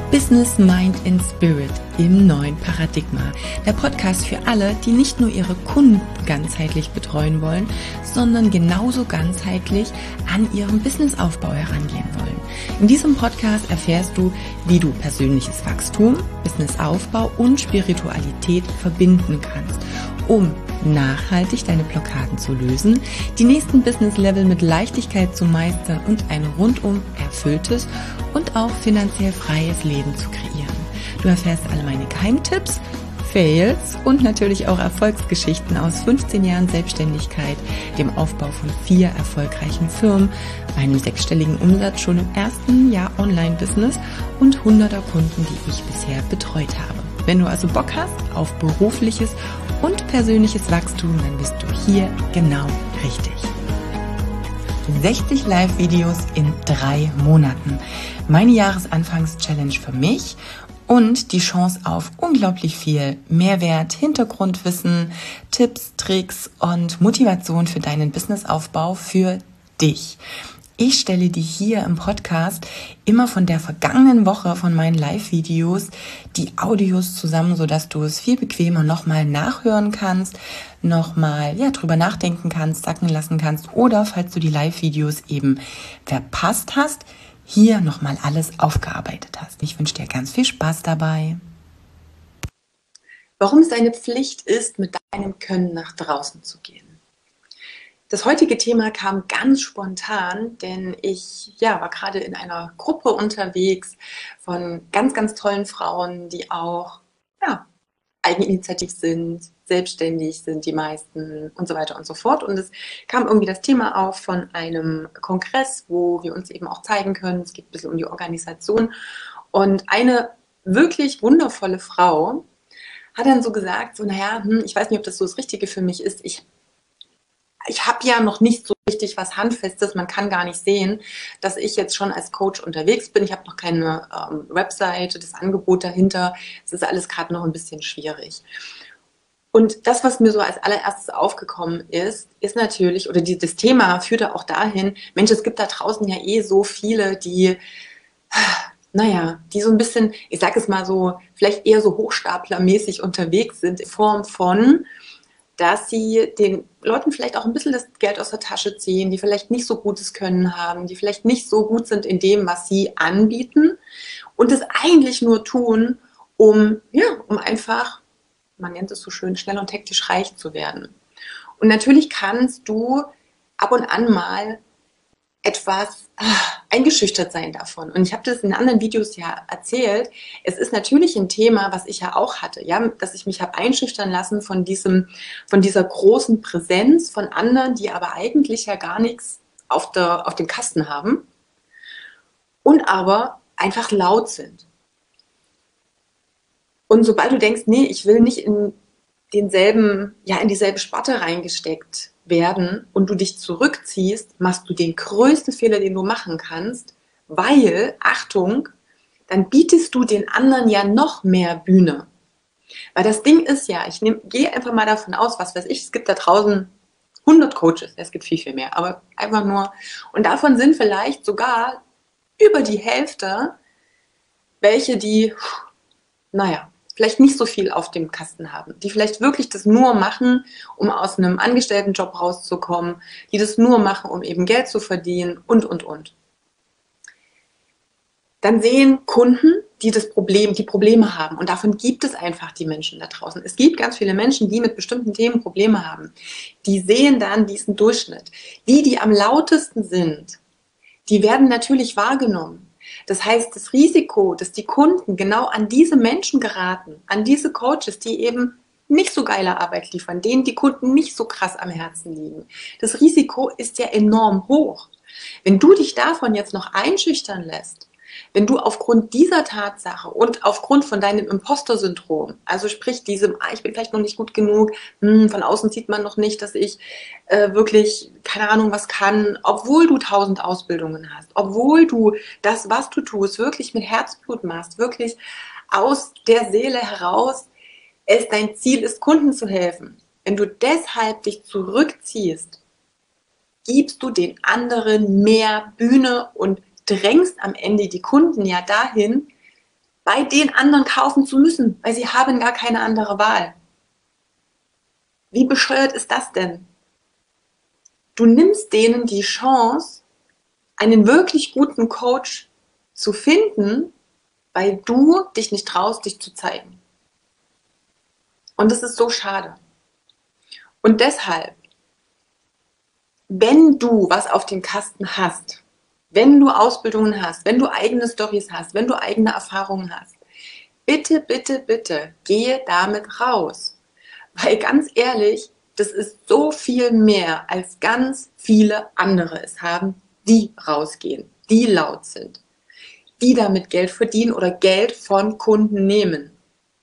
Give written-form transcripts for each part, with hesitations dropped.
Business, Mind and Spirit im neuen Paradigma. Der Podcast für alle, die nicht nur ihre Kunden ganzheitlich betreuen wollen, sondern genauso ganzheitlich an ihrem Businessaufbau herangehen wollen. In diesem Podcast erfährst du, wie du persönliches Wachstum, Businessaufbau und Spiritualität verbinden kannst, um nachhaltig deine Blockaden zu lösen, die nächsten Business-Level mit Leichtigkeit zu meistern und ein rundum erfülltes und auch finanziell freies Leben zu kreieren. Du erfährst alle meine Geheimtipps, Fails und natürlich auch Erfolgsgeschichten aus 15 Jahren Selbstständigkeit, dem Aufbau von 4 erfolgreichen Firmen, einem 6-stelligen Umsatz schon im ersten Jahr Online-Business und hunderter Kunden, die ich bisher betreut habe. Wenn du also Bock hast auf berufliches und persönliches Wachstum, dann bist du hier genau richtig. 60 Live-Videos in 3 Monaten. Meine Jahresanfangs-Challenge für mich und die Chance auf unglaublich viel Mehrwert, Hintergrundwissen, Tipps, Tricks und Motivation für deinen Businessaufbau für dich. Ich stelle dir hier im Podcast immer von der vergangenen Woche von meinen Live-Videos die Audios zusammen, sodass du es viel bequemer nochmal nachhören kannst, nochmal drüber nachdenken kannst, sacken lassen kannst oder falls du die Live-Videos eben verpasst hast, hier nochmal alles aufgearbeitet hast. Ich wünsche dir ganz viel Spaß dabei. Warum es eine Pflicht ist, mit deinem Können nach draußen zu gehen. Das heutige Thema kam ganz spontan, denn ich war gerade in einer Gruppe unterwegs von ganz, ganz tollen Frauen, die auch eigeninitiativ sind, selbstständig sind die meisten und so weiter und so fort. Und es kam irgendwie das Thema auf von einem Kongress, wo wir uns eben auch zeigen können. Es geht ein bisschen um die Organisation. Und eine wirklich wundervolle Frau hat dann so gesagt, ich weiß nicht, ob das so das Richtige für mich ist. Ich habe ja noch nicht so richtig was Handfestes, man kann gar nicht sehen, dass ich jetzt schon als Coach unterwegs bin. Ich habe noch keine Webseite, das Angebot dahinter. Es ist alles gerade noch ein bisschen schwierig. Und das, was mir so als allererstes aufgekommen ist natürlich, oder das Thema führte auch dahin, Mensch, es gibt da draußen ja so viele, die so ein bisschen, ich sage es mal so, vielleicht eher so hochstaplermäßig unterwegs sind in Form von, dass sie den Leuten vielleicht auch ein bisschen das Geld aus der Tasche ziehen, die vielleicht nicht so gutes Können haben, die vielleicht nicht so gut sind in dem, was sie anbieten und es eigentlich nur tun, um einfach, man nennt es so schön, schnell und hektisch reich zu werden. Und natürlich kannst du ab und an mal etwas eingeschüchtert sein davon. Und ich habe das in anderen Videos ja erzählt. Es ist natürlich ein Thema, was ich ja auch hatte, dass ich mich habe einschüchtern lassen von dieser großen Präsenz von anderen, die aber eigentlich ja gar nichts auf dem Kasten haben und aber einfach laut sind. Und sobald du denkst, nee, ich will nicht in dieselbe Sparte reingesteckt werden und du dich zurückziehst, machst du den größten Fehler, den du machen kannst, weil, Achtung, dann bietest du den anderen ja noch mehr Bühne. Weil das Ding ist gehe einfach mal davon aus, was weiß ich, es gibt da draußen 100 Coaches, es gibt viel, viel mehr, aber einfach nur, und davon sind vielleicht sogar über die Hälfte welche, die, vielleicht nicht so viel auf dem Kasten haben, die vielleicht wirklich das nur machen, um aus einem Angestelltenjob rauszukommen, die das nur machen, um eben Geld zu verdienen und. Dann sehen Kunden, die Probleme haben und davon gibt es einfach die Menschen da draußen. Es gibt ganz viele Menschen, die mit bestimmten Themen Probleme haben. Die sehen dann diesen Durchschnitt. Die am lautesten sind, die werden natürlich wahrgenommen. Das heißt, das Risiko, dass die Kunden genau an diese Menschen geraten, an diese Coaches, die eben nicht so geile Arbeit liefern, denen die Kunden nicht so krass am Herzen liegen, das Risiko ist ja enorm hoch. Wenn du dich davon jetzt noch einschüchtern lässt, wenn du aufgrund dieser Tatsache und aufgrund von deinem Imposter-Syndrom, also sprich diesem, ich bin vielleicht noch nicht gut genug, von außen sieht man noch nicht, dass ich wirklich, keine Ahnung, was kann, obwohl du 1000 Ausbildungen hast, obwohl du das, was du tust, wirklich mit Herzblut machst, wirklich aus der Seele heraus, es dein Ziel ist, Kunden zu helfen. Wenn du deshalb dich zurückziehst, gibst du den anderen mehr Bühne und drängst am Ende die Kunden ja dahin, bei den anderen kaufen zu müssen, weil sie haben gar keine andere Wahl. Wie bescheuert ist das denn? Du nimmst denen die Chance, einen wirklich guten Coach zu finden, weil du dich nicht traust, dich zu zeigen. Und das ist so schade. Und deshalb, wenn du was auf dem Kasten hast, wenn du Ausbildungen hast, wenn du eigene Storys hast, wenn du eigene Erfahrungen hast, bitte, bitte, bitte, gehe damit raus. Weil ganz ehrlich, das ist so viel mehr, als ganz viele andere es haben, die rausgehen, die laut sind, die damit Geld verdienen oder Geld von Kunden nehmen.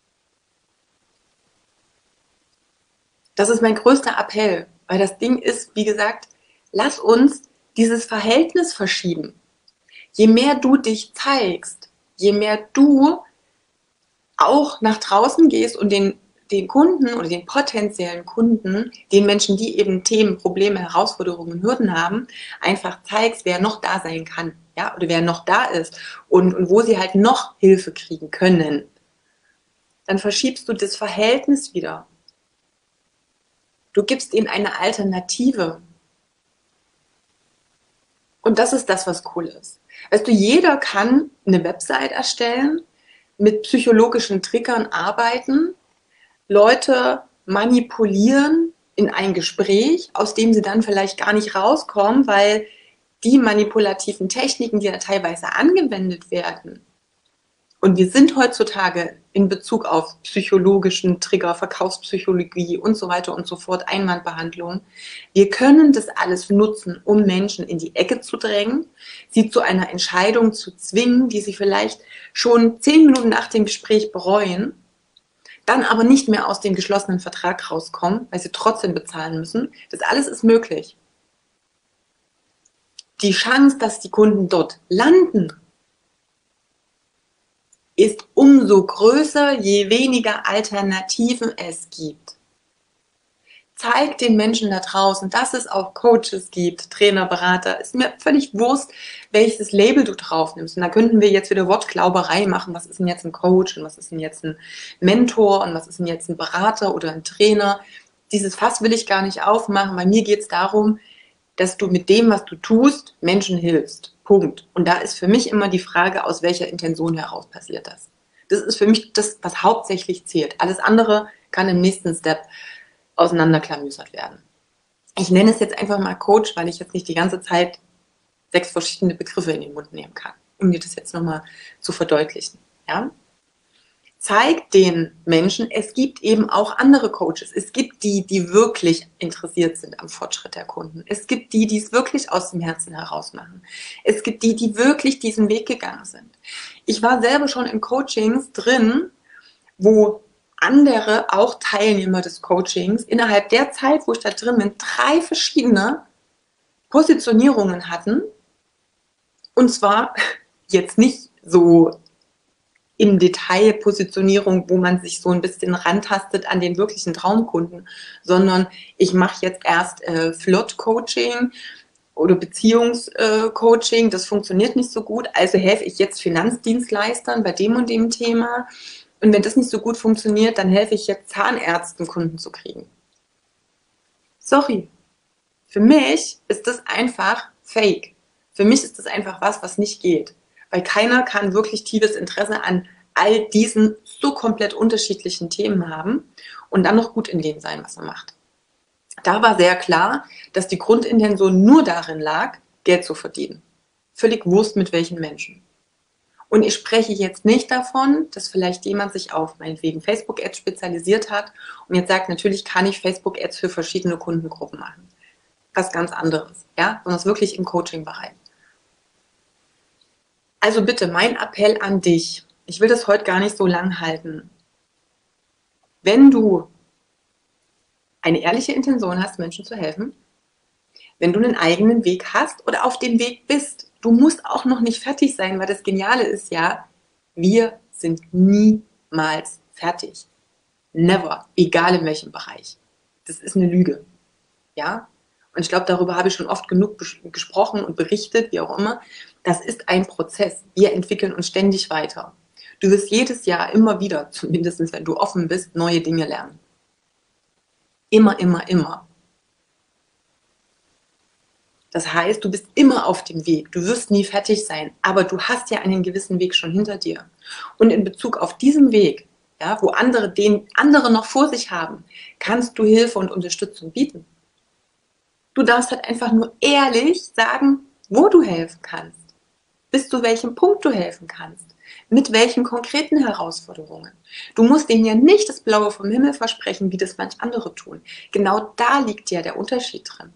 Das ist mein größter Appell, weil das Ding ist, wie gesagt, lass uns dieses Verhältnis verschieben. Je mehr du dich zeigst, je mehr du auch nach draußen gehst und den Kunden oder den potenziellen Kunden, den Menschen, die eben Themen, Probleme, Herausforderungen, Hürden haben, einfach zeigst, wer noch da sein kann, ja, oder wer noch da ist und wo sie halt noch Hilfe kriegen können, dann verschiebst du das Verhältnis wieder. Du gibst ihnen eine Alternative. Und das ist das, was cool ist. Weißt du, jeder kann eine Website erstellen, mit psychologischen Triggern arbeiten, Leute manipulieren in ein Gespräch, aus dem sie dann vielleicht gar nicht rauskommen, weil die manipulativen Techniken, die da teilweise angewendet werden, und wir sind heutzutage in Bezug auf psychologischen Trigger, Verkaufspsychologie und so weiter und so fort, Einwandbehandlung. Wir können das alles nutzen, um Menschen in die Ecke zu drängen, sie zu einer Entscheidung zu zwingen, die sie vielleicht schon 10 Minuten nach dem Gespräch bereuen, dann aber nicht mehr aus dem geschlossenen Vertrag rauskommen, weil sie trotzdem bezahlen müssen. Das alles ist möglich. Die Chance, dass die Kunden dort landen, ist umso größer, je weniger Alternativen es gibt. Zeig den Menschen da draußen, dass es auch Coaches gibt, Trainer, Berater. Ist mir völlig Wurst, welches Label du drauf nimmst. Und da könnten wir jetzt wieder Wortglauberei machen. Was ist denn jetzt ein Coach und was ist denn jetzt ein Mentor und was ist denn jetzt ein Berater oder ein Trainer? Dieses Fass will ich gar nicht aufmachen. Bei mir geht es darum, dass du mit dem, was du tust, Menschen hilfst. Punkt. Und da ist für mich immer die Frage, aus welcher Intention heraus passiert das. Das ist für mich das, was hauptsächlich zählt. Alles andere kann im nächsten Step auseinanderklamüsert werden. Ich nenne es jetzt einfach mal Coach, weil ich jetzt nicht die ganze Zeit 6 verschiedene Begriffe in den Mund nehmen kann, um dir das jetzt nochmal zu verdeutlichen. Ja? Zeig den Menschen, es gibt eben auch andere Coaches. Es gibt die, die wirklich interessiert sind am Fortschritt der Kunden. Es gibt die, die es wirklich aus dem Herzen heraus machen. Es gibt die, die wirklich diesen Weg gegangen sind. Ich war selber schon in Coachings drin, wo andere, auch Teilnehmer des Coachings, innerhalb der Zeit, wo ich da drin bin, 3 verschiedene Positionierungen hatten. Und zwar jetzt nicht so im Detail Positionierung, wo man sich so ein bisschen rantastet an den wirklichen Traumkunden, sondern ich mache jetzt erst Flirt-Coaching oder Beziehungscoaching, das funktioniert nicht so gut, also helfe ich jetzt Finanzdienstleistern bei dem und dem Thema. Und wenn das nicht so gut funktioniert, dann helfe ich jetzt Zahnärzten, Kunden zu kriegen. Sorry, für mich ist das einfach fake. Für mich ist das einfach was nicht geht. Weil keiner kann wirklich tiefes Interesse an all diesen so komplett unterschiedlichen Themen haben und dann noch gut in dem sein, was er macht. Da war sehr klar, dass die Grundintention nur darin lag, Geld zu verdienen. Völlig Wurst mit welchen Menschen. Und ich spreche jetzt nicht davon, dass vielleicht jemand sich auf meinetwegen Facebook-Ads spezialisiert hat und jetzt sagt, natürlich kann ich Facebook-Ads für verschiedene Kundengruppen machen. Was ganz anderes, ja, sondern es wirklich im Coaching-Bereich. Also bitte, mein Appell an dich, ich will das heute gar nicht so lang halten. Wenn du eine ehrliche Intention hast, Menschen zu helfen, wenn du einen eigenen Weg hast oder auf dem Weg bist, du musst auch noch nicht fertig sein, weil das Geniale ist ja, wir sind niemals fertig. Never, egal in welchem Bereich. Das ist eine Lüge. Ja? Und ich glaube, darüber habe ich schon oft genug gesprochen und berichtet, wie auch immer. Das ist ein Prozess. Wir entwickeln uns ständig weiter. Du wirst jedes Jahr immer wieder, zumindest wenn du offen bist, neue Dinge lernen. Immer, immer, immer. Das heißt, du bist immer auf dem Weg. Du wirst nie fertig sein, aber du hast ja einen gewissen Weg schon hinter dir. Und in Bezug auf diesen Weg, ja, wo andere noch vor sich haben, kannst du Hilfe und Unterstützung bieten. Du darfst halt einfach nur ehrlich sagen, wo du helfen kannst, bis zu welchem Punkt du helfen kannst, mit welchen konkreten Herausforderungen. Du musst denen ja nicht das Blaue vom Himmel versprechen, wie das manch andere tun. Genau da liegt ja der Unterschied drin.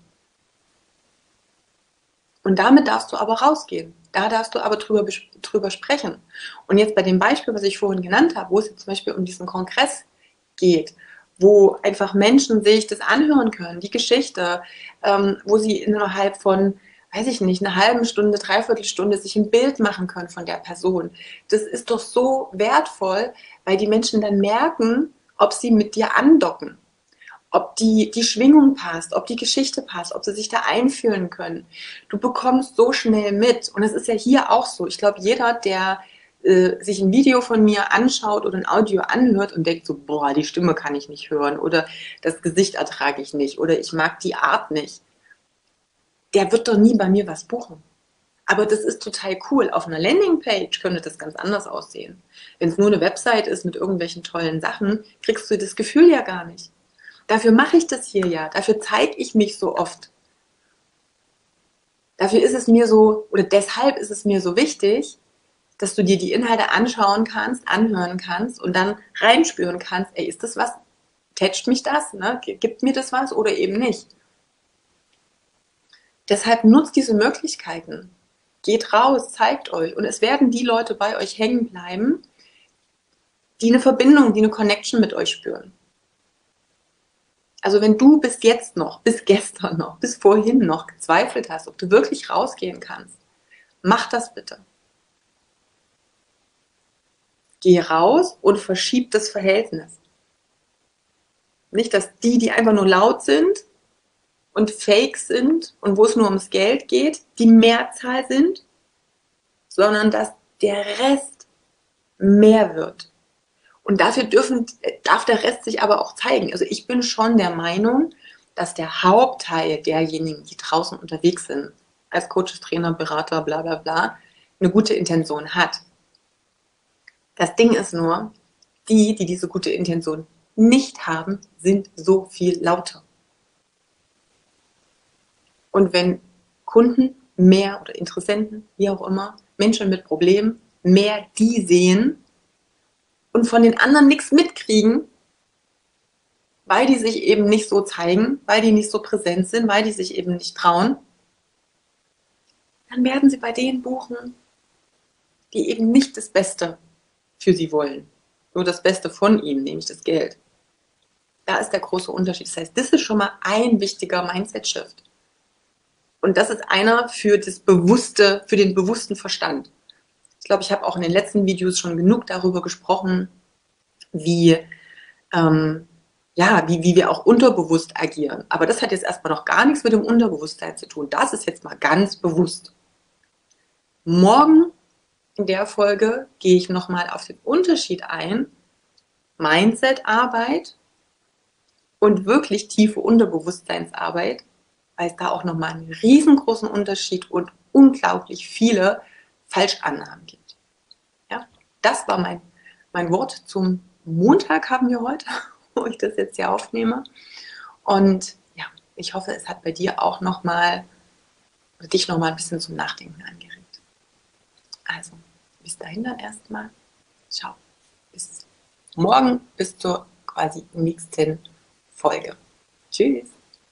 Und damit darfst du aber rausgehen. Da darfst du aber drüber sprechen. Und jetzt bei dem Beispiel, was ich vorhin genannt habe, wo es jetzt zum Beispiel um diesen Kongress geht, wo einfach Menschen sich das anhören können, die Geschichte, wo sie innerhalb von, weiß ich nicht, einer halben Stunde, dreiviertel Stunde sich ein Bild machen können von der Person. Das ist doch so wertvoll, weil die Menschen dann merken, ob sie mit dir andocken, ob die Schwingung passt, ob die Geschichte passt, ob sie sich da einfühlen können. Du bekommst so schnell mit. Und es ist ja hier auch so. Ich glaube, jeder, der sich ein Video von mir anschaut oder ein Audio anhört und denkt so, boah, die Stimme kann ich nicht hören oder das Gesicht ertrage ich nicht oder ich mag die Art nicht, der wird doch nie bei mir was buchen. Aber das ist total cool. Auf einer Landingpage könnte das ganz anders aussehen. Wenn es nur eine Website ist mit irgendwelchen tollen Sachen, kriegst du das Gefühl ja gar nicht. Dafür mache ich das hier ja. Dafür zeige ich mich so oft. Dafür ist es mir so, oder deshalb ist es mir so wichtig, dass du dir die Inhalte anschauen kannst, anhören kannst und dann reinspüren kannst, ey, ist das was? Catcht mich das? Ne? Gibt mir das was oder eben nicht? Deshalb nutzt diese Möglichkeiten. Geht raus, zeigt euch. Und es werden die Leute bei euch hängen bleiben, die eine Verbindung, die eine Connection mit euch spüren. Also wenn du bis jetzt noch, bis gestern noch, bis vorhin noch gezweifelt hast, ob du wirklich rausgehen kannst, mach das bitte. Geh raus und verschieb das Verhältnis. Nicht, dass die einfach nur laut sind und fake sind und wo es nur ums Geld geht, die Mehrzahl sind, sondern dass der Rest mehr wird. Und dafür darf der Rest sich aber auch zeigen. Also ich bin schon der Meinung, dass der Hauptteil derjenigen, die draußen unterwegs sind, als Coaches, Trainer, Berater, bla bla bla, eine gute Intention hat. Das Ding ist nur, die diese gute Intention nicht haben, sind so viel lauter. Und wenn Kunden mehr oder Interessenten, wie auch immer, Menschen mit Problemen, mehr die sehen und von den anderen nichts mitkriegen, weil die sich eben nicht so zeigen, weil die nicht so präsent sind, weil die sich eben nicht trauen, dann werden sie bei denen buchen, die eben nicht das Beste für sie wollen. Nur das Beste von ihnen, nämlich das Geld. Da ist der große Unterschied. Das heißt, das ist schon mal ein wichtiger Mindset-Shift. Und das ist einer für den bewussten Verstand. Ich glaube, ich habe auch in den letzten Videos schon genug darüber gesprochen, wie wir auch unterbewusst agieren. Aber das hat jetzt erstmal noch gar nichts mit dem Unterbewusstsein zu tun. Das ist jetzt mal ganz bewusst. Morgen in der Folge gehe ich nochmal auf den Unterschied ein, Mindset-Arbeit und wirklich tiefe Unterbewusstseinsarbeit, weil es da auch nochmal einen riesengroßen Unterschied und unglaublich viele Falschannahmen gibt. Ja, das war mein Wort zum Montag haben wir heute, wo ich das jetzt hier aufnehme. Und ja, ich hoffe, es hat bei dir auch dich nochmal ein bisschen zum Nachdenken angeregt. Also, bis dahin dann erstmal. Ciao. Bis morgen, bis zur quasi nächsten Folge. Tschüss.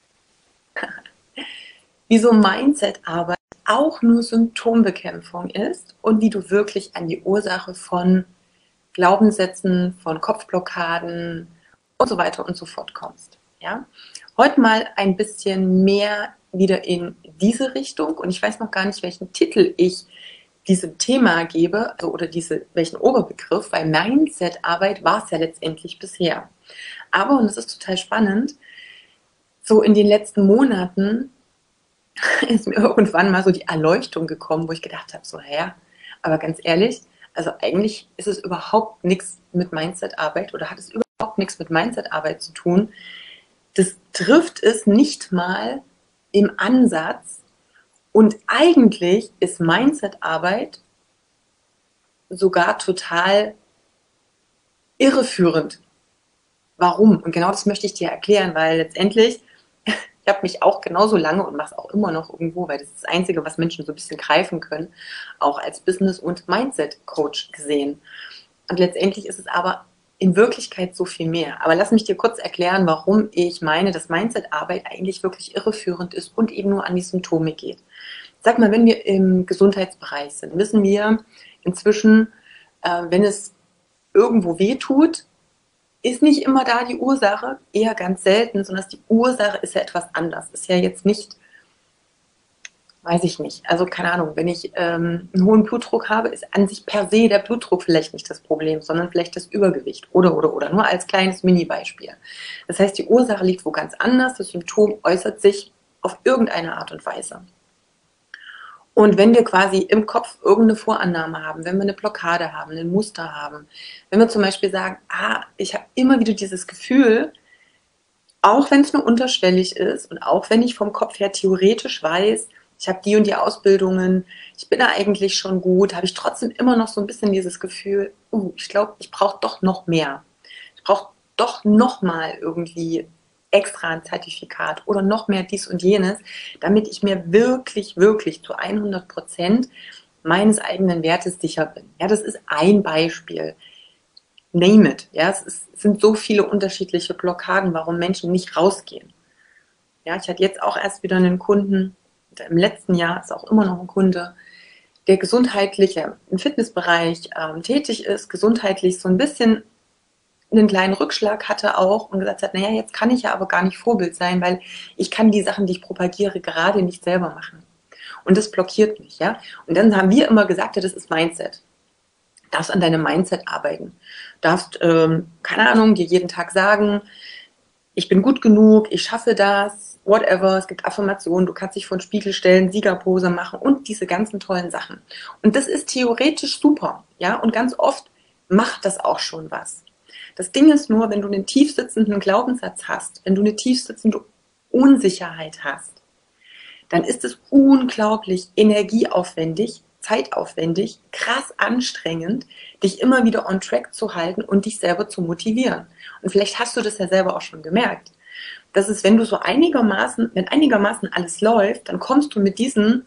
Wieso Mindset-Arbeit auch nur Symptombekämpfung ist und wie du wirklich an die Ursache von Glaubenssätzen, von Kopfblockaden und so weiter und so fort kommst. Ja? Heute mal ein bisschen mehr wieder in diese Richtung und ich weiß noch gar nicht, welchen Titel ich diesem Thema gebe oder welchen Oberbegriff, weil Mindset-Arbeit war es ja letztendlich bisher. Aber, und das ist total spannend, so in den letzten Monaten ist mir irgendwann mal so die Erleuchtung gekommen, wo ich gedacht habe, so, ja, aber ganz ehrlich, Also eigentlich ist es überhaupt nichts mit Mindset-Arbeit oder hat es überhaupt nichts mit Mindset-Arbeit zu tun. Das trifft es nicht mal im Ansatz. Und eigentlich ist Mindset-Arbeit sogar total irreführend. Warum? Und genau das möchte ich dir erklären, weil letztendlich, ich habe mich auch genauso lange und mache es auch immer noch irgendwo, weil das ist das Einzige, was Menschen so ein bisschen greifen können, auch als Business- und Mindset-Coach gesehen. Und letztendlich ist es aber in Wirklichkeit so viel mehr. Aber lass mich dir kurz erklären, warum ich meine, dass Mindset-Arbeit eigentlich wirklich irreführend ist und eben nur an die Symptome geht. Sag mal, wenn wir im Gesundheitsbereich sind, wissen wir inzwischen, wenn es irgendwo weh tut, ist nicht immer da die Ursache, eher ganz selten, sondern die Ursache ist ja etwas anders. Ist ja jetzt nicht, weiß ich nicht, also keine Ahnung, wenn ich einen hohen Blutdruck habe, ist an sich per se der Blutdruck vielleicht nicht das Problem, sondern vielleicht das Übergewicht oder, nur als kleines Mini-Beispiel. Das heißt, die Ursache liegt wo ganz anders, das Symptom äußert sich auf irgendeine Art und Weise. Und wenn wir quasi im Kopf irgendeine Vorannahme haben, wenn wir eine Blockade haben, ein Muster haben, wenn wir zum Beispiel sagen, ich habe immer wieder dieses Gefühl, auch wenn es nur unterschwellig ist und auch wenn ich vom Kopf her theoretisch weiß, ich habe die und die Ausbildungen, ich bin da eigentlich schon gut, habe ich trotzdem immer noch so ein bisschen dieses Gefühl, ich glaube, ich brauche doch noch mehr. Ich brauche doch noch mal irgendwie extra ein Zertifikat oder noch mehr dies und jenes, damit ich mir wirklich, wirklich zu 100% meines eigenen Wertes sicher bin. Ja, das ist ein Beispiel. Name it. Ja, es sind so viele unterschiedliche Blockaden, warum Menschen nicht rausgehen. Ja, ich hatte jetzt auch erst wieder einen Kunden, im letzten Jahr ist auch immer noch ein Kunde, der gesundheitlich im Fitnessbereich tätig ist, gesundheitlich so ein bisschen einen kleinen Rückschlag hatte auch und gesagt hat, naja, jetzt kann ich ja aber gar nicht Vorbild sein, weil ich kann die Sachen, die ich propagiere, gerade nicht selber machen. Und das blockiert mich, ja. Und dann haben wir immer gesagt, ja, das ist Mindset. Du darfst an deinem Mindset arbeiten. Du darfst, keine Ahnung, dir jeden Tag sagen, ich bin gut genug, ich schaffe das, whatever, es gibt Affirmationen, du kannst dich vor den Spiegel stellen, Siegerpose machen und diese ganzen tollen Sachen. Und das ist theoretisch super, ja, und ganz oft macht das auch schon was. Das Ding ist nur, wenn du einen tief sitzenden Glaubenssatz hast, wenn du eine tief sitzende Unsicherheit hast, dann ist es unglaublich energieaufwendig, zeitaufwendig, krass anstrengend, dich immer wieder on track zu halten und dich selber zu motivieren. Und vielleicht hast du das ja selber auch schon gemerkt. Das ist, wenn du so wenn einigermaßen alles läuft, dann kommst du mit diesen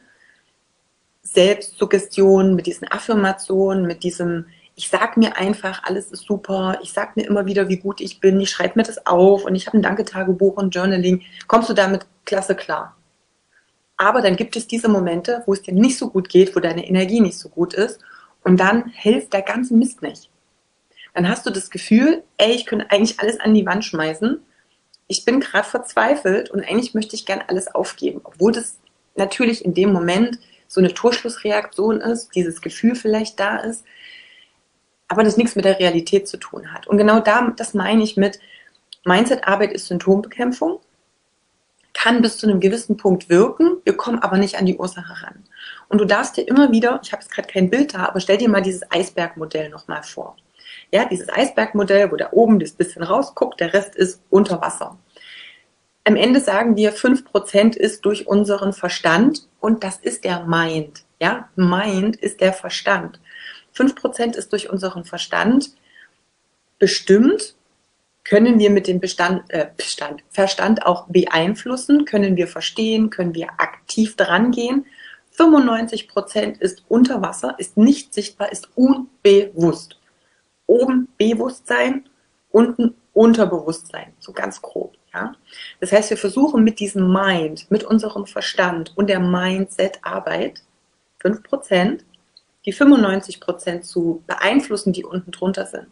Selbstsuggestionen, mit diesen Affirmationen, mit diesem ich sag mir einfach, alles ist super, ich sag mir immer wieder, wie gut ich bin, ich schreibe mir das auf und ich habe ein Danketagebuch und Journaling, kommst du damit klasse klar. Aber dann gibt es diese Momente, wo es dir nicht so gut geht, wo deine Energie nicht so gut ist und dann hilft der ganze Mist nicht. Dann hast du das Gefühl, ich könnte eigentlich alles an die Wand schmeißen, ich bin gerade verzweifelt und eigentlich möchte ich gern alles aufgeben, obwohl das natürlich in dem Moment so eine Torschlussreaktion ist, dieses Gefühl vielleicht da ist, aber das nichts mit der Realität zu tun hat. Und genau das meine ich mit Mindset-Arbeit ist Symptombekämpfung, kann bis zu einem gewissen Punkt wirken, wir kommen aber nicht an die Ursache ran. Und du darfst dir immer wieder, ich habe jetzt gerade kein Bild da, aber stell dir mal dieses Eisbergmodell nochmal vor. Ja, dieses Eisbergmodell, wo da oben das bisschen rausguckt, der Rest ist unter Wasser. Am Ende sagen wir, 5% ist durch unseren Verstand und das ist der Mind. Ja, Mind ist der Verstand. 5% ist durch unseren Verstand bestimmt, können wir mit dem Verstand auch beeinflussen, können wir verstehen, können wir aktiv drangehen. 95% ist unter Wasser, ist nicht sichtbar, ist unbewusst. Oben Bewusstsein, unten Unterbewusstsein, so ganz grob. Ja? Das heißt, wir versuchen mit diesem Mind, mit unserem Verstand und der Mindset-Arbeit 5%, die 95% zu beeinflussen, die unten drunter sind.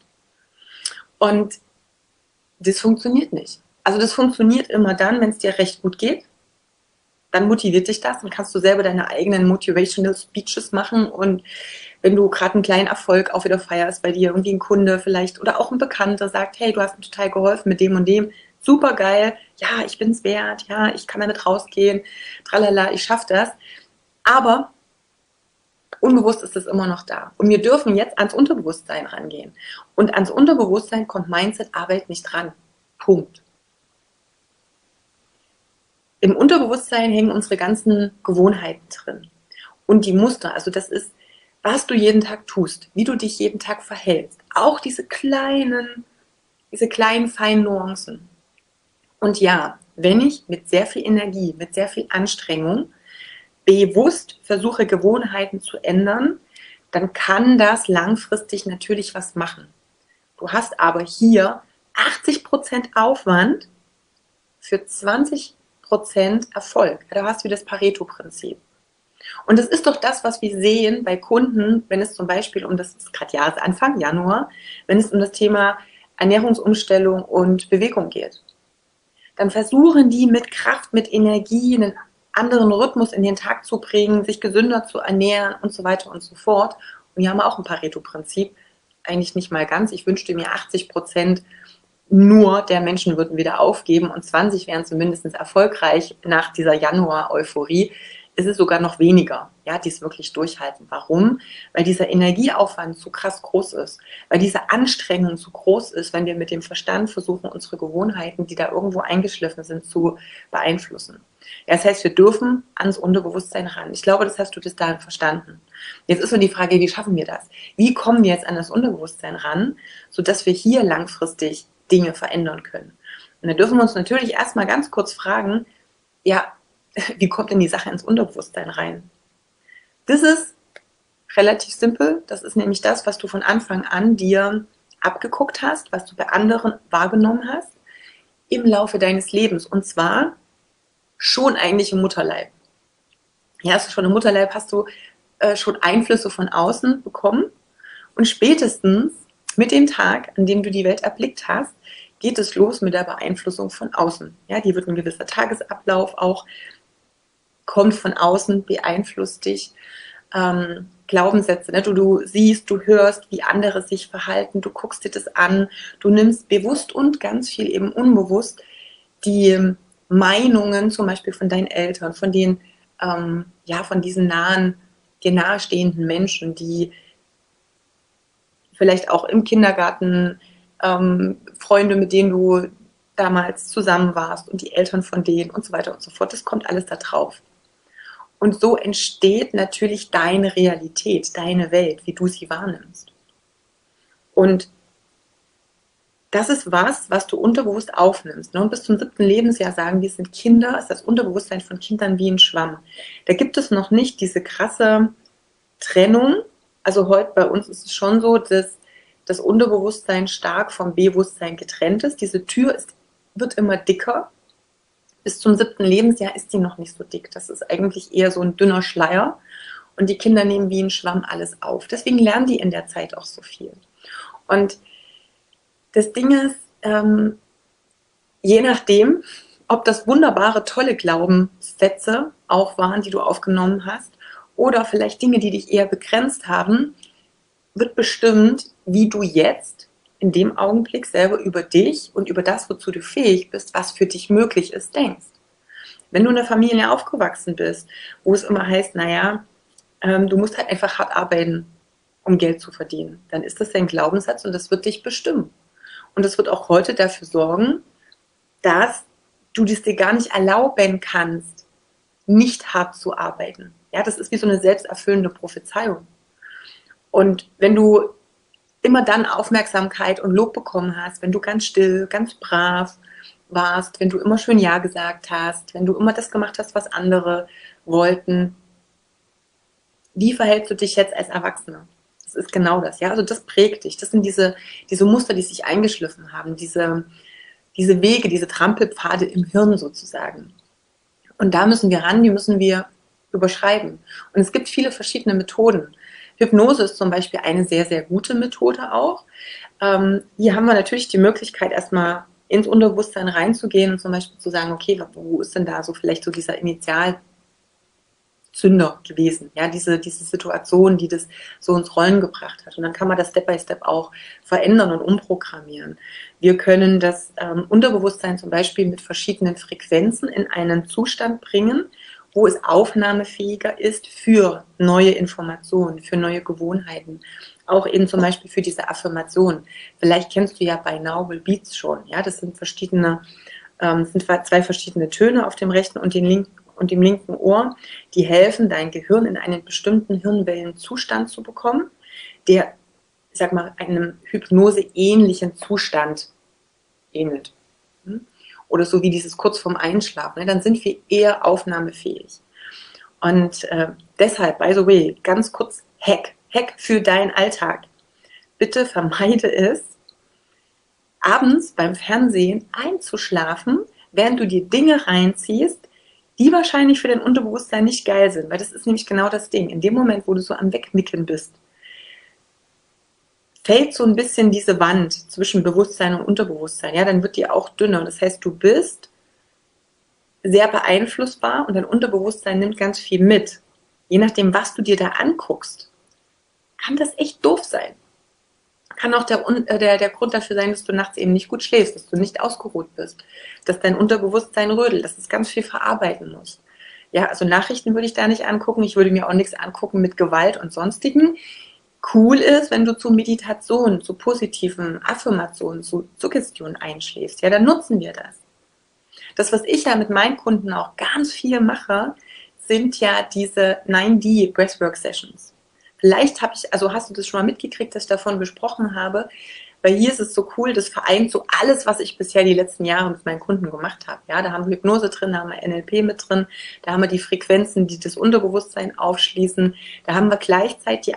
Und das funktioniert nicht. Also das funktioniert immer dann, wenn es dir recht gut geht. Dann motiviert dich das und kannst du selber deine eigenen Motivational Speeches machen. Und wenn du gerade einen kleinen Erfolg auch wieder feierst, bei dir irgendwie ein Kunde vielleicht oder auch ein Bekannter sagt, hey, du hast mir total geholfen mit dem und dem, super geil, ja, ich bin's wert, ja, ich kann damit rausgehen, tralala, ich schaffe das. Aber Unbewusst ist es immer noch da. Und wir dürfen jetzt ans Unterbewusstsein rangehen. Und ans Unterbewusstsein kommt Mindset-Arbeit nicht dran. Punkt. Im Unterbewusstsein hängen unsere ganzen Gewohnheiten drin. Und die Muster, also das ist, was du jeden Tag tust, wie du dich jeden Tag verhältst. Auch diese kleinen feinen Nuancen. Und ja, wenn ich mit sehr viel Energie, mit sehr viel Anstrengung bewusst versuche, Gewohnheiten zu ändern, dann kann das langfristig natürlich was machen. Du hast aber hier 80% Aufwand für 20% Erfolg. Da hast du das Pareto-Prinzip. Und das ist doch das, was wir sehen bei Kunden, wenn es zum Beispiel das ist gerade Jahresanfang, Januar, wenn es um das Thema Ernährungsumstellung und Bewegung geht. Dann versuchen die mit Kraft, mit Energie einen anderen Rhythmus in den Tag zu bringen, sich gesünder zu ernähren und so weiter und so fort. Und hier haben wir auch ein Pareto-Prinzip. Eigentlich nicht mal ganz. Ich wünschte mir 80% nur der Menschen würden wieder aufgeben und 20 wären zumindest erfolgreich nach dieser Januar-Euphorie. Ist es sogar noch weniger, ja, die es wirklich durchhalten. Warum? Weil dieser Energieaufwand zu krass groß ist, weil diese Anstrengung zu groß ist, wenn wir mit dem Verstand versuchen, unsere Gewohnheiten, die da irgendwo eingeschliffen sind, zu beeinflussen. Ja, das heißt, wir dürfen ans Unterbewusstsein ran. Ich glaube, das hast du bis dahin verstanden. Jetzt ist nur die Frage, wie schaffen wir das? Wie kommen wir jetzt an das Unterbewusstsein ran, sodass wir hier langfristig Dinge verändern können? Und da dürfen wir uns natürlich erstmal ganz kurz fragen, ja, wie kommt denn die Sache ins Unterbewusstsein rein? Das ist relativ simpel. Das ist nämlich das, was du von Anfang an dir abgeguckt hast, was du bei anderen wahrgenommen hast im Laufe deines Lebens. Und zwar schon eigentlich im Mutterleib. Ja, hast du schon im Mutterleib, hast du schon Einflüsse von außen bekommen. Und spätestens mit dem Tag, an dem du die Welt erblickt hast, geht es los mit der Beeinflussung von außen. Ja, die wird ein gewisser Tagesablauf auch, kommt von außen, beeinflusst dich. Glaubenssätze, ne? Du siehst, du hörst, wie andere sich verhalten, du guckst dir das an, du nimmst bewusst und ganz viel eben unbewusst die Meinungen zum Beispiel von deinen Eltern, von den, von diesen dir nahestehenden Menschen, die vielleicht auch im Kindergarten Freunde, mit denen du damals zusammen warst und die Eltern von denen und so weiter und so fort. Das kommt alles da drauf. Und so entsteht natürlich deine Realität, deine Welt, wie du sie wahrnimmst. Und das ist was du unterbewusst aufnimmst. Und bis zum 7. Lebensjahr sagen wir, sind Kinder, ist das Unterbewusstsein von Kindern wie ein Schwamm. Da gibt es noch nicht diese krasse Trennung. Also heute bei uns ist es schon so, dass das Unterbewusstsein stark vom Bewusstsein getrennt ist. Diese Tür wird immer dicker. Bis zum 7. Lebensjahr ist die noch nicht so dick. Das ist eigentlich eher so ein dünner Schleier. Und die Kinder nehmen wie ein Schwamm alles auf. Deswegen lernen die in der Zeit auch so viel. Und das Ding ist, je nachdem, ob das wunderbare, tolle Glaubenssätze auch waren, die du aufgenommen hast, oder vielleicht Dinge, die dich eher begrenzt haben, wird bestimmt, wie du jetzt in dem Augenblick selber über dich und über das, wozu du fähig bist, was für dich möglich ist, denkst. Wenn du in einer Familie aufgewachsen bist, wo es immer heißt, du musst halt einfach hart arbeiten, um Geld zu verdienen, dann ist das dein Glaubenssatz und das wird dich bestimmen. Und das wird auch heute dafür sorgen, dass du das dir gar nicht erlauben kannst, nicht hart zu arbeiten. Ja, das ist wie so eine selbsterfüllende Prophezeiung. Und wenn du immer dann Aufmerksamkeit und Lob bekommen hast, wenn du ganz still, ganz brav warst, wenn du immer schön Ja gesagt hast, wenn du immer das gemacht hast, was andere wollten, wie verhältst du dich jetzt als Erwachsener? Das ist genau das, ja, also das prägt dich. Das sind diese Muster, die sich eingeschliffen haben, diese Wege, diese Trampelpfade im Hirn sozusagen. Und da müssen wir ran, die müssen wir überschreiben. Und es gibt viele verschiedene Methoden. Hypnose ist zum Beispiel eine sehr, sehr gute Methode auch. Hier haben wir natürlich die Möglichkeit, erstmal ins Unterbewusstsein reinzugehen und zum Beispiel zu sagen, okay, wo ist denn da so vielleicht so dieser Initialzünder gewesen? Ja, diese Situation, die das so ins Rollen gebracht hat. Und dann kann man das Step by Step auch verändern und umprogrammieren. Wir können das Unterbewusstsein zum Beispiel mit verschiedenen Frequenzen in einen Zustand bringen, wo es aufnahmefähiger ist für neue Informationen, für neue Gewohnheiten. Auch eben zum Beispiel für diese Affirmation. Vielleicht kennst du ja Binaural Beats schon. Ja, das sind zwei verschiedene Töne auf dem rechten und dem linken Ohr, die helfen, dein Gehirn in einen bestimmten Hirnwellenzustand zu bekommen, der, ich sag mal, einem hypnoseähnlichen Zustand ähnelt. Oder so wie dieses kurz vorm Einschlafen. Dann sind wir eher aufnahmefähig. Und deshalb, by the way, ganz kurz Hack für deinen Alltag. Bitte vermeide es, abends beim Fernsehen einzuschlafen, während du dir Dinge reinziehst, die wahrscheinlich für dein Unterbewusstsein nicht geil sind. Weil das ist nämlich genau das Ding. In dem Moment, wo du so am Wegnicken bist, fällt so ein bisschen diese Wand zwischen Bewusstsein und Unterbewusstsein. Ja, dann wird die auch dünner. Das heißt, du bist sehr beeinflussbar und dein Unterbewusstsein nimmt ganz viel mit. Je nachdem, was du dir da anguckst, kann das echt doof sein. Kann auch der Grund dafür sein, dass du nachts eben nicht gut schläfst, dass du nicht ausgeruht bist, dass dein Unterbewusstsein rödelt, dass es ganz viel verarbeiten muss. Ja, also Nachrichten würde ich da nicht angucken. Ich würde mir auch nichts angucken mit Gewalt und Sonstigen. Cool ist, wenn du zu Meditation, zu positiven Affirmationen, zu Suggestionen einschläfst. Ja, dann nutzen wir das. Das, was ich ja mit meinen Kunden auch ganz viel mache, sind ja diese 9D Breathwork Sessions. Vielleicht hast du das schon mal mitgekriegt, dass ich davon gesprochen habe, weil hier ist es so cool, das vereint so alles, was ich bisher die letzten Jahre mit meinen Kunden gemacht habe. Ja, da haben wir Hypnose drin, da haben wir NLP mit drin, da haben wir die Frequenzen, die das Unterbewusstsein aufschließen, da haben wir gleichzeitig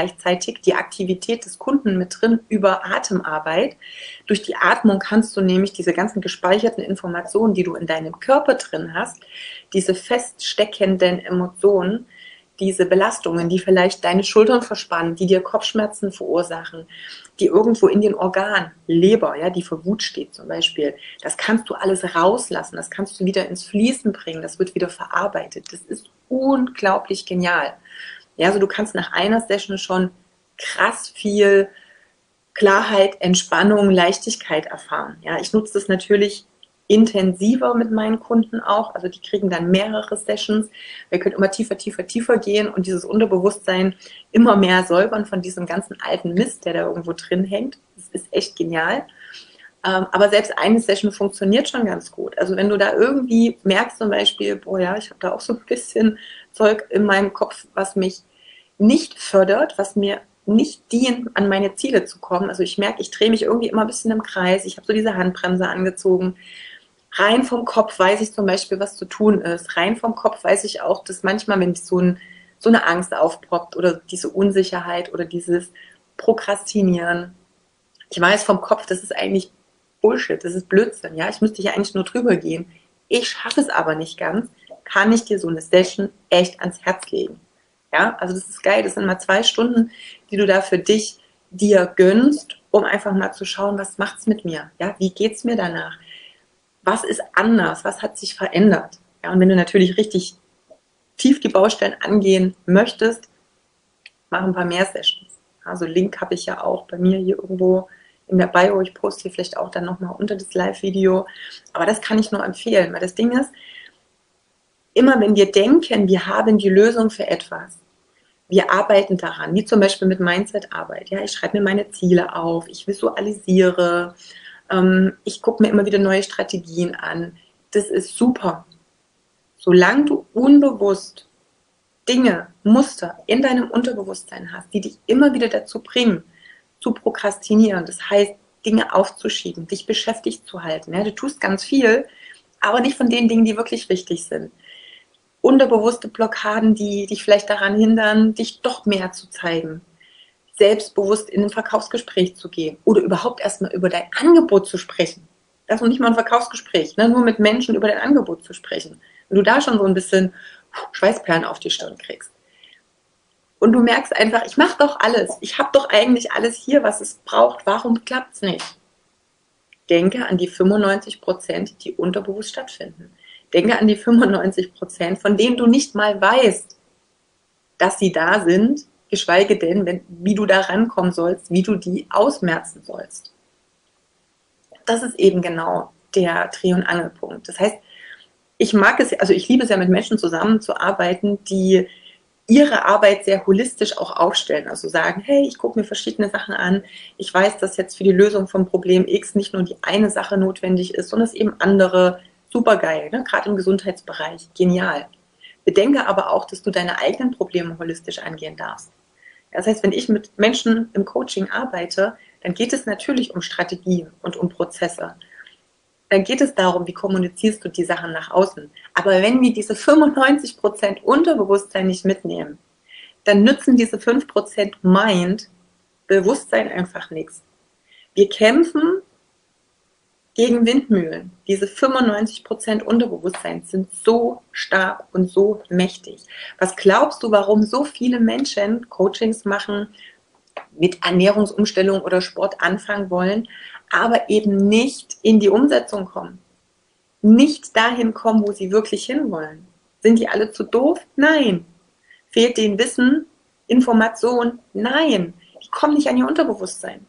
die Aktivität des Kunden mit drin über Atemarbeit. Durch die Atmung kannst du nämlich diese ganzen gespeicherten Informationen, die du in deinem Körper drin hast, diese feststeckenden Emotionen, diese Belastungen, die vielleicht deine Schultern verspannen, die dir Kopfschmerzen verursachen, die irgendwo in den Organen, Leber, ja, die für Wut steht zum Beispiel, das kannst du alles rauslassen, das kannst du wieder ins Fließen bringen, das wird wieder verarbeitet. Das ist unglaublich genial. Ja, also du kannst nach einer Session schon krass viel Klarheit, Entspannung, Leichtigkeit erfahren. Ja, ich nutze das natürlich intensiver mit meinen Kunden auch, also die kriegen dann mehrere Sessions, wir können immer tiefer gehen und dieses Unterbewusstsein immer mehr säubern von diesem ganzen alten Mist, der da irgendwo drin hängt. Das ist echt genial. Aber selbst eine Session funktioniert schon ganz gut. Also wenn du da irgendwie merkst zum Beispiel, boah ja, ich habe da auch so ein bisschen Zeug in meinem Kopf, was mich nicht fördert, was mir nicht dient, an meine Ziele zu kommen. Also ich merke, ich drehe mich irgendwie immer ein bisschen im Kreis, ich habe so diese Handbremse angezogen. Rein vom Kopf weiß ich zum Beispiel, was zu tun ist. Rein vom Kopf weiß ich auch, dass manchmal, wenn so eine Angst aufpoppt oder diese Unsicherheit oder dieses Prokrastinieren, ich weiß vom Kopf, das ist eigentlich Bullshit, das ist Blödsinn. Ja, ich müsste hier eigentlich nur drüber gehen. Ich schaffe es aber nicht ganz. Kann ich dir so eine Session echt ans Herz legen? Ja, also das ist geil. Das sind mal 2 Stunden, die du da für dir gönnst, um einfach mal zu schauen, was macht's mit mir? Ja, wie geht's mir danach? Was ist anders? Was hat sich verändert? Ja, und wenn du natürlich richtig tief die Baustellen angehen möchtest, mach ein paar mehr Sessions. Also Link habe ich ja auch bei mir hier irgendwo in der Bio. Ich poste hier vielleicht auch dann nochmal unter das Live-Video. Aber das kann ich nur empfehlen, weil das Ding ist, immer wenn wir denken, wir haben die Lösung für etwas, wir arbeiten daran, wie zum Beispiel mit Mindset-Arbeit. Ja, ich schreibe mir meine Ziele auf, ich visualisiere, ich gucke mir immer wieder neue Strategien an. Das ist super. Solange du unbewusst Dinge, Muster in deinem Unterbewusstsein hast, die dich immer wieder dazu bringen, zu prokrastinieren, das heißt, Dinge aufzuschieben, dich beschäftigt zu halten. Ja, du tust ganz viel, aber nicht von den Dingen, die wirklich wichtig sind. Unterbewusste Blockaden, die dich vielleicht daran hindern, dich doch mehr zu zeigen. Selbstbewusst in ein Verkaufsgespräch zu gehen oder überhaupt erstmal über dein Angebot zu sprechen. Das ist noch nicht mal ein Verkaufsgespräch, ne? Nur mit Menschen über dein Angebot zu sprechen. Wenn du da schon so ein bisschen Schweißperlen auf die Stirn kriegst. Und du merkst einfach, ich mache doch alles. Ich habe doch eigentlich alles hier, was es braucht. Warum klappt es nicht? Denke an die 95%, die unterbewusst stattfinden. Denke an die 95%, von denen du nicht mal weißt, dass sie da sind, geschweige denn, wie du da rankommen sollst, wie du die ausmerzen sollst. Das ist eben genau der Dreh- und Angelpunkt. Das heißt, ich mag es, also ich liebe es ja, mit Menschen zusammenzuarbeiten, die ihre Arbeit sehr holistisch auch aufstellen. Also sagen, hey, ich gucke mir verschiedene Sachen an. Ich weiß, dass jetzt für die Lösung von Problem X nicht nur die eine Sache notwendig ist, sondern es eben andere. Supergeil, ne? Gerade im Gesundheitsbereich. Genial. Bedenke aber auch, dass du deine eigenen Probleme holistisch angehen darfst. Das heißt, wenn ich mit Menschen im Coaching arbeite, dann geht es natürlich um Strategie und um Prozesse. Dann geht es darum, wie kommunizierst du die Sachen nach außen. Aber wenn wir diese 95% Unterbewusstsein nicht mitnehmen, dann nützen diese 5% Mind, Bewusstsein einfach nichts. Wir kämpfen gegen Windmühlen. Diese 95% Unterbewusstsein sind so stark und so mächtig. Was glaubst du, warum so viele Menschen Coachings machen, mit Ernährungsumstellung oder Sport anfangen wollen, aber eben nicht in die Umsetzung kommen? Nicht dahin kommen, wo sie wirklich hinwollen. Sind die alle zu doof? Nein. Fehlt denen Wissen, Information? Nein. Die kommen nicht an ihr Unterbewusstsein.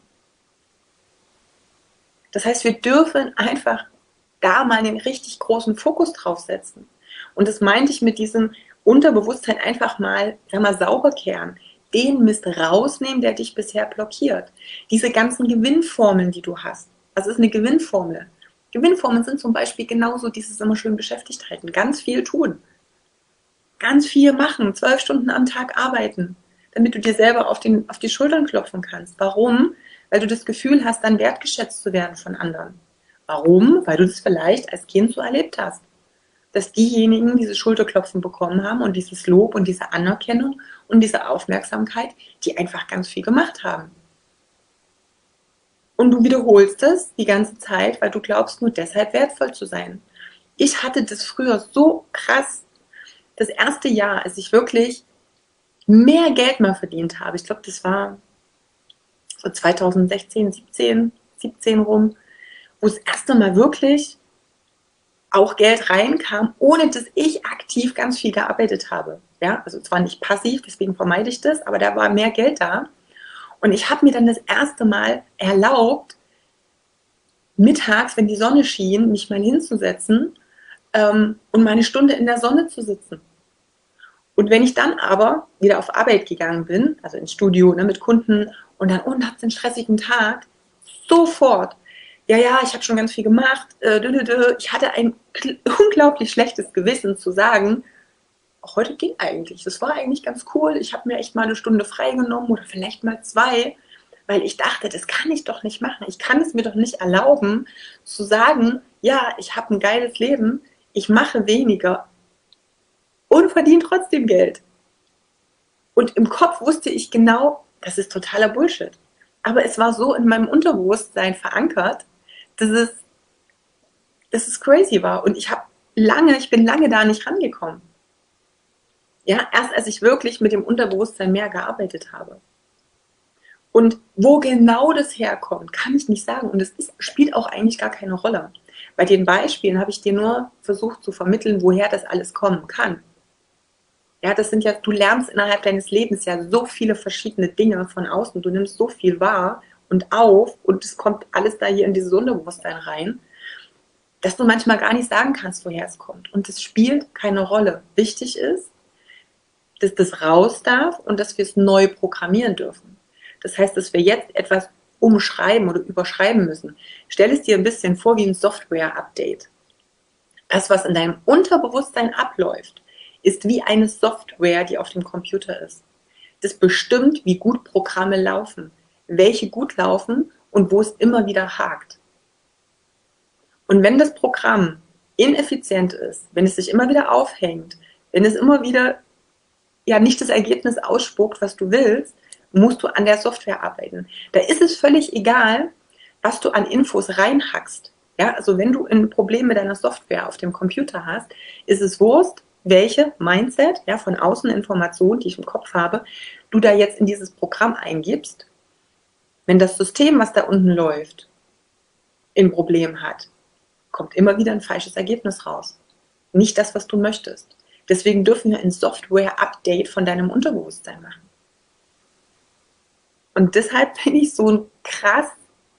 Das heißt, wir dürfen einfach da mal einen richtig großen Fokus drauf setzen. Und das meinte ich mit diesem Unterbewusstsein einfach mal, sauber kehren. Den Mist rausnehmen, der dich bisher blockiert. Diese ganzen Gewinnformeln, die du hast. Was ist eine Gewinnformel? Gewinnformeln sind zum Beispiel genauso dieses immer schön beschäftigt halten. Ganz viel tun. Ganz viel machen. 12 Stunden am Tag arbeiten. Damit du dir selber auf die Schultern klopfen kannst. Warum? Weil du das Gefühl hast, dann wertgeschätzt zu werden von anderen. Warum? Weil du das vielleicht als Kind so erlebt hast. Dass diejenigen diese Schulterklopfen bekommen haben und dieses Lob und diese Anerkennung und diese Aufmerksamkeit, die einfach ganz viel gemacht haben. Und du wiederholst es die ganze Zeit, weil du glaubst, nur deshalb wertvoll zu sein. Ich hatte das früher so krass. Das erste Jahr, als ich wirklich mehr Geld mal verdient habe, ich glaube, das war so 2016, 17 rum, wo das erste Mal wirklich auch Geld reinkam, ohne dass ich aktiv ganz viel gearbeitet habe. Ja, also zwar nicht passiv, deswegen vermeide ich das, aber da war mehr Geld da. Und ich habe mir dann das erste Mal erlaubt, mittags, wenn die Sonne schien, mich mal hinzusetzen und mal eine Stunde in der Sonne zu sitzen. Und wenn ich dann aber wieder auf Arbeit gegangen bin, also ins Studio, ne, mit Kunden und dann, hat's einen stressigen Tag, sofort, ja, ich habe schon ganz viel gemacht, ich hatte ein unglaublich schlechtes Gewissen zu sagen, auch heute ging eigentlich, das war eigentlich ganz cool, ich habe mir echt mal eine Stunde freigenommen oder vielleicht mal 2, weil ich dachte, das kann ich doch nicht machen, ich kann es mir doch nicht erlauben, zu sagen, ja, ich habe ein geiles Leben, ich mache weniger und verdiene trotzdem Geld. Und im Kopf wusste ich genau, das ist totaler Bullshit. Aber es war so in meinem Unterbewusstsein verankert, dass es crazy war. Und ich bin lange da nicht rangekommen. Ja, erst als ich wirklich mit dem Unterbewusstsein mehr gearbeitet habe. Und wo genau das herkommt, kann ich nicht sagen. Und es spielt auch eigentlich gar keine Rolle. Bei den Beispielen habe ich dir nur versucht zu vermitteln, woher das alles kommen kann. Ja, du lernst innerhalb deines Lebens ja so viele verschiedene Dinge von außen. Du nimmst so viel wahr und auf und es kommt alles da hier in dieses Unterbewusstsein rein, dass du manchmal gar nicht sagen kannst, woher es kommt. Und es spielt keine Rolle. Wichtig ist, dass das raus darf und dass wir es neu programmieren dürfen. Das heißt, dass wir jetzt etwas umschreiben oder überschreiben müssen. Stell es dir ein bisschen vor wie ein Software-Update. Das, was in deinem Unterbewusstsein abläuft, ist wie eine Software, die auf dem Computer ist. Das bestimmt, wie gut Programme laufen, welche gut laufen und wo es immer wieder hakt. Und wenn das Programm ineffizient ist, wenn es sich immer wieder aufhängt, wenn es immer wieder nicht das Ergebnis ausspuckt, was du willst, musst du an der Software arbeiten. Da ist es völlig egal, was du an Infos reinhackst. Ja, also wenn du ein Problem mit deiner Software auf dem Computer hast, ist es Wurst, welche Mindset, von außen Informationen, die ich im Kopf habe, du da jetzt in dieses Programm eingibst. Wenn das System, was da unten läuft, ein Problem hat, kommt immer wieder ein falsches Ergebnis raus. Nicht das, was du möchtest. Deswegen dürfen wir ein Software-Update von deinem Unterbewusstsein machen. Und deshalb bin ich so ein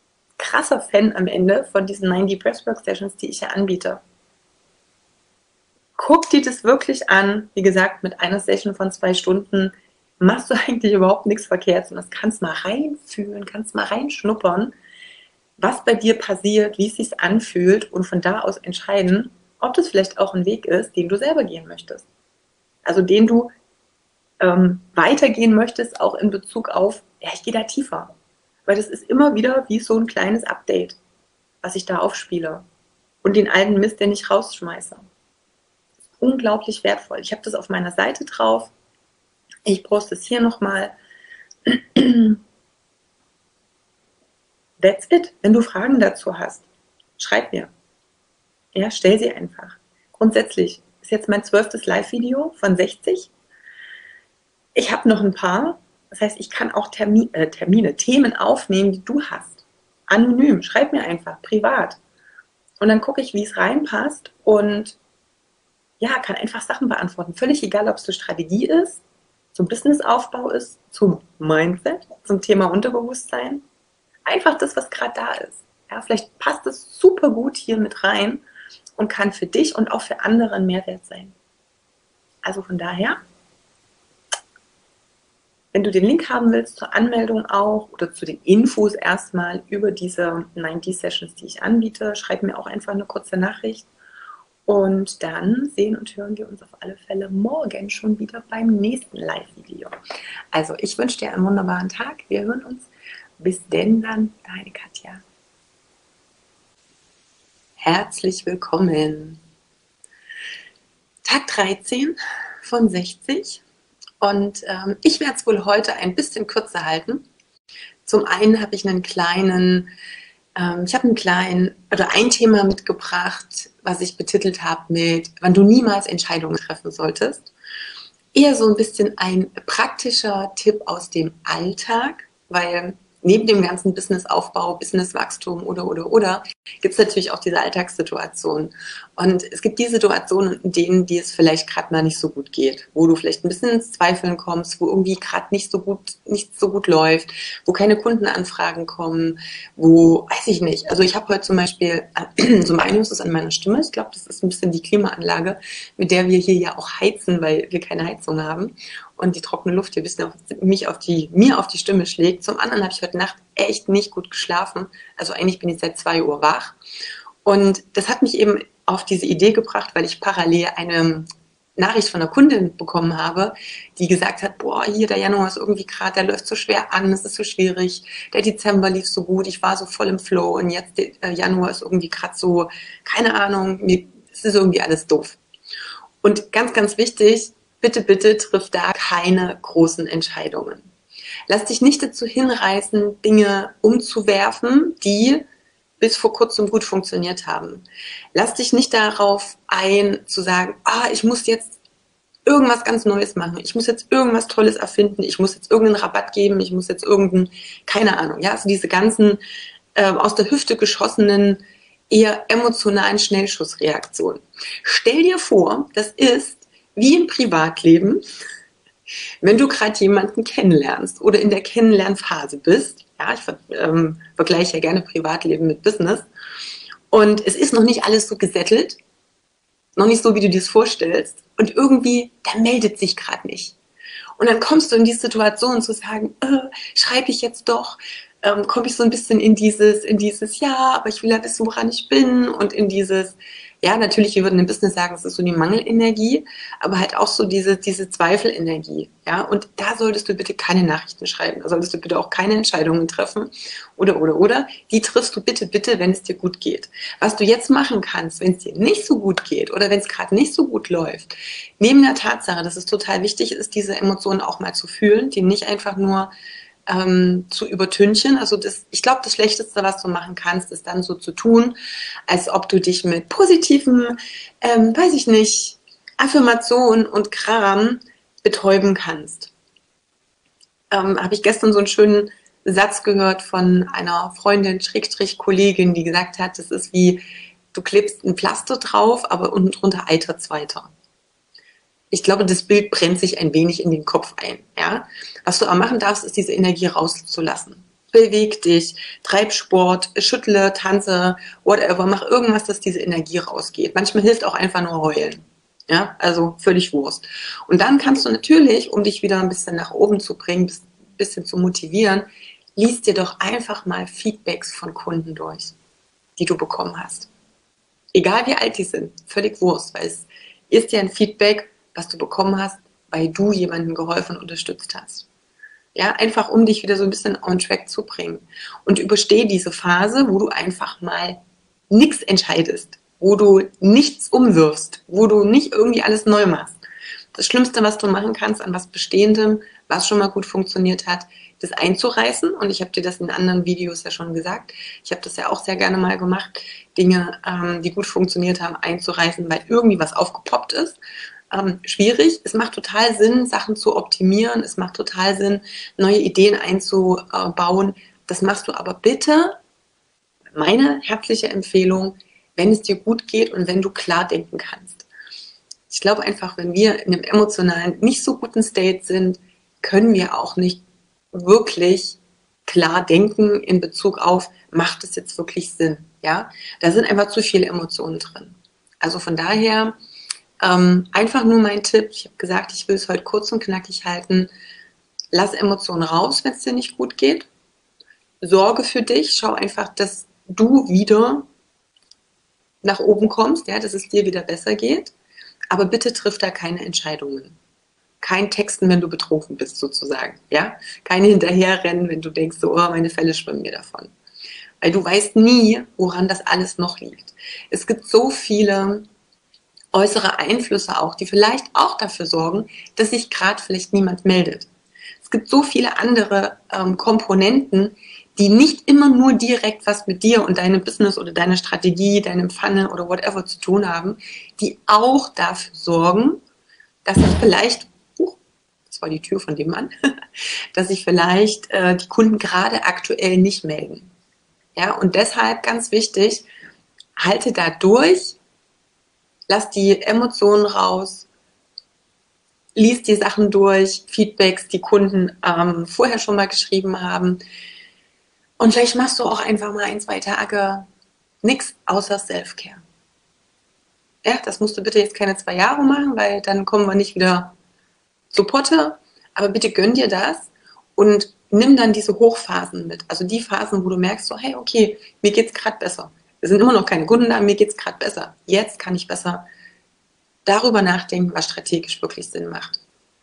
krasser Fan am Ende von diesen 90 Breathwork Sessions, die ich ja anbiete. guck dir das wirklich an. Wie gesagt, mit einer Session von 2 Stunden machst du eigentlich überhaupt nichts verkehrt. Und das kannst mal reinfühlen, kannst mal reinschnuppern, was bei dir passiert, wie es sich anfühlt und von da aus entscheiden, ob das vielleicht auch ein Weg ist, den du selber gehen möchtest. Also den du weitergehen möchtest, auch in Bezug auf, ja, ich gehe da tiefer. Weil das ist immer wieder wie so ein kleines Update, was ich da aufspiele. Und den alten Mist, den ich rausschmeiße. Das ist unglaublich wertvoll. Ich habe das auf meiner Seite drauf. Ich poste es hier nochmal. That's it. Wenn du Fragen dazu hast, schreib mir. Ja, stell sie einfach. Grundsätzlich ist jetzt mein 12. Live-Video von 60. Ich habe noch ein paar. Das heißt, ich kann auch Themen aufnehmen, die du hast. Anonym. Schreib mir einfach, privat. Und dann gucke ich, wie es reinpasst und ja, kann einfach Sachen beantworten. Völlig egal, ob es zur Strategie ist, zum Businessaufbau ist, zum Mindset, zum Thema Unterbewusstsein. Einfach das, was gerade da ist. Ja, vielleicht passt es super gut hier mit rein und kann für dich und auch für andere ein Mehrwert sein. Also von daher, wenn du den Link haben willst zur Anmeldung auch oder zu den Infos erstmal über diese 9D-Sessions, die ich anbiete, schreib mir auch einfach eine kurze Nachricht. Und dann sehen und hören wir uns auf alle Fälle morgen schon wieder beim nächsten Live-Video. Also ich wünsche dir einen wunderbaren Tag. Wir hören uns. Bis denn dann, deine Katja. Herzlich willkommen. Tag 13 von 60. Und ich werde es wohl heute ein bisschen kürzer halten. Zum einen habe ich ein Thema mitgebracht, was ich betitelt habe mit, wann du niemals Entscheidungen treffen solltest. Eher so ein bisschen ein praktischer Tipp aus dem Alltag, weil neben dem ganzen Businessaufbau, Businesswachstum oder, gibt es natürlich auch diese Alltagssituationen. Und es gibt die Situationen, in denen dir es vielleicht gerade mal nicht so gut geht, wo du vielleicht ein bisschen ins Zweifeln kommst, wo irgendwie gerade nicht so gut läuft, wo keine Kundenanfragen kommen, wo, weiß ich nicht. Also ich habe heute zum Beispiel, so ein Einfluss ist an meiner Stimme, ich glaube, das ist ein bisschen die Klimaanlage, mit der wir hier ja auch heizen, weil wir keine Heizung haben. Und die trockene Luft hier ein bisschen mir auf die Stimme schlägt. Zum anderen habe ich heute Nacht echt nicht gut geschlafen. Also eigentlich bin ich seit 2 Uhr wach. Und das hat mich eben auf diese Idee gebracht, weil ich parallel eine Nachricht von einer Kundin bekommen habe, die gesagt hat, boah, hier der Januar ist irgendwie gerade, der läuft so schwer an, es ist so schwierig, der Dezember lief so gut, ich war so voll im Flow und jetzt der Januar ist irgendwie gerade so, keine Ahnung, es ist irgendwie alles doof. Und ganz, ganz wichtig, bitte triff da keine großen Entscheidungen. Lass dich nicht dazu hinreißen, Dinge umzuwerfen, die bis vor kurzem gut funktioniert haben. Lass dich nicht darauf ein, zu sagen, ich muss jetzt irgendwas ganz Neues machen, ich muss jetzt irgendwas Tolles erfinden, ich muss jetzt irgendeinen Rabatt geben, ich muss jetzt keine Ahnung, ja, also diese ganzen aus der Hüfte geschossenen, eher emotionalen Schnellschussreaktionen. Stell dir vor, das ist wie im Privatleben, wenn du gerade jemanden kennenlernst oder in der Kennenlernphase bist, ja, ich vergleiche ja gerne Privatleben mit Business, und es ist noch nicht alles so gesettelt, noch nicht so, wie du dir es vorstellst, und irgendwie, da meldet sich gerade nicht. Und dann kommst du in die Situation zu sagen, schreibe ich jetzt doch, komme ich so ein bisschen in dieses, ja, aber ich will ja wissen, woran ich bin, und in dieses, ja, natürlich, wir würden im Business sagen, es ist so die Mangelenergie, aber halt auch so diese Zweifelenergie, ja, und da solltest du bitte keine Nachrichten schreiben, da solltest du bitte auch keine Entscheidungen treffen, oder, die triffst du bitte, wenn es dir gut geht. Was du jetzt machen kannst, wenn es dir nicht so gut geht oder wenn es gerade nicht so gut läuft, neben der Tatsache, dass es total wichtig ist, diese Emotionen auch mal zu fühlen, die nicht einfach nur zu übertünchen. Also ich glaube, das Schlechteste, was du machen kannst, ist dann so zu tun, als ob du dich mit positiven, weiß ich nicht, Affirmationen und Kram betäuben kannst. Habe ich gestern so einen schönen Satz gehört von einer Freundin, Kollegin, die gesagt hat, das ist wie, du klebst ein Pflaster drauf, aber unten drunter eitert es weiter. Ich glaube, das Bild brennt sich ein wenig in den Kopf ein. Ja? Was du aber machen darfst, ist, diese Energie rauszulassen. Beweg dich, treib Sport, schüttle, tanze, whatever, mach irgendwas, dass diese Energie rausgeht. Manchmal hilft auch einfach nur heulen. Ja, also völlig Wurst. Und dann kannst du natürlich, um dich wieder ein bisschen nach oben zu bringen, ein bisschen zu motivieren, liest dir doch einfach mal Feedbacks von Kunden durch, die du bekommen hast. Egal wie alt die sind, völlig Wurst, weil es ist ja ein Feedback, was du bekommen hast, weil du jemanden geholfen und unterstützt hast. Ja, einfach um dich wieder so ein bisschen on track zu bringen. Und übersteh diese Phase, wo du einfach mal nichts entscheidest, wo du nichts umwirfst, wo du nicht irgendwie alles neu machst. Das Schlimmste, was du machen kannst an was Bestehendem, was schon mal gut funktioniert hat, das einzureißen. Und ich habe dir das in anderen Videos ja schon gesagt. Ich habe das ja auch sehr gerne mal gemacht, Dinge, die gut funktioniert haben, einzureißen, weil irgendwie was aufgepoppt ist. Schwierig. Es macht total Sinn, Sachen zu optimieren. Es macht total Sinn, neue Ideen einzubauen. Das machst du aber bitte, meine herzliche Empfehlung, wenn es dir gut geht und wenn du klar denken kannst. Ich glaube einfach, wenn wir in einem emotionalen, nicht so guten State sind, können wir auch nicht wirklich klar denken in Bezug auf, macht es jetzt wirklich Sinn? Ja, da sind einfach zu viele Emotionen drin. Also von daher, einfach nur mein Tipp, ich habe gesagt, ich will es heute kurz und knackig halten, lass Emotionen raus, wenn es dir nicht gut geht, sorge für dich, schau einfach, dass du wieder nach oben kommst, ja, dass es dir wieder besser geht, aber bitte triff da keine Entscheidungen. Kein Texten, wenn du betrunken bist, sozusagen, ja, keine hinterherrennen, wenn du denkst, so, oh, meine Fälle schwimmen mir davon. Weil du weißt nie, woran das alles noch liegt. Es gibt so viele äußere Einflüsse auch, die vielleicht auch dafür sorgen, dass sich gerade vielleicht niemand meldet. Es gibt so viele andere Komponenten, die nicht immer nur direkt was mit dir und deinem Business oder deiner Strategie, deinem Funnel oder whatever zu tun haben, die auch dafür sorgen, dass es vielleicht, das war die Tür von dem Mann, dass sich vielleicht die Kunden gerade aktuell nicht melden. Ja, und deshalb ganz wichtig, halte da durch, lass die Emotionen raus, lies die Sachen durch, Feedbacks, die Kunden vorher schon mal geschrieben haben. Und vielleicht machst du auch einfach mal 1-2 Tage nichts außer Self-Care. Ja, das musst du bitte jetzt keine 2 Jahre machen, weil dann kommen wir nicht wieder zu Potte. Aber bitte gönn dir das und nimm dann diese Hochphasen mit. Also die Phasen, wo du merkst, so, hey, okay, mir geht's gerade besser. Es sind immer noch keine Kunden da, mir geht's gerade besser. Jetzt kann ich besser darüber nachdenken, was strategisch wirklich Sinn macht.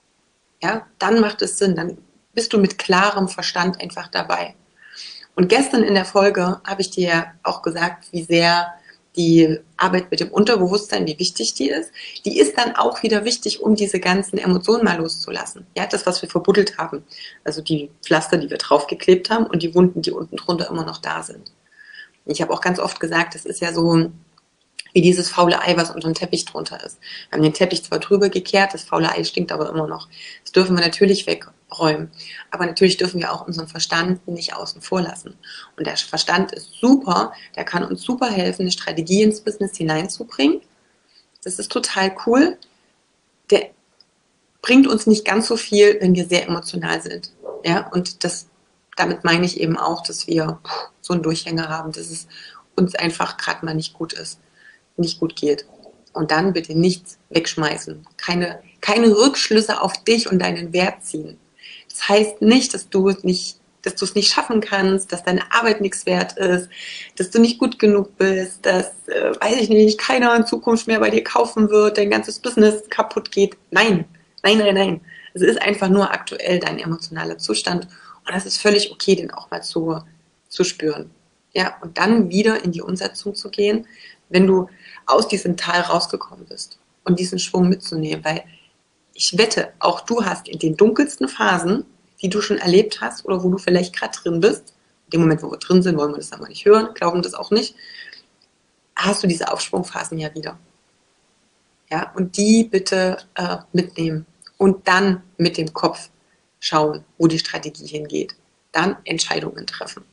Ja, dann macht es Sinn, dann bist du mit klarem Verstand einfach dabei. Und gestern in der Folge habe ich dir ja auch gesagt, wie sehr die Arbeit mit dem Unterbewusstsein, wie wichtig die ist. Die ist dann auch wieder wichtig, um diese ganzen Emotionen mal loszulassen. Ja, das, was wir verbuddelt haben. Also die Pflaster, die wir draufgeklebt haben und die Wunden, die unten drunter immer noch da sind. Ich habe auch ganz oft gesagt, das ist ja so wie dieses faule Ei, was unter dem Teppich drunter ist. Wir haben den Teppich zwar drüber gekehrt, das faule Ei stinkt aber immer noch. Das dürfen wir natürlich wegräumen. Aber natürlich dürfen wir auch unseren Verstand nicht außen vor lassen. Und der Verstand ist super, der kann uns super helfen, eine Strategie ins Business hineinzubringen. Das ist total cool. Der bringt uns nicht ganz so viel, wenn wir sehr emotional sind. Ja, und damit meine ich eben auch, dass wir so einen Durchhänger haben, dass es uns einfach gerade mal nicht gut ist, nicht gut geht. Und dann bitte nichts wegschmeißen. Keine Rückschlüsse auf dich und deinen Wert ziehen. Das heißt nicht, dass du es nicht schaffen kannst, dass deine Arbeit nichts wert ist, dass du nicht gut genug bist, dass, weiß ich nicht, keiner in Zukunft mehr bei dir kaufen wird, dein ganzes Business kaputt geht. Nein, nein, nein, nein. Es ist einfach nur aktuell dein emotionaler Zustand und das ist völlig okay, den auch mal zu spüren. Ja, und dann wieder in die Umsetzung zu gehen, wenn du aus diesem Tal rausgekommen bist und diesen Schwung mitzunehmen, weil ich wette, auch du hast in den dunkelsten Phasen, die du schon erlebt hast oder wo du vielleicht gerade drin bist, in dem Moment, wo wir drin sind, wollen wir das aber nicht hören, glauben das auch nicht, hast du diese Aufschwungphasen ja wieder. Ja, und die bitte mitnehmen und dann mit dem Kopf schauen, wo die Strategie hingeht. Dann Entscheidungen treffen.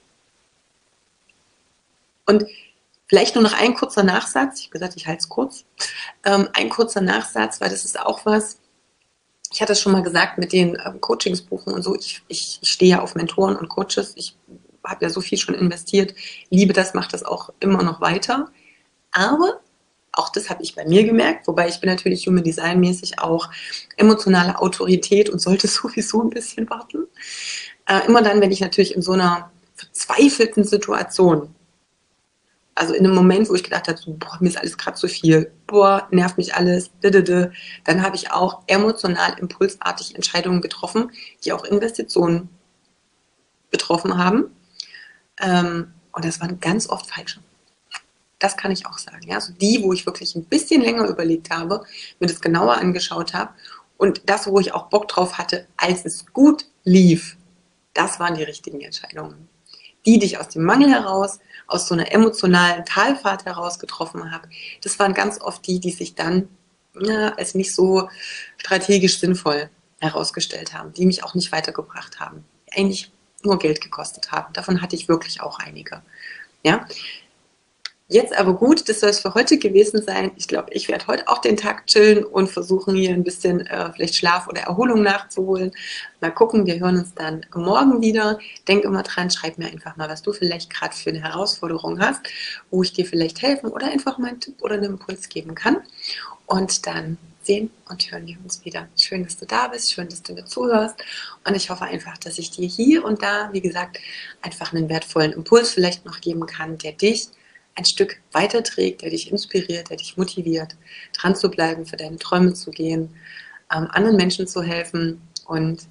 Und vielleicht nur noch ein kurzer Nachsatz. Ich habe gesagt, ich halte es kurz. Ein kurzer Nachsatz, weil das ist auch was. Ich hatte es schon mal gesagt mit den Coachings buchen und so. Ich stehe ja auf Mentoren und Coaches. Ich habe ja so viel schon investiert. Liebe das, mache das auch immer noch weiter. Aber Auch das habe ich bei mir gemerkt, wobei ich bin natürlich Human Design mäßig auch emotionale Autorität und sollte sowieso ein bisschen warten. Immer dann, wenn ich natürlich in so einer verzweifelten Situation, also in einem Moment, wo ich gedacht habe, so, boah, mir ist alles gerade zu viel, boah, nervt mich alles, dann habe ich auch emotional impulsartig Entscheidungen getroffen, die auch Investitionen betroffen haben. Und das waren ganz oft falsche. Das kann ich auch sagen. Ja? Also die, wo ich wirklich ein bisschen länger überlegt habe, mir das genauer angeschaut habe und das, wo ich auch Bock drauf hatte, als es gut lief, das waren die richtigen Entscheidungen. Die ich aus dem Mangel heraus, aus so einer emotionalen Talfahrt heraus getroffen habe, das waren ganz oft die sich dann als nicht so strategisch sinnvoll herausgestellt haben, die mich auch nicht weitergebracht haben, eigentlich nur Geld gekostet haben. Davon hatte ich wirklich auch einige. Ja? Jetzt aber gut, das soll es für heute gewesen sein. Ich glaube, ich werde heute auch den Tag chillen und versuchen, hier ein bisschen vielleicht Schlaf oder Erholung nachzuholen. Mal gucken, wir hören uns dann morgen wieder. Denk immer dran, schreib mir einfach mal, was du vielleicht gerade für eine Herausforderung hast, wo ich dir vielleicht helfen oder einfach mal einen Tipp oder einen Impuls geben kann. Und dann sehen und hören wir uns wieder. Schön, dass du da bist, schön, dass du mir zuhörst. Und ich hoffe einfach, dass ich dir hier und da, wie gesagt, einfach einen wertvollen Impuls vielleicht noch geben kann, der dich ein Stück weiterträgt, der dich inspiriert, der dich motiviert, dran zu bleiben, für deine Träume zu gehen, anderen Menschen zu helfen und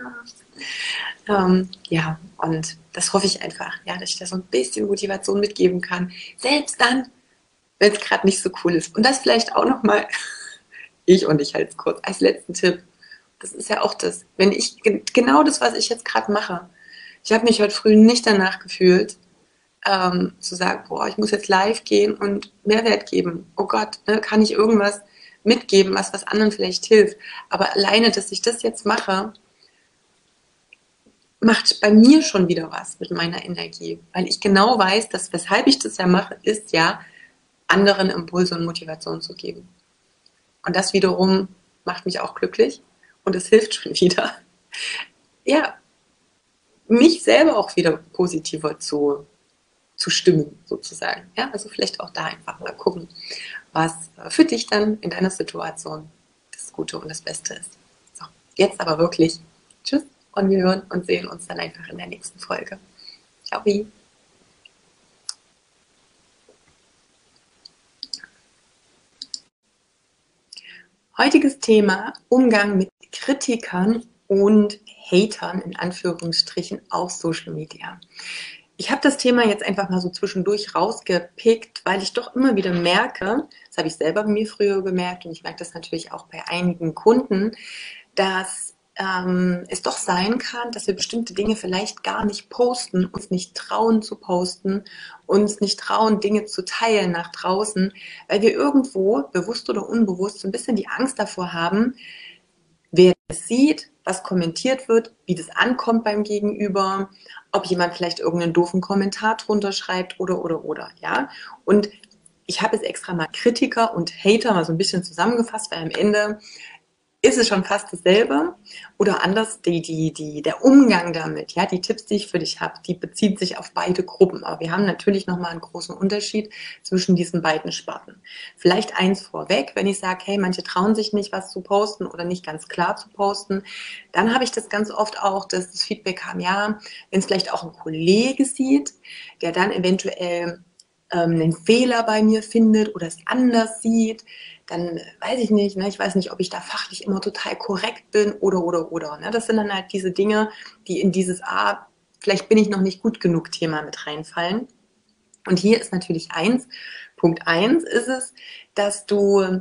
und das hoffe ich einfach, ja, dass ich da so ein bisschen Motivation mitgeben kann, selbst dann, wenn es gerade nicht so cool ist. Und das vielleicht auch nochmal, ich halte es kurz, als letzten Tipp, das ist ja auch das, wenn ich, genau das, was ich jetzt gerade mache, ich habe mich heute früh nicht danach gefühlt, zu sagen, boah, ich muss jetzt live gehen und Mehrwert geben. Oh Gott, ne, kann ich irgendwas mitgeben, was anderen vielleicht hilft. Aber alleine, dass ich das jetzt mache, macht bei mir schon wieder was mit meiner Energie. Weil ich genau weiß, dass weshalb ich das ja mache, ist ja, anderen Impulse und Motivation zu geben. Und das wiederum macht mich auch glücklich und es hilft schon wieder, ja, mich selber auch wieder positiver zu stimmen, sozusagen. Ja, also vielleicht auch da einfach mal gucken, was für dich dann in deiner Situation das Gute und das Beste ist. So, jetzt aber wirklich tschüss und wir hören und sehen uns dann einfach in der nächsten Folge. Ciao. Heutiges Thema: Umgang mit Kritikern und Hatern in Anführungsstrichen auf Social Media. Ich habe das Thema jetzt einfach mal so zwischendurch rausgepickt, weil ich doch immer wieder merke, das habe ich selber bei mir früher gemerkt und ich merke das natürlich auch bei einigen Kunden, dass es doch sein kann, dass wir bestimmte Dinge vielleicht gar nicht posten, uns nicht trauen zu posten, uns nicht trauen, Dinge zu teilen nach draußen, weil wir irgendwo, bewusst oder unbewusst, so ein bisschen die Angst davor haben, wer es sieht, was kommentiert wird, wie das ankommt beim Gegenüber, ob jemand vielleicht irgendeinen doofen Kommentar drunter schreibt oder, ja. Und ich habe jetzt extra mal Kritiker und Hater mal so ein bisschen zusammengefasst, weil am Ende ist es schon fast dasselbe oder anders, der Umgang damit, ja, die Tipps, die ich für dich habe, die beziehen sich auf beide Gruppen, aber wir haben natürlich nochmal einen großen Unterschied zwischen diesen beiden Sparten. Vielleicht eins vorweg, wenn ich sage, hey, manche trauen sich nicht, was zu posten oder nicht ganz klar zu posten, dann habe ich das ganz oft auch, dass das Feedback kam, ja, wenn es vielleicht auch ein Kollege sieht, der dann eventuell einen Fehler bei mir findet oder es anders sieht, dann weiß ich nicht, ne, ich weiß nicht, ob ich da fachlich immer total korrekt bin oder. Ne? Das sind dann halt diese Dinge, die in dieses, vielleicht bin ich noch nicht gut genug Thema mit reinfallen. Und hier ist natürlich Punkt 1 ist es, dass du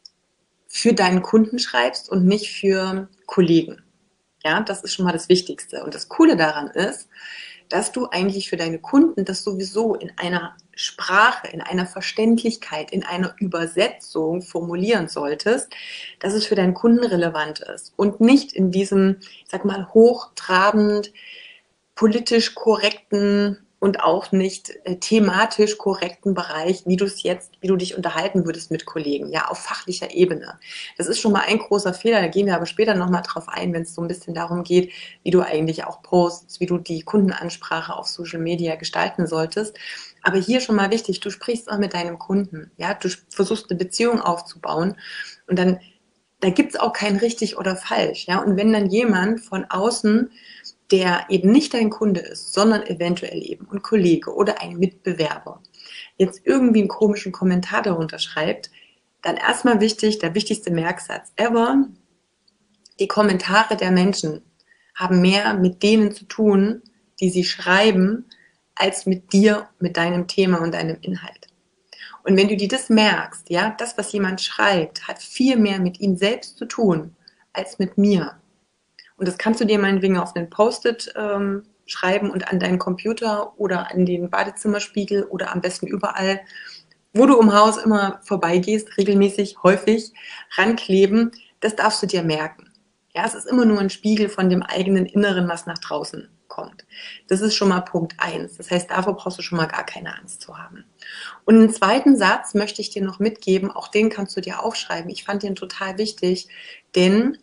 für deinen Kunden schreibst und nicht für Kollegen. Ja, das ist schon mal das Wichtigste. Und das Coole daran ist, dass du eigentlich für deine Kunden das sowieso in einer Sprache, in einer Verständlichkeit, in einer Übersetzung formulieren solltest, dass es für deinen Kunden relevant ist und nicht in diesem, ich sag mal, hochtrabend, politisch korrekten und auch nicht thematisch korrekten Bereich, wie du dich unterhalten würdest mit Kollegen, ja, auf fachlicher Ebene. Das ist schon mal ein großer Fehler, da gehen wir aber später nochmal drauf ein, wenn es so ein bisschen darum geht, wie du eigentlich auch postst, wie du die Kundenansprache auf Social Media gestalten solltest. Aber hier schon mal wichtig, du sprichst auch mit deinem Kunden, ja, du versuchst eine Beziehung aufzubauen und dann, da gibt's auch kein richtig oder falsch, ja, und wenn dann jemand von außen, der eben nicht dein Kunde ist, sondern eventuell eben ein Kollege oder ein Mitbewerber, jetzt irgendwie einen komischen Kommentar darunter schreibt, dann erstmal wichtig, der wichtigste Merksatz ever, die Kommentare der Menschen haben mehr mit denen zu tun, die sie schreiben, als mit dir, mit deinem Thema und deinem Inhalt. Und wenn du dir das merkst, ja, das, was jemand schreibt, hat viel mehr mit ihm selbst zu tun, als mit mir. Und das kannst du dir meinetwegen auf einen Post-it schreiben und an deinen Computer oder an den Badezimmerspiegel oder am besten überall, wo du im Haus immer vorbeigehst, regelmäßig, häufig rankleben. Das darfst du dir merken. Ja, es ist immer nur ein Spiegel von dem eigenen Inneren, was nach draußen kommt. Das ist schon mal Punkt 1. Das heißt, davor brauchst du schon mal gar keine Angst zu haben. Und einen zweiten Satz möchte ich dir noch mitgeben, auch den kannst du dir aufschreiben. Ich fand den total wichtig, denn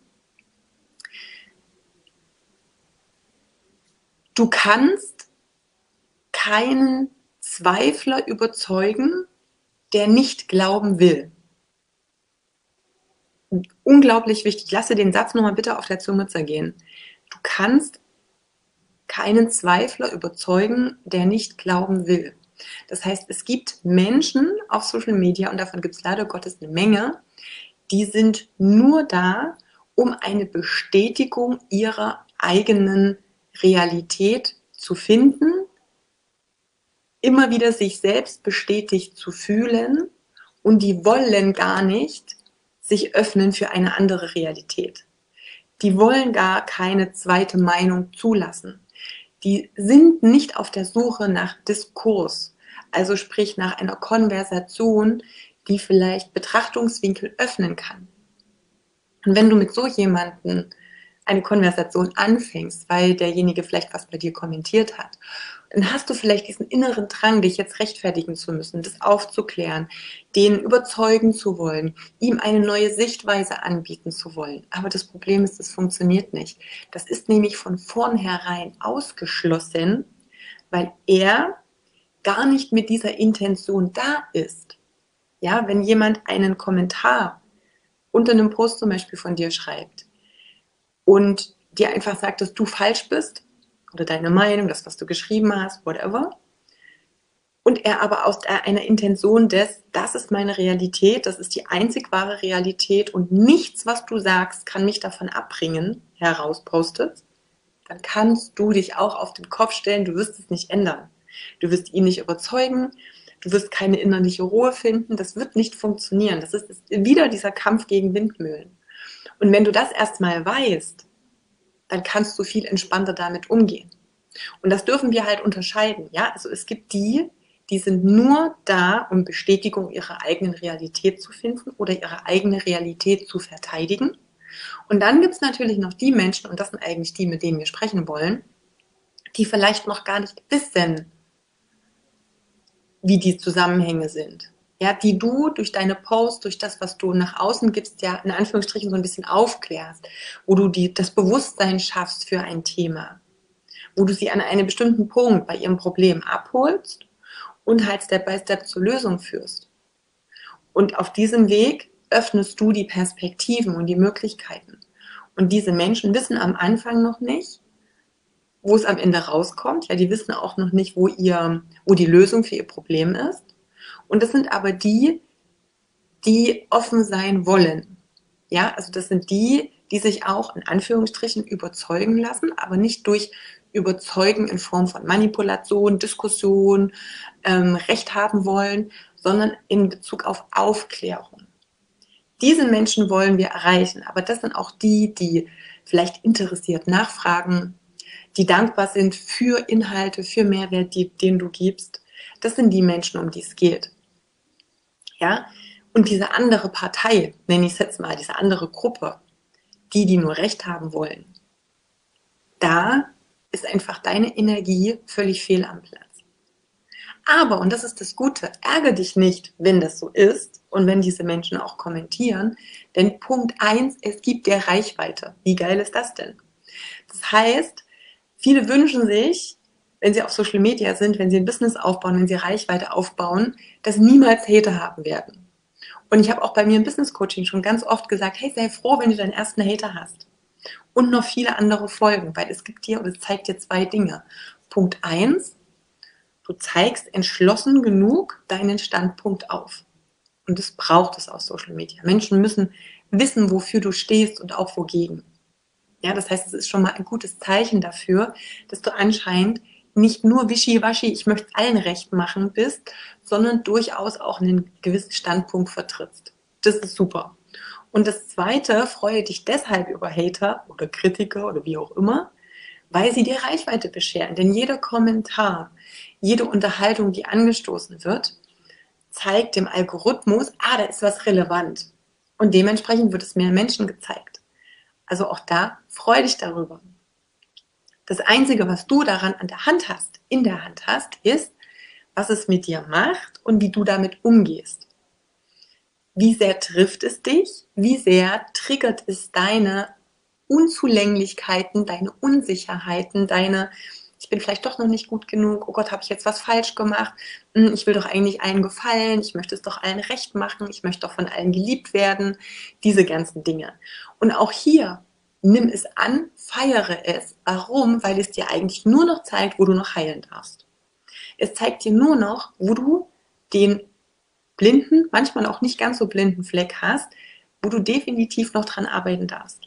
du kannst keinen Zweifler überzeugen, der nicht glauben will. Unglaublich wichtig. Lass dir den Satz nochmal bitte auf der Zunge zergehen. Du kannst keinen Zweifler überzeugen, der nicht glauben will. Das heißt, es gibt Menschen auf Social Media, und davon gibt es leider Gottes eine Menge, die sind nur da, um eine Bestätigung ihrer eigenen Realität zu finden, immer wieder sich selbst bestätigt zu fühlen, und die wollen gar nicht sich öffnen für eine andere Realität. Die wollen gar keine zweite Meinung zulassen. Die sind nicht auf der Suche nach Diskurs, also sprich nach einer Konversation, die vielleicht Betrachtungswinkel öffnen kann. Und wenn du mit so jemandem eine Konversation anfängst, weil derjenige vielleicht was bei dir kommentiert hat, dann hast du vielleicht diesen inneren Drang, dich jetzt rechtfertigen zu müssen, das aufzuklären, den überzeugen zu wollen, ihm eine neue Sichtweise anbieten zu wollen. Aber das Problem ist, das funktioniert nicht. Das ist nämlich von vornherein ausgeschlossen, weil er gar nicht mit dieser Intention da ist. Ja, wenn jemand einen Kommentar unter einem Post zum Beispiel von dir schreibt und dir einfach sagt, dass du falsch bist oder deine Meinung, das, was du geschrieben hast, whatever, und er aber aus einer Intention das ist meine Realität, das ist die einzig wahre Realität und nichts, was du sagst, kann mich davon abbringen, herauspostet, dann kannst du dich auch auf den Kopf stellen, du wirst es nicht ändern. Du wirst ihn nicht überzeugen, du wirst keine innerliche Ruhe finden, das wird nicht funktionieren. Das ist wieder dieser Kampf gegen Windmühlen. Und wenn du das erstmal weißt, dann kannst du viel entspannter damit umgehen. Und das dürfen wir halt unterscheiden. Ja, also es gibt die sind nur da, um Bestätigung ihrer eigenen Realität zu finden oder ihre eigene Realität zu verteidigen. Und dann gibt es natürlich noch die Menschen, und das sind eigentlich die, mit denen wir sprechen wollen, die vielleicht noch gar nicht wissen, wie die Zusammenhänge sind. Ja, die du durch deine Posts, durch das, was du nach außen gibst, ja in Anführungsstrichen so ein bisschen aufklärst, wo du das Bewusstsein schaffst für ein Thema, wo du sie an einen bestimmten Punkt bei ihrem Problem abholst und halt Step by Step zur Lösung führst. Und auf diesem Weg öffnest du die Perspektiven und die Möglichkeiten. Und diese Menschen wissen am Anfang noch nicht, wo es am Ende rauskommt. Ja, die wissen auch noch nicht, wo die Lösung für ihr Problem ist. Und das sind aber die offen sein wollen. Ja, also das sind die sich auch in Anführungsstrichen überzeugen lassen, aber nicht durch Überzeugen in Form von Manipulation, Diskussion, Recht haben wollen, sondern in Bezug auf Aufklärung. Diese Menschen wollen wir erreichen, aber das sind auch die vielleicht interessiert nachfragen, die dankbar sind für Inhalte, für Mehrwert, den du gibst. Das sind die Menschen, um die es geht. Ja? Und diese andere Partei, nenne ich es jetzt mal, diese andere Gruppe, die nur Recht haben wollen, da ist einfach deine Energie völlig fehl am Platz. Aber, und das ist das Gute, ärgere dich nicht, wenn das so ist und wenn diese Menschen auch kommentieren, denn Punkt eins: es gibt dir Reichweite. Wie geil ist das denn? Das heißt, viele wünschen sich, wenn sie auf Social Media sind, wenn sie ein Business aufbauen, wenn sie Reichweite aufbauen, dass sie niemals Hater haben werden. Und ich habe auch bei mir im Business Coaching schon ganz oft gesagt, hey, sei froh, wenn du deinen ersten Hater hast. Und noch viele andere Folgen, weil es gibt dir oder es zeigt dir zwei Dinge. Punkt eins: du zeigst entschlossen genug deinen Standpunkt auf. Und das braucht es auf Social Media. Menschen müssen wissen, wofür du stehst und auch wogegen. Ja, das heißt, es ist schon mal ein gutes Zeichen dafür, dass du anscheinend nicht nur wischiwaschi, ich möchte es allen recht machen bist, sondern durchaus auch einen gewissen Standpunkt vertrittst. Das ist super. Und das Zweite: freue dich deshalb über Hater oder Kritiker oder wie auch immer, weil sie dir Reichweite bescheren. Denn jeder Kommentar, jede Unterhaltung, die angestoßen wird, zeigt dem Algorithmus, da ist was relevant. Und dementsprechend wird es mehr Menschen gezeigt. Also auch da, freu dich darüber. Das Einzige, was du daran in der Hand hast, ist, was es mit dir macht und wie du damit umgehst. Wie sehr trifft es dich? Wie sehr triggert es deine Unzulänglichkeiten, deine Unsicherheiten, ich bin vielleicht doch noch nicht gut genug, oh Gott, habe ich jetzt was falsch gemacht, ich will doch eigentlich allen gefallen, ich möchte es doch allen recht machen, ich möchte doch von allen geliebt werden, diese ganzen Dinge. Und auch hier, nimm es an, feiere es. Warum? Weil es dir eigentlich nur noch zeigt, wo du noch heilen darfst. Es zeigt dir nur noch, wo du den blinden, manchmal auch nicht ganz so blinden Fleck hast, wo du definitiv noch dran arbeiten darfst.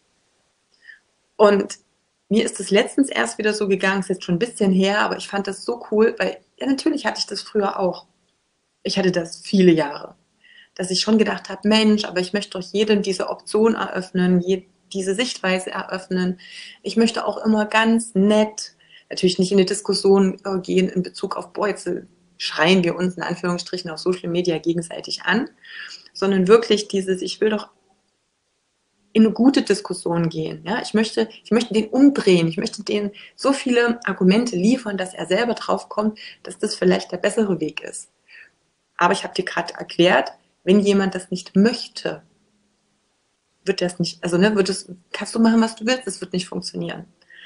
Und mir ist es letztens erst wieder so gegangen, ist jetzt schon ein bisschen her, aber ich fand das so cool, weil ja, natürlich hatte ich das früher auch. Ich hatte das viele Jahre, dass ich schon gedacht habe, Mensch, aber ich möchte doch jedem diese Option eröffnen, diese Sichtweise eröffnen. Ich möchte auch immer ganz nett, natürlich nicht in eine Diskussion gehen in Bezug auf, boah, jetzt schreien wir uns in Anführungsstrichen auf Social Media gegenseitig an, sondern wirklich dieses, ich will doch in eine gute Diskussion gehen. Ja? Ich möchte den umdrehen. Ich möchte denen so viele Argumente liefern, dass er selber drauf kommt, dass das vielleicht der bessere Weg ist. Aber ich habe dir gerade erklärt, wenn jemand das nicht möchte, wird das nicht, also kannst du machen, was du willst, es wird nicht funktionieren.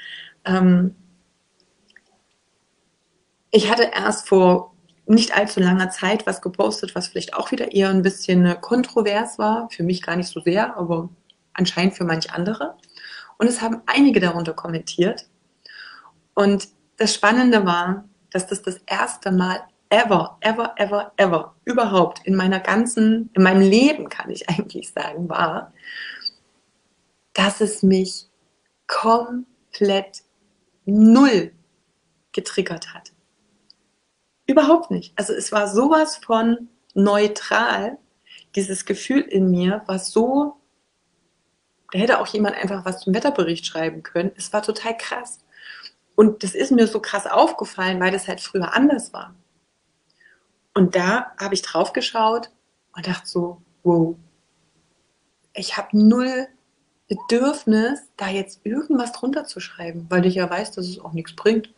Ich hatte erst vor nicht allzu langer Zeit was gepostet, was vielleicht auch wieder eher ein bisschen kontrovers war. Für mich gar nicht so sehr, aber anscheinend für manch andere. Und es haben einige darunter kommentiert. Und das Spannende war, dass das erste Mal ever überhaupt in meinem Leben, kann ich eigentlich sagen, war, dass es mich komplett null getriggert hat. Überhaupt nicht. Also es war sowas von neutral. Dieses Gefühl in mir war so, da hätte auch jemand einfach was zum Wetterbericht schreiben können. Es war total krass. Und das ist mir so krass aufgefallen, weil das halt früher anders war. Und da habe ich drauf geschaut und dachte so, wow, ich habe null Bedürfnis, da jetzt irgendwas drunter zu schreiben, weil ich ja weiß, dass es auch nichts bringt.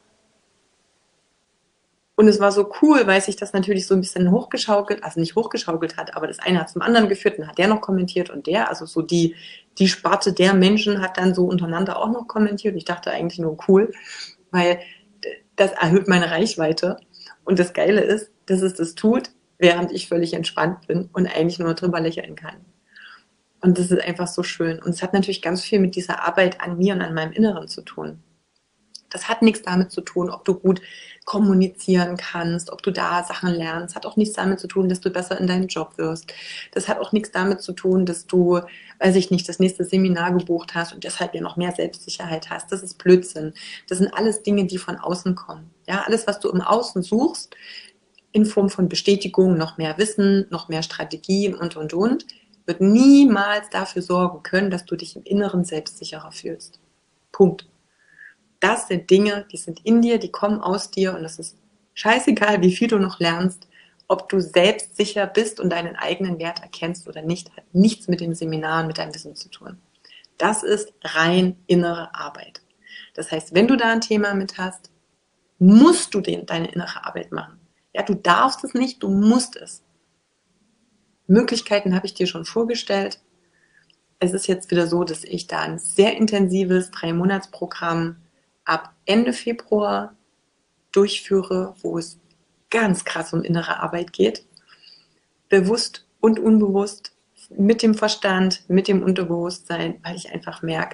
Und es war so cool, weil sich das natürlich so ein bisschen hochgeschaukelt, also nicht hochgeschaukelt hat, aber das eine hat zum anderen geführt, dann hat der noch kommentiert und der, also so die Sparte der Menschen hat dann so untereinander auch noch kommentiert. Und ich dachte eigentlich nur cool, weil das erhöht meine Reichweite. Und das Geile ist, dass es das tut, während ich völlig entspannt bin und eigentlich nur drüber lächeln kann. Und das ist einfach so schön. Und es hat natürlich ganz viel mit dieser Arbeit an mir und an meinem Inneren zu tun. Das hat nichts damit zu tun, ob du gut kommunizieren kannst, ob du da Sachen lernst. Hat auch nichts damit zu tun, dass du besser in deinem Job wirst. Das hat auch nichts damit zu tun, dass du, weiß ich nicht, das nächste Seminar gebucht hast und deshalb ja noch mehr Selbstsicherheit hast. Das ist Blödsinn. Das sind alles Dinge, die von außen kommen. Ja, alles, was du im Außen suchst, in Form von Bestätigung, noch mehr Wissen, noch mehr Strategien und, wird niemals dafür sorgen können, dass du dich im Inneren selbstsicherer fühlst. Punkt. Das sind Dinge, die sind in dir, die kommen aus dir und es ist scheißegal, wie viel du noch lernst, ob du selbstsicher bist und deinen eigenen Wert erkennst oder nicht, hat nichts mit dem Seminar und mit deinem Wissen zu tun. Das ist rein innere Arbeit. Das heißt, wenn du da ein Thema mit hast, musst du deine innere Arbeit machen. Ja, du darfst es nicht, du musst es. Möglichkeiten habe ich dir schon vorgestellt. Es ist jetzt wieder so, dass ich da ein sehr intensives 3-Monats-Programm ab Ende Februar durchführe, wo es ganz krass um innere Arbeit geht. Bewusst und unbewusst, mit dem Verstand, mit dem Unterbewusstsein, weil ich einfach merke,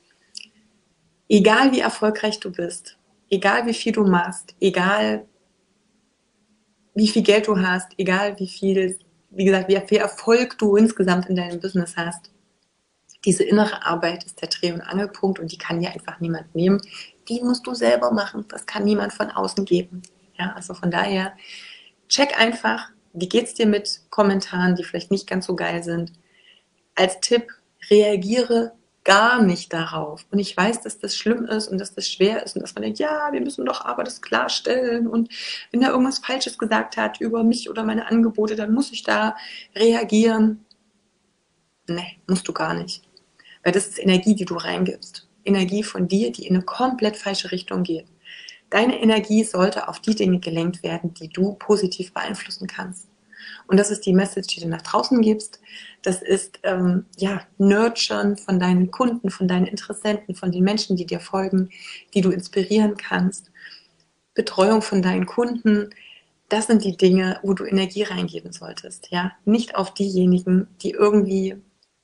egal wie erfolgreich du bist, egal wie viel du machst, egal wie viel Geld du hast, egal wie viel Erfolg du insgesamt in deinem Business hast, diese innere Arbeit ist der Dreh- und Angelpunkt und die kann dir einfach niemand nehmen. Die musst du selber machen. Das kann niemand von außen geben. Ja, also von daher, check einfach, wie geht's dir mit Kommentaren, die vielleicht nicht ganz so geil sind. Als Tipp, reagiere gar nicht darauf. Und ich weiß, dass das schlimm ist und dass das schwer ist und dass man denkt, ja, wir müssen doch aber das klarstellen und wenn er irgendwas Falsches gesagt hat über mich oder meine Angebote, dann muss ich da reagieren. Nee, musst du gar nicht. Weil das ist Energie, die du reingibst. Energie von dir, die in eine komplett falsche Richtung geht. Deine Energie sollte auf die Dinge gelenkt werden, die du positiv beeinflussen kannst. Und das ist die Message, die du nach draußen gibst. Das ist Nurturen von deinen Kunden, von deinen Interessenten, von den Menschen, die dir folgen, die du inspirieren kannst. Betreuung von deinen Kunden. Das sind die Dinge, wo du Energie reingeben solltest. Ja, nicht auf diejenigen, die irgendwie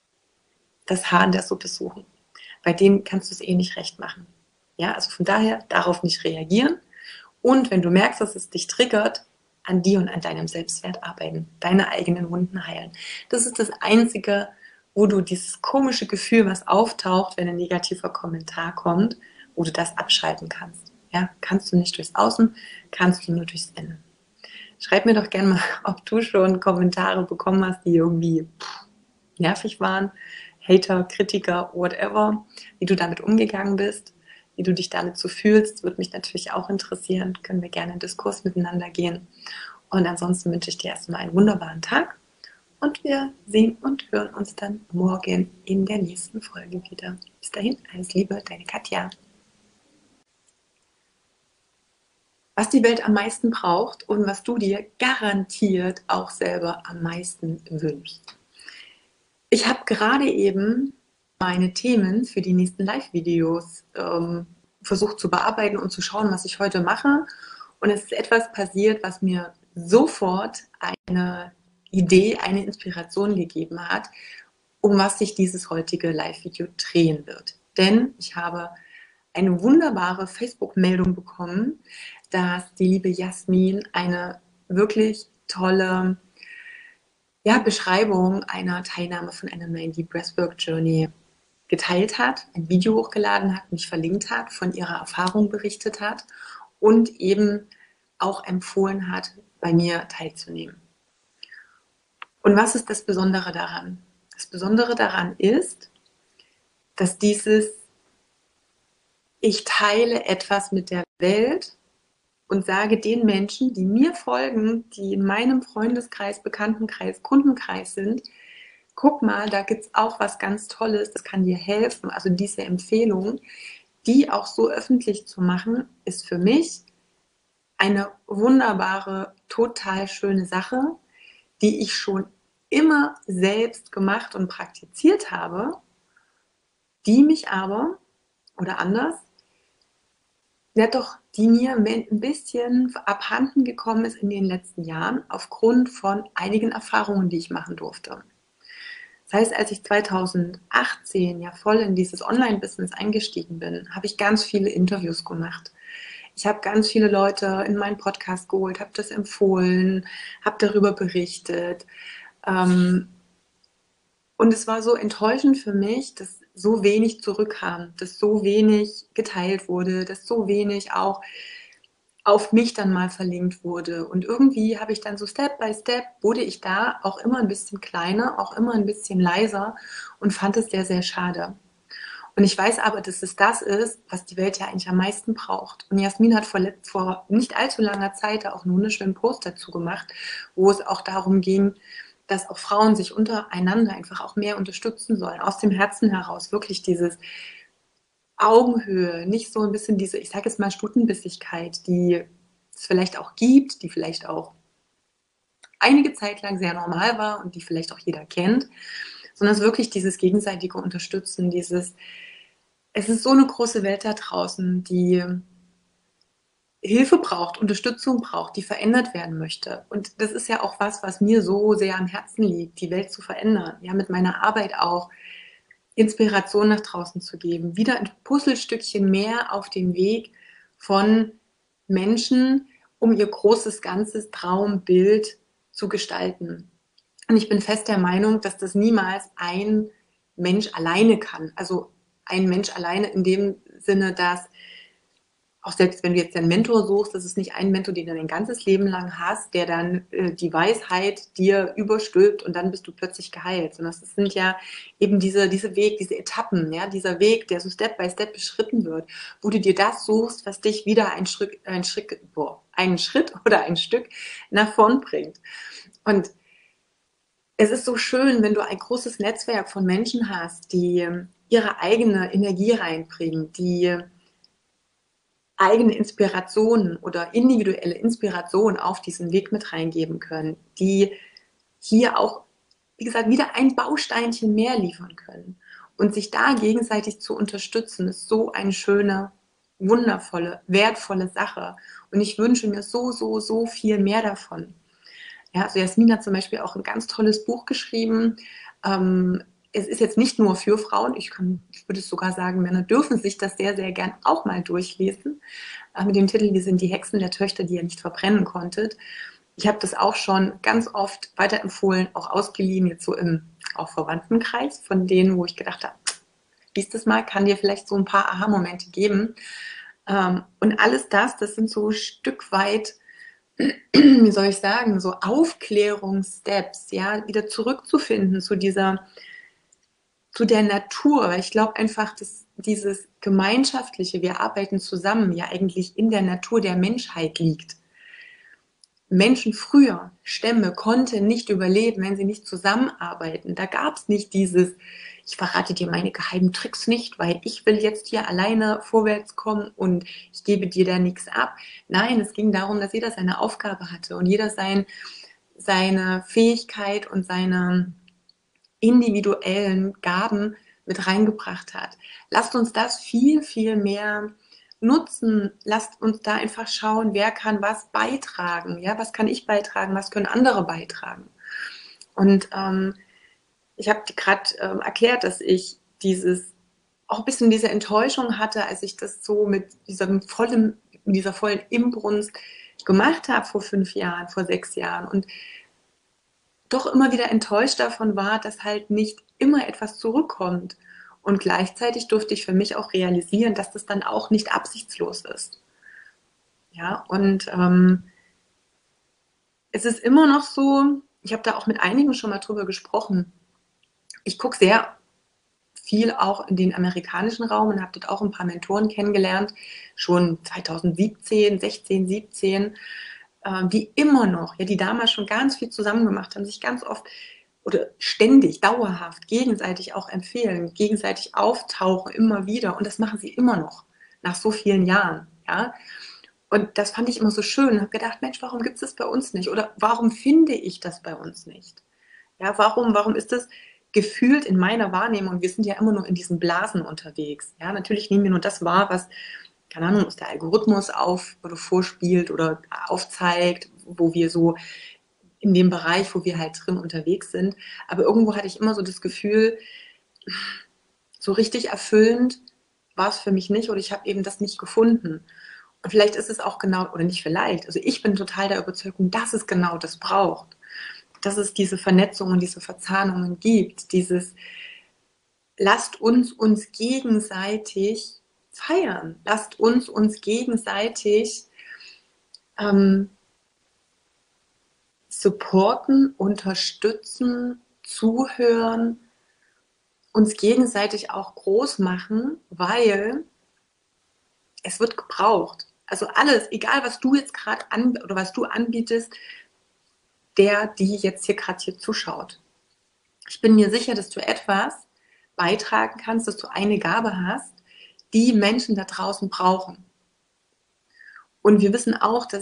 das Haar in der Suppe suchen. Bei denen kannst du es eh nicht recht machen. Ja, also von daher darauf nicht reagieren. Und wenn du merkst, dass es dich triggert, an dir und an deinem Selbstwert arbeiten, deine eigenen Wunden heilen. Das ist das Einzige, wo du dieses komische Gefühl, was auftaucht, wenn ein negativer Kommentar kommt, wo du das abschalten kannst. Ja, kannst du nicht durchs Außen, kannst du nur durchs Innen. Schreib mir doch gerne mal, ob du schon Kommentare bekommen hast, die irgendwie nervig waren, Hater, Kritiker, whatever, wie du damit umgegangen bist, wie du dich damit so fühlst, würde mich natürlich auch interessieren. Können wir gerne in Diskurs miteinander gehen. Und ansonsten wünsche ich dir erstmal einen wunderbaren Tag und wir sehen und hören uns dann morgen in der nächsten Folge wieder. Bis dahin, alles Liebe, deine Katja. Was die Welt am meisten braucht und was du dir garantiert auch selber am meisten wünschst. Ich habe gerade eben meine Themen für die nächsten Live-Videos versucht zu bearbeiten und zu schauen, was ich heute mache. Und es ist etwas passiert, was mir sofort eine Idee, eine Inspiration gegeben hat, um was sich dieses heutige Live-Video drehen wird. Denn ich habe eine wunderbare Facebook-Meldung bekommen, dass die liebe Jasmin eine wirklich tolle Beschreibung einer Teilnahme von einer 90 Breathwork Journey geteilt hat, ein Video hochgeladen hat, mich verlinkt hat, von ihrer Erfahrung berichtet hat und eben auch empfohlen hat, bei mir teilzunehmen. Und was ist das Besondere daran? Das Besondere daran ist, dass ich teile etwas mit der Welt und sage den Menschen, die mir folgen, die in meinem Freundeskreis, Bekanntenkreis, Kundenkreis sind, guck mal, da gibt es auch was ganz Tolles, das kann dir helfen. Also diese Empfehlung, die auch so öffentlich zu machen, ist für mich eine wunderbare, total schöne Sache, die ich schon immer selbst gemacht und praktiziert habe, die mich aber, oder anders, die mir ein bisschen abhanden gekommen ist in den letzten Jahren aufgrund von einigen Erfahrungen, die ich machen durfte. Das heißt, als ich 2018 ja voll in dieses Online-Business eingestiegen bin, habe ich ganz viele Interviews gemacht. Ich habe ganz viele Leute in meinen Podcast geholt, habe das empfohlen, habe darüber berichtet. Und es war so enttäuschend für mich, dass so wenig zurückkam, dass so wenig geteilt wurde, dass so wenig auch auf mich dann mal verlinkt wurde. Und irgendwie habe ich dann so Step by Step, wurde ich da auch immer ein bisschen kleiner, auch immer ein bisschen leiser und fand es sehr, sehr schade. Und ich weiß aber, dass es das ist, was die Welt ja eigentlich am meisten braucht. Und Jasmin hat vor nicht allzu langer Zeit auch einen wunderschönen Post dazu gemacht, wo es auch darum ging, dass auch Frauen sich untereinander einfach auch mehr unterstützen sollen, aus dem Herzen heraus, wirklich dieses Augenhöhe, nicht so ein bisschen diese, ich sage jetzt mal Stutenbissigkeit, die es vielleicht auch gibt, die vielleicht auch einige Zeit lang sehr normal war und die vielleicht auch jeder kennt, sondern es ist wirklich dieses gegenseitige Unterstützen, es ist so eine große Welt da draußen, die Hilfe braucht, Unterstützung braucht, die verändert werden möchte. Und das ist ja auch was mir so sehr am Herzen liegt, die Welt zu verändern. Ja, mit meiner Arbeit auch Inspiration nach draußen zu geben, wieder ein Puzzlestückchen mehr auf dem Weg von Menschen, um ihr großes, ganzes Traumbild zu gestalten. Und ich bin fest der Meinung, dass das niemals ein Mensch alleine kann. Also ein Mensch alleine in dem Sinne, dass auch selbst wenn du jetzt einen Mentor suchst, das ist nicht ein Mentor, den du dein ganzes Leben lang hast, der dann die Weisheit dir überstülpt und dann bist du plötzlich geheilt. Sondern es sind ja eben diese Weg, diese Etappen, ja, dieser Weg, der so Step by Step beschritten wird, wo du dir das suchst, was dich wieder einen Schritt oder ein Stück nach vorn bringt. Und es ist so schön, wenn du ein großes Netzwerk von Menschen hast, die ihre eigene Energie reinbringen, die eigene Inspirationen oder individuelle Inspiration auf diesen Weg mit reingeben können, die hier auch, wie gesagt, wieder ein Bausteinchen mehr liefern können. Und sich da gegenseitig zu unterstützen, ist so eine schöne, wundervolle, wertvolle Sache. Und ich wünsche mir so viel mehr davon. Ja, also Jasmin hat zum Beispiel auch ein ganz tolles Buch geschrieben. Es ist jetzt nicht nur für Frauen, ich würde es sogar sagen, Männer dürfen sich das sehr gern auch mal durchlesen. Mit dem Titel Wir sind die Hexen der Töchter, die ihr nicht verbrennen konntet. Ich habe das auch schon ganz oft weiterempfohlen, auch ausgeliehen, jetzt so im auch Verwandtenkreis, von denen, wo ich gedacht habe, lies das mal, kann dir vielleicht so ein paar Aha-Momente geben. Und alles das sind so ein Stück weit, wie soll ich sagen, so Aufklärungssteps, ja, wieder zurückzufinden zu der Natur, weil ich glaube einfach, dass dieses gemeinschaftliche, wir arbeiten zusammen, ja eigentlich in der Natur der Menschheit liegt. Menschen früher, Stämme, konnten nicht überleben, wenn sie nicht zusammenarbeiten. Da gab es nicht dieses, ich verrate dir meine geheimen Tricks nicht, weil ich will jetzt hier alleine vorwärts kommen und ich gebe dir da nichts ab. Nein, es ging darum, dass jeder seine Aufgabe hatte und jeder seine Fähigkeit und seine individuellen Gaben mit reingebracht hat. Lasst uns das viel mehr nutzen. Lasst uns da einfach schauen, wer kann was beitragen. Ja, was kann ich beitragen? Was können andere beitragen? Und ich habe gerade erklärt, dass ich auch ein bisschen diese Enttäuschung hatte, als ich das so mit dieser vollen Inbrunst gemacht habe vor 5 Jahren, vor 6 Jahren und doch immer wieder enttäuscht davon war, dass halt nicht immer etwas zurückkommt. Und gleichzeitig durfte ich für mich auch realisieren, dass das dann auch nicht absichtslos ist. Ja, und es ist immer noch so, ich habe da auch mit einigen schon mal drüber gesprochen. Ich gucke sehr viel auch in den amerikanischen Raum und habe dort auch ein paar Mentoren kennengelernt, schon 2017, 16, 17, die immer noch, ja, die damals schon ganz viel zusammen gemacht haben, sich ganz oft oder ständig, dauerhaft, gegenseitig auch empfehlen, gegenseitig auftauchen, immer wieder. Und das machen sie immer noch, nach so vielen Jahren. Ja? Und das fand ich immer so schön. Ich habe gedacht, Mensch, warum gibt es das bei uns nicht? Oder warum finde ich das bei uns nicht? Ja, warum ist das gefühlt in meiner Wahrnehmung? Wir sind ja immer nur in diesen Blasen unterwegs. Ja, natürlich nehmen wir nur das wahr, was, keine Ahnung, was der Algorithmus oder vorspielt oder aufzeigt, wo wir so in dem Bereich, wo wir halt drin unterwegs sind. Aber irgendwo hatte ich immer so das Gefühl, so richtig erfüllend war es für mich nicht oder ich habe eben das nicht gefunden. Und vielleicht ist es auch genau, oder nicht vielleicht, also ich bin total der Überzeugung, dass es genau das braucht. Dass es diese Vernetzung und diese Verzahnungen gibt. Lasst uns gegenseitig feiern. Lasst uns gegenseitig supporten, unterstützen, zuhören, uns gegenseitig auch groß machen, weil es wird gebraucht. Also alles, egal was du jetzt gerade oder was du anbietest, die jetzt hier zuschaut. Ich bin mir sicher, dass du etwas beitragen kannst, dass du eine Gabe hast, die Menschen da draußen brauchen. Und wir wissen auch, dass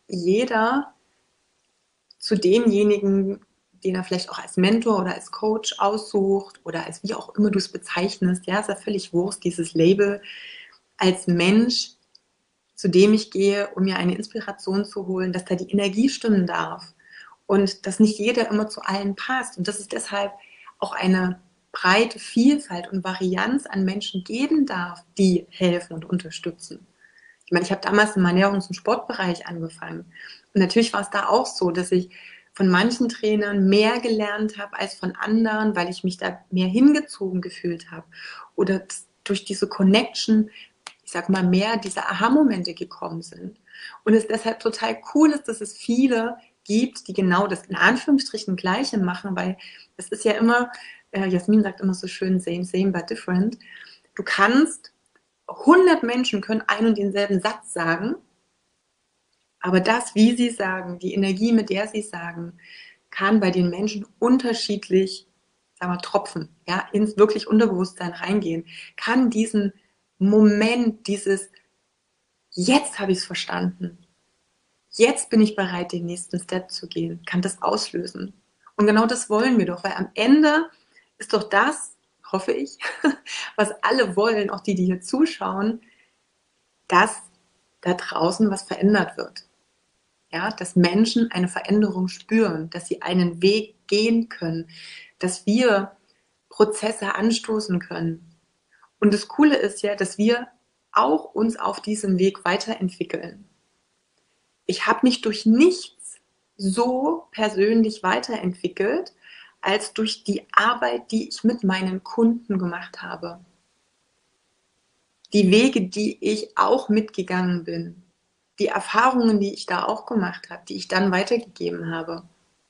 jeder zu demjenigen, den er vielleicht auch als Mentor oder als Coach aussucht oder als wie auch immer du es bezeichnest, ja, ist ja völlig wurscht, dieses Label, als Mensch, zu dem ich gehe, um mir eine Inspiration zu holen, dass da die Energie stimmen darf und dass nicht jeder immer zu allen passt und dass es deshalb auch eine breite Vielfalt und Varianz an Menschen geben darf, die helfen und unterstützen. Ich meine, ich habe damals im Ernährungs- und Sportbereich angefangen und natürlich war es da auch so, dass ich von manchen Trainern mehr gelernt habe als von anderen, weil ich mich da mehr hingezogen gefühlt habe oder durch diese Connection, ich sag mal, mehr diese Aha-Momente gekommen sind. Und es deshalb total cool ist, dass es viele gibt, die genau das in Anführungsstrichen Gleiche machen, weil es ist ja immer, Jasmin sagt immer so schön, same, same, but different. Du kannst 100 Menschen können einen und denselben Satz sagen, aber das, wie sie sagen, die Energie, mit der sie sagen, kann bei den Menschen unterschiedlich, sagen wir, tropfen, ja, ins wirklich Unterbewusstsein reingehen, kann diesen Moment, dieses jetzt habe ich es verstanden, jetzt bin ich bereit, den nächsten Step zu gehen, kann das auslösen. Und genau das wollen wir doch, weil am Ende ist doch das, hoffe ich, was alle wollen, auch die, die hier zuschauen, dass da draußen was verändert wird. Ja, dass Menschen eine Veränderung spüren, dass sie einen Weg gehen können, dass wir Prozesse anstoßen können. Und das Coole ist ja, dass wir auch uns auf diesem Weg weiterentwickeln. Ich habe mich durch nichts so persönlich weiterentwickelt, als durch die Arbeit, die ich mit meinen Kunden gemacht habe. Die Wege, die ich auch mitgegangen bin. Die Erfahrungen, die ich da auch gemacht habe, die ich dann weitergegeben habe.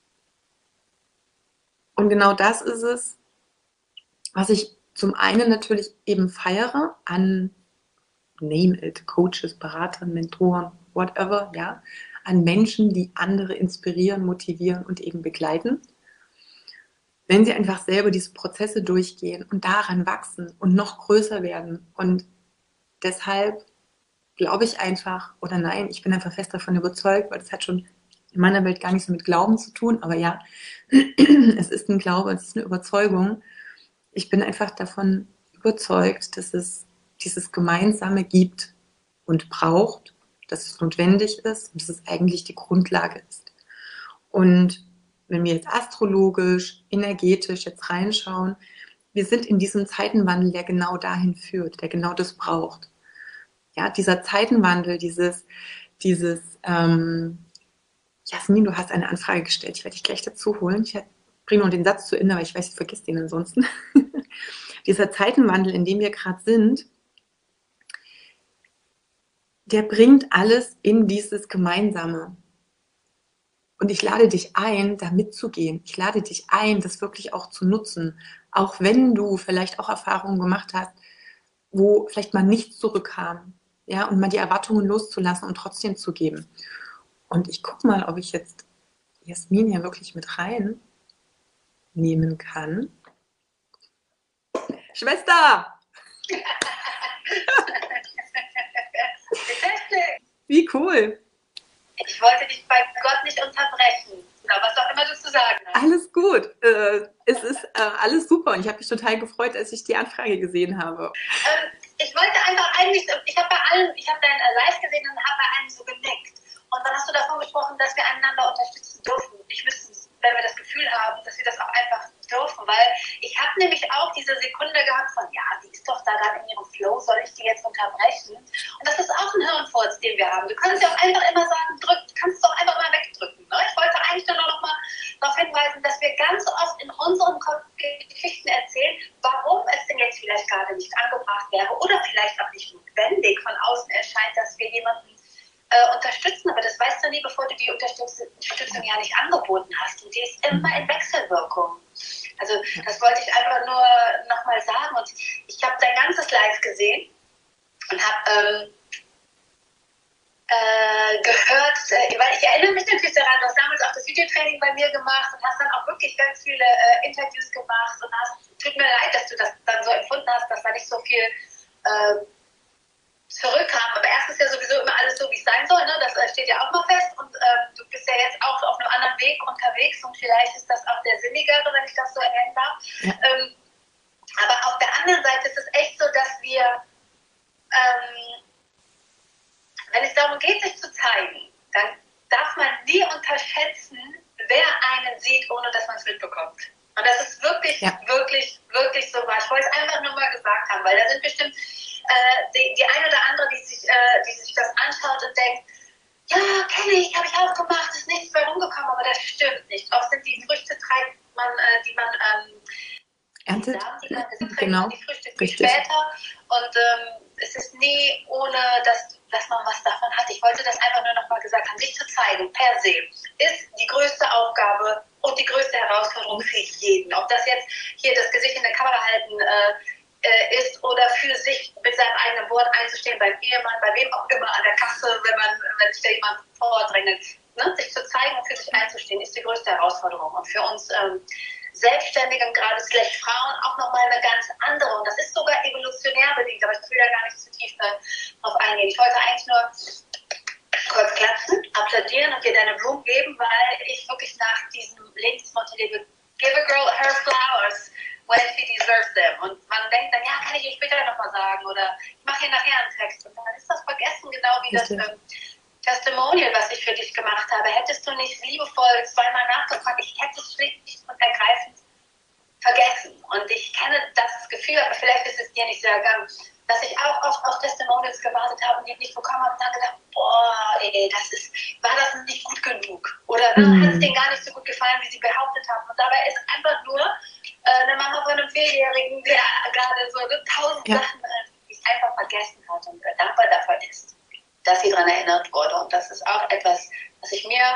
Und genau das ist es, was ich zum einen natürlich eben feiere an name it, Coaches, Beratern, Mentoren, whatever, ja, an Menschen, die andere inspirieren, motivieren und eben begleiten. Wenn sie einfach selber diese Prozesse durchgehen und daran wachsen und noch größer werden. Und deshalb glaube ich einfach, oder nein, ich bin einfach fest davon überzeugt, weil das hat schon in meiner Welt gar nichts so mit Glauben zu tun, aber ja, es ist ein Glaube, es ist eine Überzeugung. Ich bin einfach davon überzeugt, dass es dieses Gemeinsame gibt und braucht, dass es notwendig ist und dass es eigentlich die Grundlage ist. Und wenn wir jetzt astrologisch, energetisch jetzt reinschauen, wir sind in diesem Zeitenwandel, der genau dahin führt, der genau das braucht. Ja, dieser Zeitenwandel, Jasmin, du hast eine Anfrage gestellt, ich werde dich gleich dazu holen. Ich bringe nur den Satz zu Ende, weil ich weiß, ich vergesse den ansonsten. Dieser Zeitenwandel, in dem wir gerade sind, der bringt alles in dieses Gemeinsame. Und ich lade dich ein, da mitzugehen. Ich lade dich ein, das wirklich auch zu nutzen. Auch wenn du vielleicht auch Erfahrungen gemacht hast, wo vielleicht mal nichts zurückkam. Ja, und mal die Erwartungen loszulassen und trotzdem zu geben. Und ich gucke mal, ob ich jetzt Jasmin hier wirklich mit reinnehmen kann. Schwester! Wie cool! Ich wollte dich bei Gott nicht unterbrechen. Oder was auch immer du zu sagen hast. Alles gut. Es ist alles super und ich habe mich total gefreut, als ich die Anfrage gesehen habe. Ich wollte einfach eigentlich, ich habe dein Live gesehen und habe bei allen so genickt. Und dann hast du davon gesprochen, dass wir einander unterstützen dürfen. Nicht müssen, wenn wir das Gefühl haben, dass wir das auch einfach dürfen. Weil ich habe nämlich auch diese Sekunde gehabt von, ja, die ist doch da gerade in ihrem Flow, soll ich die jetzt unterbrechen? Und das ist auch ein Hirnfurz, den wir haben. Du kannst ja auch einfach immer sagen, drück, kannst du auch einfach mal wegdrücken. Ne? Ich wollte eigentlich nur noch mal darauf hinweisen, dass wir ganz oft in unserem Kopf Geschichten erzählen, warum es denn jetzt vielleicht gerade nicht angebracht wäre oder vielleicht auch nicht notwendig von außen erscheint, dass wir jemanden unterstützen, aber das weißt du nie, bevor du die Unterstützung ja nicht angeboten hast. Und die ist immer in Wechselwirkung. Also das wollte ich einfach nur nochmal sagen. Und ich habe dein ganzes Live gesehen und habe gehört, weil ich erinnere mich natürlich daran, du hast damals auch das Videotraining bei mir gemacht und hast dann auch wirklich ganz viele Interviews gemacht und tut mir leid, dass du das dann so empfunden hast, dass da nicht so viel zurückkam. Aber erst ist ja sowieso immer alles so, wie es sein soll. Ne? Das steht ja auch mal fest. Und du bist ja jetzt auch auf einem anderen Weg unterwegs. Und vielleicht ist das auch der sinnigere, wenn ich das so erwähnen darf. Ja. Aber auf der anderen Seite ist es echt so, dass wir, wenn es darum geht, sich zu zeigen, dann darf man nie unterschätzen, wer einen sieht, ohne dass man es mitbekommt. Und das ist wirklich, wirklich, wirklich so wahr. Ich wollte es einfach nur mal gesagt haben, weil da sind bestimmt die eine oder andere, die sich das anschaut und denkt, ja, kenne ich, habe ich auch gemacht, ist nichts bei rumgekommen, aber das stimmt nicht. Oft sind die Früchte, die man erntet. Genau. Die Früchte viel später. Und es ist nie ohne, dass man was davon hat. Ich wollte das einfach nur noch mal gesagt haben. Sich zu zeigen, per se, ist die größte Aufgabe und die größte Herausforderung für jeden. Ob das jetzt hier das Gesicht in der Kamera halten ist oder für sich mit seinem eigenen Wort einzustehen, beim Ehemann, bei wem auch immer, an der Kasse, wenn sich da jemand vordrängelt. Ne? Sich zu zeigen und für sich einzustehen, ist die größte Herausforderung. Und für uns Selbstständigen, gerade Frauen, auch nochmal eine ganz andere. Und das ist sogar evolutionär bedingt, aber ich will da gar nicht zu tief drauf eingehen. Ich wollte eigentlich nur kurz klatschen, applaudieren und dir deine Blumen geben, weil ich wirklich nach diesem Lebensmotto lebe, give a girl her flowers when she deserves them. Und man denkt dann, ja, kann ich ihr später nochmal sagen oder ich mache hier nachher einen Text. Und dann ist das vergessen, genau wie das Testimonial, was ich für dich gemacht habe. Hättest du nicht liebevoll zweimal nachgefragt, ich hätte es schlicht und ergreifend vergessen. Und ich kenne das Gefühl, aber vielleicht ist es dir nicht so ergangen, dass ich auch oft auf Testimonials gewartet habe und die nicht bekommen habe und dann gedacht, boah, ey, war das nicht gut genug? Oder hat es denen gar nicht so gut gefallen, wie sie behauptet haben. Und dabei ist einfach nur eine Mama von einem Vierjährigen, der gerade so 1000 Sachen einfach vergessen hat und dankbar dafür ist, dass sie daran erinnert wurde. Und das ist auch etwas, was ich mir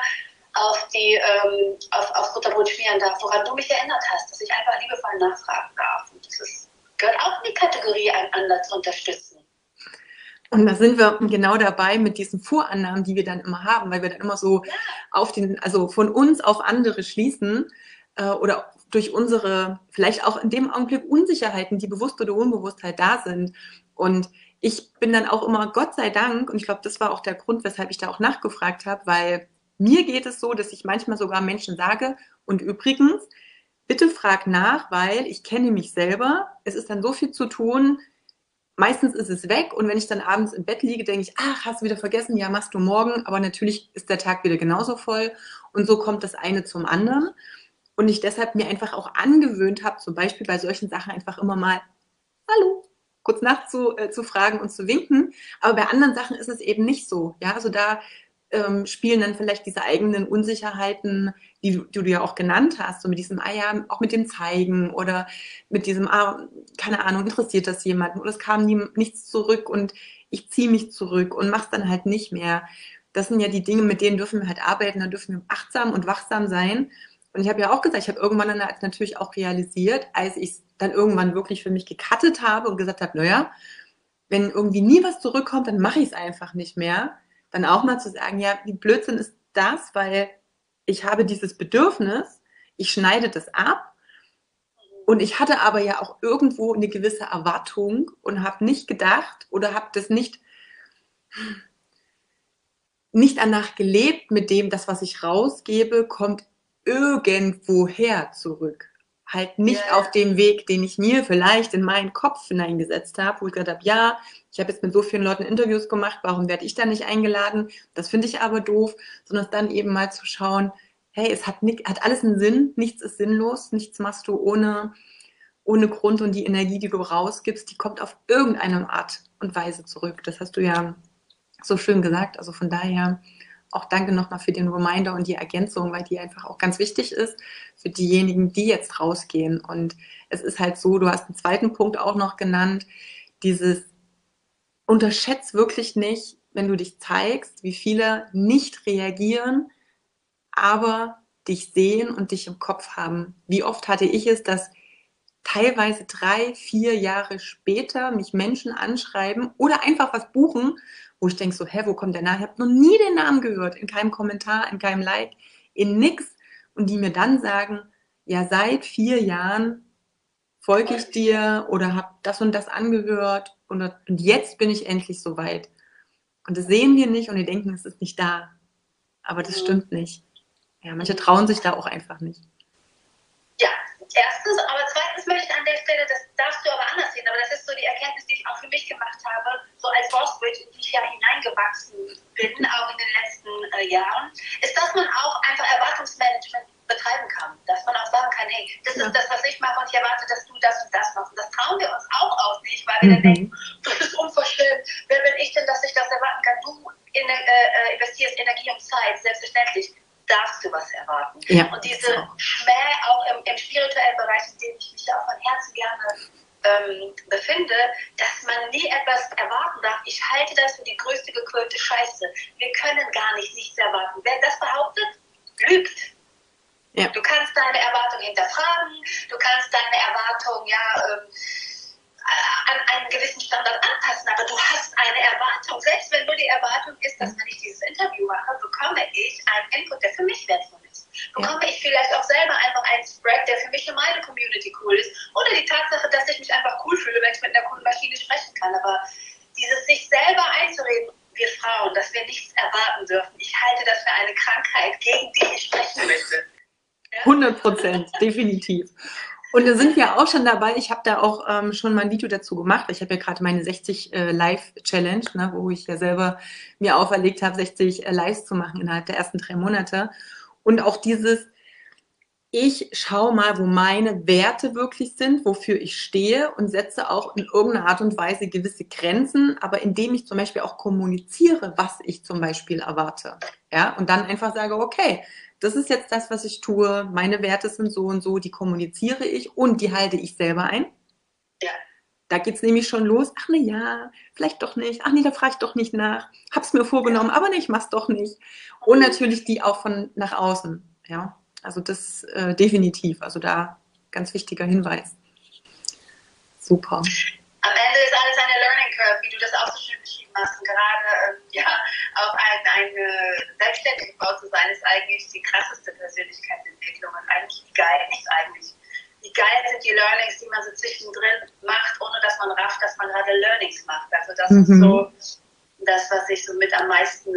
auf Butterbrot schmieren darf, woran du mich erinnert hast, dass ich einfach liebevoll nachfragen darf. Und das gehört auch in die Kategorie, einander zu unterstützen. Und da sind wir genau dabei mit diesen Vorannahmen, die wir dann immer haben, weil wir dann immer so also von uns auf andere schließen oder durch unsere, vielleicht auch in dem Augenblick Unsicherheiten, die bewusst oder unbewusst halt da sind. Und ich bin dann auch immer, Gott sei Dank, und ich glaube, das war auch der Grund, weshalb ich da auch nachgefragt habe, weil mir geht es so, dass ich manchmal sogar Menschen sage, und übrigens, bitte frag nach, weil ich kenne mich selber, es ist dann so viel zu tun, meistens ist es weg und wenn ich dann abends im Bett liege, denke ich, ach, hast du wieder vergessen, ja, machst du morgen, aber natürlich ist der Tag wieder genauso voll und so kommt das eine zum anderen und ich deshalb mir einfach auch angewöhnt habe, zum Beispiel bei solchen Sachen einfach immer mal, hallo, kurz zu fragen und zu winken, aber bei anderen Sachen ist es eben nicht so, ja, also da spielen dann vielleicht diese eigenen Unsicherheiten, die du ja auch genannt hast, so mit diesem, ja, auch mit dem Zeigen oder mit diesem, keine Ahnung, interessiert das jemanden oder es kam nichts zurück und ich ziehe mich zurück und mach's dann halt nicht mehr. Das sind ja die Dinge, mit denen dürfen wir halt arbeiten, da dürfen wir achtsam und wachsam sein. Und ich habe ja auch gesagt, ich habe irgendwann dann natürlich auch realisiert, als ich es dann irgendwann wirklich für mich gecuttet habe und gesagt habe, naja, wenn irgendwie nie was zurückkommt, dann mache ich es einfach nicht mehr. Dann auch mal zu sagen, ja, wie Blödsinn ist das, weil ich habe dieses Bedürfnis, ich schneide das ab und ich hatte aber ja auch irgendwo eine gewisse Erwartung und habe nicht gedacht oder habe das nicht danach gelebt mit dem, das, was ich rausgebe, kommt irgendwoher zurück. Halt nicht auf dem Weg, den ich mir vielleicht in meinen Kopf hineingesetzt habe, wo ich gesagt habe, ja, ich habe jetzt mit so vielen Leuten Interviews gemacht, warum werde ich da nicht eingeladen? Das finde ich aber doof, sondern dann eben mal zu schauen, hey, es hat alles einen Sinn, nichts ist sinnlos, nichts machst du ohne Grund und die Energie, die du rausgibst, die kommt auf irgendeine Art und Weise zurück. Das hast du ja so schön gesagt, also von daher auch danke nochmal für den Reminder und die Ergänzung, weil die einfach auch ganz wichtig ist für diejenigen, die jetzt rausgehen. Und es ist halt so, du hast einen zweiten Punkt auch noch genannt, dieses unterschätzt wirklich nicht, wenn du dich zeigst, wie viele nicht reagieren, aber dich sehen und dich im Kopf haben. Wie oft hatte ich es, dass teilweise 3, 4 Jahre später mich Menschen anschreiben oder einfach was buchen, wo ich denke so, wo kommt der Name? Ich habe noch nie den Namen gehört, in keinem Kommentar, in keinem Like, in nix. Und die mir dann sagen, ja, seit 4 Jahren folge ich dir oder habe das und das angehört und jetzt bin ich endlich soweit. Und das sehen wir nicht und wir denken, es ist nicht da. Aber das stimmt nicht. Ja, manche trauen sich da auch einfach nicht. Ja, erstens, aber zweitens möchte ich an der Stelle, das darfst du aber anders sehen, aber das ist so die Erkenntnis, die ich auch für mich gemacht habe, so als Bossbridge, in die ich ja hineingewachsen bin, auch in den letzten Jahren, ist, dass man auch einfach Erwartungsmanagement betreiben kann. Dass man auch sagen kann, hey, das ist das, was ich mache und ich erwarte, dass du das und das machst. Und das trauen wir uns auch nicht, weil wir dann denken, das ist unverschämt. Wer bin ich denn, dass ich das erwarten kann? Du investierst Energie und Zeit, selbstverständlich darfst du was erwarten. Ja, und diese Schmäh auch im spirituellen Bereich, in dem ich mich ja auch von Herzen gerne befinde, dass man nie etwas erwarten darf. Ich halte das für die größte gequirlte Scheiße. Wir können gar nichts erwarten. Wer das behauptet, lügt. Ja. Du kannst deine Erwartung hinterfragen, du kannst deine Erwartung an einen gewissen Standard anpassen, aber du hast eine Erwartung. Selbst wenn nur die Erwartung ist, dass wenn ich dieses Interview mache, bekomme ich einen Input, der für mich wertvoll ist. Bekomme ich vielleicht auch selber einfach einen Spread, der für mich und meine Community cool ist. Oder die Tatsache, dass ich mich einfach cool fühle, wenn ich mit einer coolen Maschine sprechen kann. Aber dieses sich selber einzureden, wir Frauen, dass wir nichts erwarten dürfen, ich halte das für eine Krankheit, gegen die ich sprechen möchte. 100%, definitiv. Und da sind wir auch schon dabei. Ich habe da auch schon mal ein Video dazu gemacht. Ich habe ja gerade meine 60 Live-Challenge, ne, wo ich ja selber mir auferlegt habe, 60 Lives zu machen innerhalb der ersten 3 Monate. Und auch dieses, ich schaue mal, wo meine Werte wirklich sind, wofür ich stehe und setze auch in irgendeiner Art und Weise gewisse Grenzen, aber indem ich zum Beispiel auch kommuniziere, was ich zum Beispiel erwarte. Ja, und dann einfach sage, okay, das ist jetzt das, was ich tue, meine Werte sind so und so, die kommuniziere ich und die halte ich selber ein. Ja. Da geht's nämlich schon los, ach ne ja, vielleicht doch nicht, ach nee, da frage ich doch nicht nach, hab's mir vorgenommen, aber ne, ich mach's doch nicht. Und natürlich die auch von nach außen, ja, also das definitiv, also da ganz wichtiger Hinweis. Super. Am Ende ist alles eine Learning Curve, wie du das auch so schön beschrieben hast. Und gerade auch eine selbstständige Frau zu sein, ist eigentlich die krasseste Persönlichkeitsentwicklung. Und eigentlich wie geil sind die Learnings, die man so zwischendrin macht, ohne dass man rafft, dass man gerade Learnings macht. Also das ist so das, was ich so mit am meisten,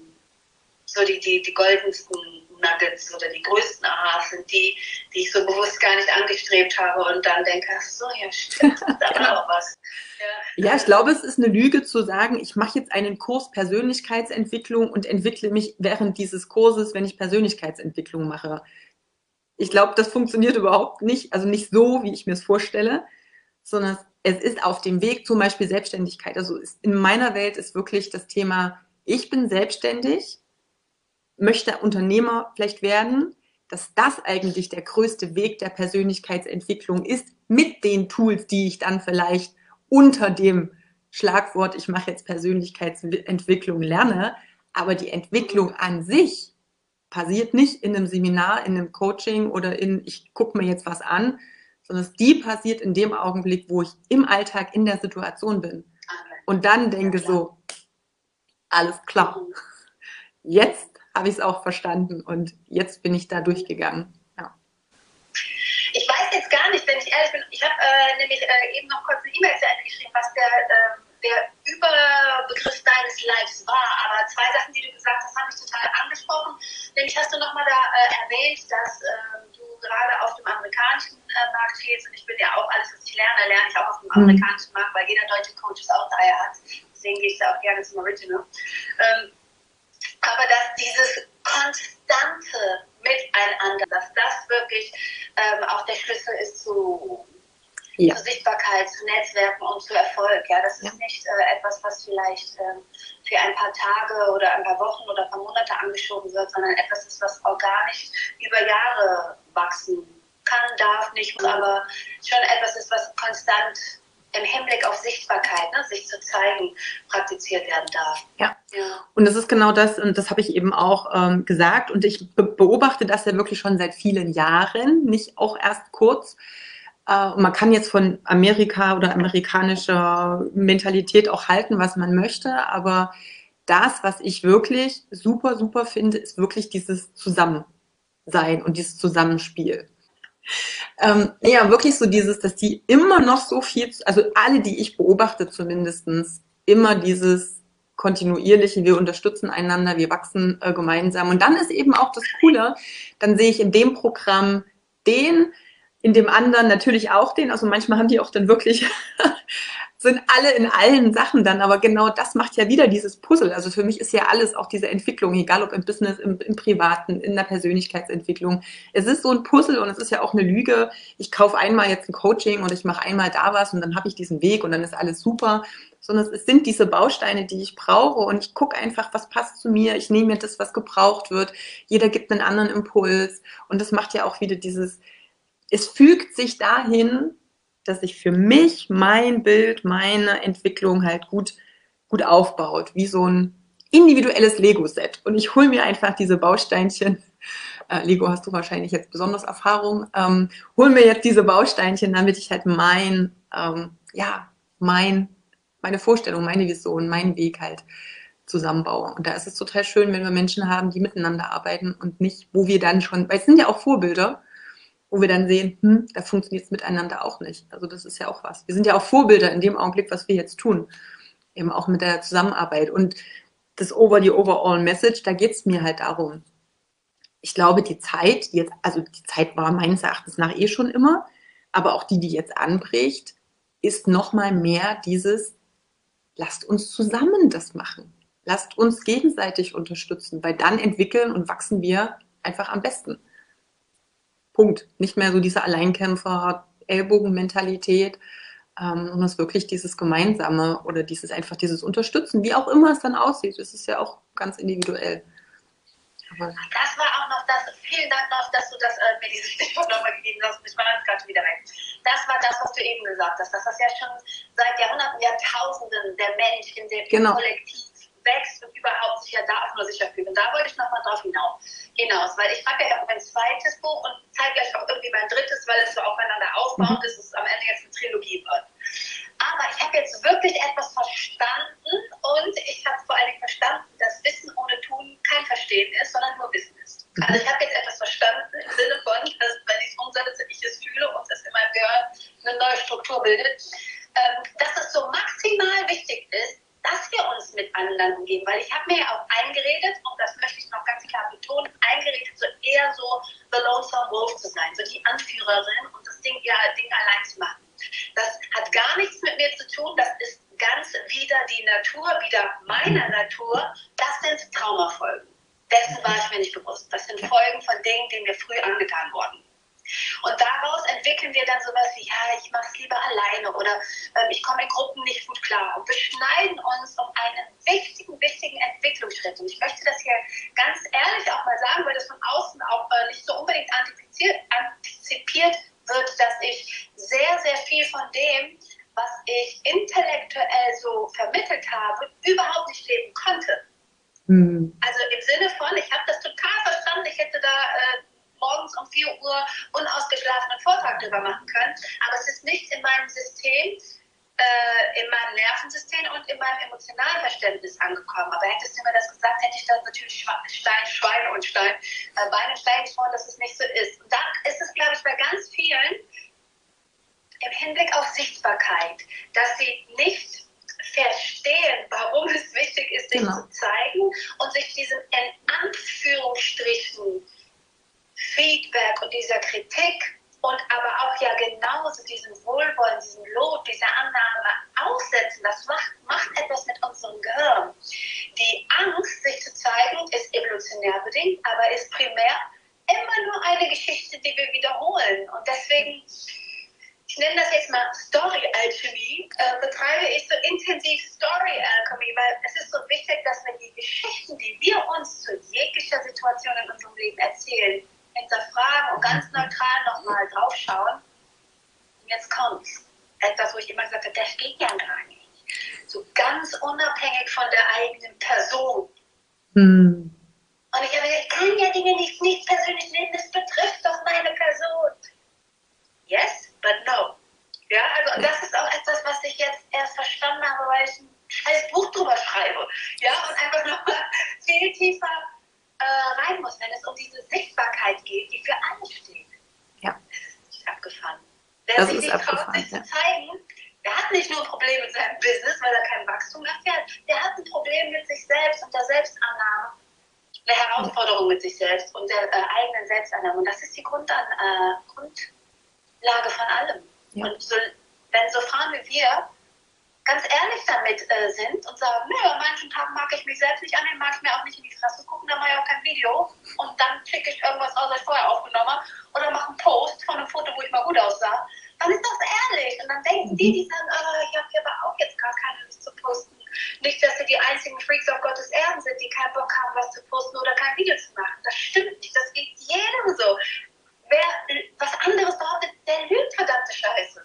so die goldensten Nuggets oder die größten Aha's sind die ich so bewusst gar nicht angestrebt habe und dann denke, ach so, ja stimmt, da war noch was. Ja, ich glaube, es ist eine Lüge zu sagen, ich mache jetzt einen Kurs Persönlichkeitsentwicklung und entwickle mich während dieses Kurses, wenn ich Persönlichkeitsentwicklung mache. Ich glaube, das funktioniert überhaupt nicht, also nicht so, wie ich mir es vorstelle, sondern es ist auf dem Weg, zum Beispiel Selbstständigkeit. Also in meiner Welt ist wirklich das Thema, ich bin selbstständig, möchte Unternehmer vielleicht werden, dass das eigentlich der größte Weg der Persönlichkeitsentwicklung ist, mit den Tools, die ich dann vielleicht unter dem Schlagwort, ich mache jetzt Persönlichkeitsentwicklung, lerne, aber die Entwicklung an sich passiert nicht in einem Seminar, in einem Coaching oder ich gucke mir jetzt was an, sondern die passiert in dem Augenblick, wo ich im Alltag in der Situation bin und dann denke so, alles klar, jetzt habe ich es auch verstanden und jetzt bin ich da durchgegangen. Ja. Ich weiß jetzt gar nicht, wenn ich ehrlich bin, ich habe nämlich eben noch kurz eine E-Mail zu Ende geschrieben, was der Überbegriff deines Lives war, aber 2 Sachen, die du gesagt hast, haben mich total angesprochen. Nämlich hast du nochmal da erwähnt, dass du gerade auf dem amerikanischen Markt stehst und ich bin ja auch, alles was ich lerne ich auch auf dem amerikanischen Markt, weil jeder deutsche Coach es auch daher hat. Deswegen gehe ich da auch gerne zum Original. Aber dass dieses konstante Miteinander, dass das wirklich auch der Schlüssel ist zu Sichtbarkeit, zu Netzwerken und zu Erfolg. Ja, das ist nicht etwas, was vielleicht für ein paar Tage oder ein paar Wochen oder ein paar Monate angeschoben wird, sondern etwas ist, was organisch über Jahre wachsen kann, darf, nicht, aber schon etwas ist, was konstant im Hinblick auf Sichtbarkeit, ne, sich zu zeigen, praktiziert werden darf. Ja. Und das ist genau das, und das habe ich eben auch gesagt, und ich beobachte das ja wirklich schon seit vielen Jahren, nicht auch erst kurz. Und man kann jetzt von Amerika oder amerikanischer Mentalität auch halten, was man möchte, aber das, was ich wirklich super, super finde, ist wirklich dieses Zusammensein und dieses Zusammenspiel. Ja, wirklich so dieses, dass die immer noch so viel, also alle, die ich beobachte zumindestens, immer dieses kontinuierliche, wir unterstützen einander, wir wachsen gemeinsam. Und dann ist eben auch das Coole, dann sehe ich in dem Programm den, in dem anderen natürlich auch den, also manchmal haben die auch dann wirklich sind alle in allen Sachen dann, aber genau das macht ja wieder dieses Puzzle. Also für mich ist ja alles, auch diese Entwicklung, egal ob im Business, im Privaten, in der Persönlichkeitsentwicklung. Es ist so ein Puzzle und es ist ja auch eine Lüge. Ich kaufe einmal jetzt ein Coaching und ich mache einmal da was und dann habe ich diesen Weg und dann ist alles super. Sondern es sind diese Bausteine, die ich brauche und ich gucke einfach, was passt zu mir. Ich nehme mir das, was gebraucht wird. Jeder gibt einen anderen Impuls und das macht ja auch wieder dieses, es fügt sich dahin, dass sich für mich mein Bild, meine Entwicklung halt gut aufbaut, wie so ein individuelles Lego-Set. Und ich hole mir einfach diese Bausteinchen. Lego hast du wahrscheinlich jetzt besonders Erfahrung. Hol mir jetzt diese Bausteinchen, damit ich halt meine Vorstellung, meine Vision, meinen Weg halt zusammenbaue. Und da ist es total schön, wenn wir Menschen haben, die miteinander arbeiten und nicht, wo wir dann schon, weil es sind ja auch Vorbilder, wo wir dann sehen, da funktioniert es miteinander auch nicht. Also das ist ja auch was. Wir sind ja auch Vorbilder in dem Augenblick, was wir jetzt tun. Eben auch mit der Zusammenarbeit. Und die overall Message, da geht es mir halt darum. Ich glaube, die Zeit war meines Erachtens nach schon immer, aber auch die jetzt anbricht, ist nochmal mehr dieses, lasst uns zusammen das machen. Lasst uns gegenseitig unterstützen, weil dann entwickeln und wachsen wir einfach am besten. Punkt. Nicht mehr so diese Alleinkämpfer-Ellbogen-Mentalität, sondern es wirklich dieses Gemeinsame oder dieses Unterstützen, wie auch immer es dann aussieht. Es ist ja auch ganz individuell. Aber das war auch noch das, vielen Dank noch, dass du mir dieses Stichwort nochmal gegeben hast. Ich war gerade wieder weg. Das war das, was du eben gesagt hast, dass das ja schon seit Jahrhunderten, Jahrtausenden der Mensch in dem Kollektiv wächst und überhaupt sich ja da auch nur sicher fühlt. Und da wollte ich nochmal drauf hinaus, weil ich schreibe ja auch mein zweites Buch und zeitgleich auch irgendwie mein drittes, weil es so aufeinander aufbaut, dass es am Ende jetzt eine Trilogie wird. Aber ich habe jetzt wirklich etwas verstanden und ich habe vor allen Dingen verstanden, dass Wissen ohne Tun kein Verstehen ist, sondern nur Wissen ist. Also ich habe jetzt etwas verstanden im Sinne von, dass wenn ich es umsetze, ich es fühle und es in meinem Gehirn eine neue Struktur bildet, dass es so maximal wichtig ist, dass wir uns mit anderen umgeben, weil ich habe mir ja auch eingeredet, und das möchte ich noch ganz klar betonen, eingeredet, so eher so the lonesome wolf zu sein, so die Anführerin und das Ding allein zu machen. Das hat gar nichts mit mir zu tun, das ist ganz wieder die Natur, wieder meiner Natur, das sind Traumafolgen. Dessen war ich mir nicht bewusst. Das sind Folgen von Dingen, die mir früh angetan wurden. Und daraus entwickeln wir dann sowas wie, ja, ich mache es lieber alleine oder ich komme in Gruppen nicht gut klar und beschneiden uns um einen wichtigen Entwicklungsschritt. Und ich möchte das hier ganz ehrlich auch mal sagen, weil das von außen auch nicht so unbedingt antizipiert wird, dass ich sehr, sehr viel von dem, was ich intellektuell so vermittelt habe, überhaupt nicht leben konnte. Also im Sinne von, ich habe das total verstanden, ich hätte da morgens um 4 Uhr unausgeschlafenen Vortrag drüber machen können, aber es ist nicht in meinem System, in meinem Nervensystem und in meinem emotionalen Verständnis angekommen. Aber hättest du mir das gesagt, hätte ich dann natürlich Beine und Stein geschworen, dass es nicht so ist. Und da ist es, glaube ich, bei ganz vielen im Hinblick auf Sichtbarkeit, dass sie nicht verstehen, warum es wichtig ist, sich zu zeigen und sich diesem in Anführungsstrichen Feedback und dieser Kritik und aber auch ja genauso diesem Wohlwollen, diesem Lob, dieser Annahme aussetzen. Das macht etwas mit unserem Gehirn. Die Angst, sich zu zeigen, ist evolutionär bedingt, aber ist primär immer nur eine Geschichte, die wir wiederholen. Und deswegen, ich nenne das jetzt mal Story-Alchemie, betreibe ich so intensiv Story-Alchemie, weil es ist so wichtig, dass wir die Geschichten, die wir uns zu jeglicher Situation in unserem Leben erzählen, hinterfragen und ganz neutral nochmal draufschauen. Und jetzt kommt's. Etwas, wo ich immer gesagt habe, das geht ja gar nicht. So ganz unabhängig von der eigenen Person. Und ich habe gesagt, ich kann ja Dinge nicht persönlich nehmen, das betrifft doch meine Person. Yes, but no. Ja, also und das ist auch etwas, was ich jetzt erst verstanden habe, weil ich ein scheiß Buch drüber schreibe. Ja, und einfach nochmal viel tiefer rein muss, wenn es um diese Sichtbarkeit geht, die für alle steht. Ja. abgefahren. Wer Das sich ist nicht traut, abgefahren, sich zu zeigen, der hat nicht nur ein Problem mit seinem Business, weil er kein Wachstum erfährt, der hat ein Problem mit sich selbst und der Selbstannahme, eine Herausforderung mit sich selbst und der eigenen Selbstannahme. Und das ist die Grundlage von allem. Ja. Und so, wenn so Frauen wie wir ganz ehrlich damit sind und sagen, nö, an manchen Tagen mag ich mich selbst nicht annehmen, mag ich mir auch nicht in die Fresse gucken, dann mache ich auch kein Video und dann schicke ich irgendwas raus, was ich vorher aufgenommen habe oder mache einen Post von einem Foto, wo ich mal gut aussah, dann ist das ehrlich. Und dann denken die sagen, ich habe hier aber auch jetzt gar keine Lust zu posten. Nicht, dass sie die einzigen Freaks auf Gottes Erden sind, die keinen Bock haben, was zu posten oder kein Video zu machen. Das stimmt nicht, das geht jedem so. Wer was anderes behauptet, der lügt, verdammte Scheiße.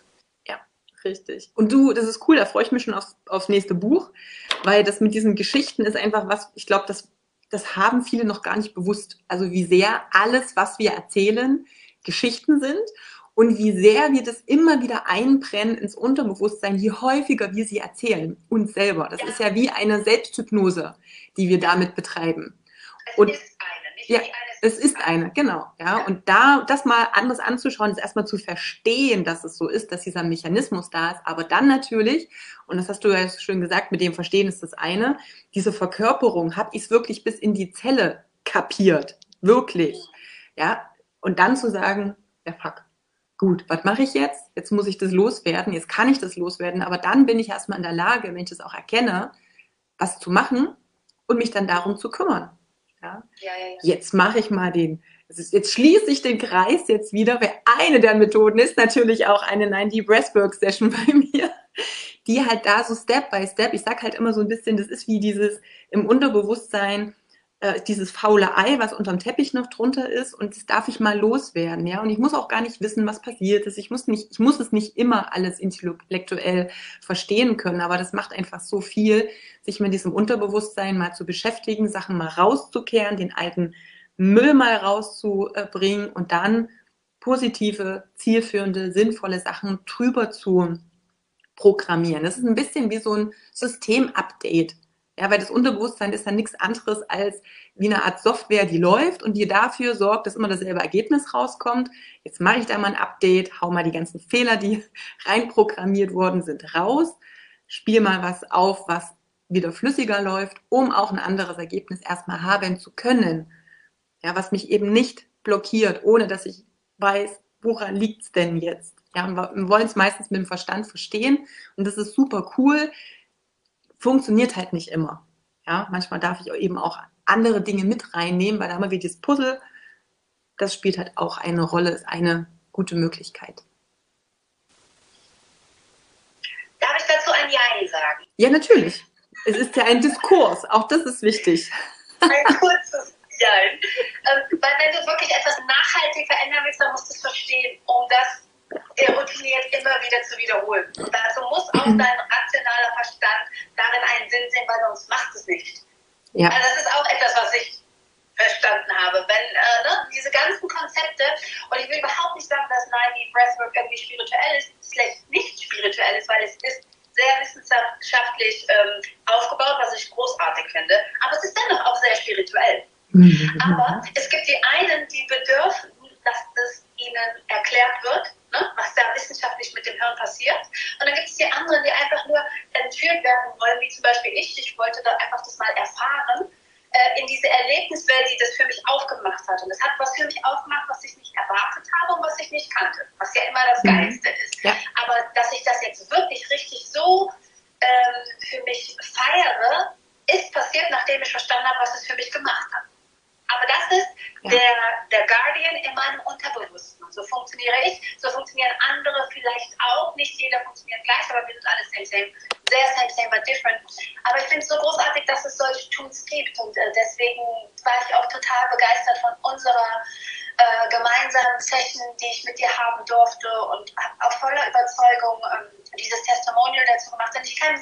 Richtig. Und du, das ist cool, da freue ich mich schon aufs nächste Buch, weil das mit diesen Geschichten ist einfach was, ich glaube, das haben viele noch gar nicht bewusst. Also wie sehr alles, was wir erzählen, Geschichten sind und wie sehr wir das immer wieder einbrennen ins Unterbewusstsein, je häufiger wir sie erzählen, uns selber. Das ist ja wie eine Selbsthypnose, die wir damit betreiben. Es ist eine, nicht ja, wie eine. Es ist eine, genau. Ja. Und da das mal anders anzuschauen, ist erstmal zu verstehen, dass es so ist, dass dieser Mechanismus da ist. Aber dann natürlich, und das hast du ja schön gesagt, mit dem Verstehen ist das eine, diese Verkörperung, habe ich es wirklich bis in die Zelle kapiert. Wirklich. Ja. Und dann zu sagen, ja fuck, gut, was mache ich jetzt? Jetzt muss ich das loswerden, jetzt kann ich das loswerden, aber dann bin ich erstmal in der Lage, wenn ich das auch erkenne, was zu machen und mich dann darum zu kümmern. Ja. Jetzt mache ich mal jetzt schließe ich den Kreis jetzt wieder, weil eine der Methoden ist natürlich auch eine 90 Breathwork Session bei mir, die halt da so Step by Step, ich sag halt immer so ein bisschen, das ist wie dieses im Unterbewusstsein, dieses faule Ei, was unterm Teppich noch drunter ist und das darf ich mal loswerden, ja, und ich muss auch gar nicht wissen, was passiert ist, ich muss es nicht immer alles intellektuell verstehen können, aber das macht einfach so viel, sich mit diesem Unterbewusstsein mal zu beschäftigen, Sachen mal rauszukehren, den alten Müll mal rauszubringen und dann positive, zielführende, sinnvolle Sachen drüber zu programmieren. Das ist ein bisschen wie so ein System-Update. Ja, weil das Unterbewusstsein ist dann nichts anderes als wie eine Art Software, die läuft und die dafür sorgt, dass immer dasselbe Ergebnis rauskommt. Jetzt mache ich da mal ein Update, hau mal die ganzen Fehler, die reinprogrammiert worden sind, raus, spiele mal was auf, was wieder flüssiger läuft, um auch ein anderes Ergebnis erstmal haben zu können. Ja, was mich eben nicht blockiert, ohne dass ich weiß, woran liegt's denn jetzt? Ja, und wir wollen es meistens mit dem Verstand verstehen und das ist super cool. Funktioniert halt nicht immer. Ja, manchmal darf ich eben auch andere Dinge mit reinnehmen, weil da haben wir wie das Puzzle, das spielt halt auch eine Rolle, ist eine gute Möglichkeit. Darf ich dazu ein Jein sagen? Ja, natürlich. Es ist ja ein Diskurs, auch das ist wichtig. Ein kurzes Jein. Weil wenn du wirklich etwas nachhaltig verändern willst, dann musst du es verstehen, um das routiniert immer wieder zu wiederholen. Und dazu muss auch dein rationaler Verstand darin einen Sinn sehen, weil sonst macht es nicht. Ja. Also das ist auch etwas, was ich verstanden habe. Wenn diese ganzen Konzepte, und ich will überhaupt nicht sagen, dass 90 Breathwork irgendwie spirituell ist, schlecht nicht spirituell ist, weil es ist sehr wissenschaftlich aufgebaut, was ich großartig finde, aber es ist dennoch auch sehr spirituell. Aber es gibt die einen, die bedürfen, dass es ihnen erklärt wird, ne, was da wissenschaftlich mit dem Hirn passiert. Und dann gibt es die anderen, die einfach nur entführt werden wollen, wie zum Beispiel ich. Ich wollte da einfach das mal erfahren, in diese Erlebniswelt, die das für mich aufgemacht hat. Und das hat was für mich aufgemacht, was ich nicht erwartet habe und was ich nicht kannte. Was ja immer das Geilste ist. Ja. Aber dass ich das jetzt wirklich richtig so für mich feiere, ist passiert, nachdem ich verstanden habe, was es für mich gemacht hat. Aber das ist der Guardian in meinem Unterbewussten. So funktioniere ich, so funktionieren andere vielleicht auch. Nicht jeder funktioniert gleich, aber wir sind alle same, sehr same, but different. Aber ich finde es so großartig, dass es solche Tools gibt. Und deswegen war ich auch total begeistert von unserer gemeinsamen Session, die ich mit dir haben durfte und habe auch voller Überzeugung dieses Testimonial dazu gemacht. Und ich kann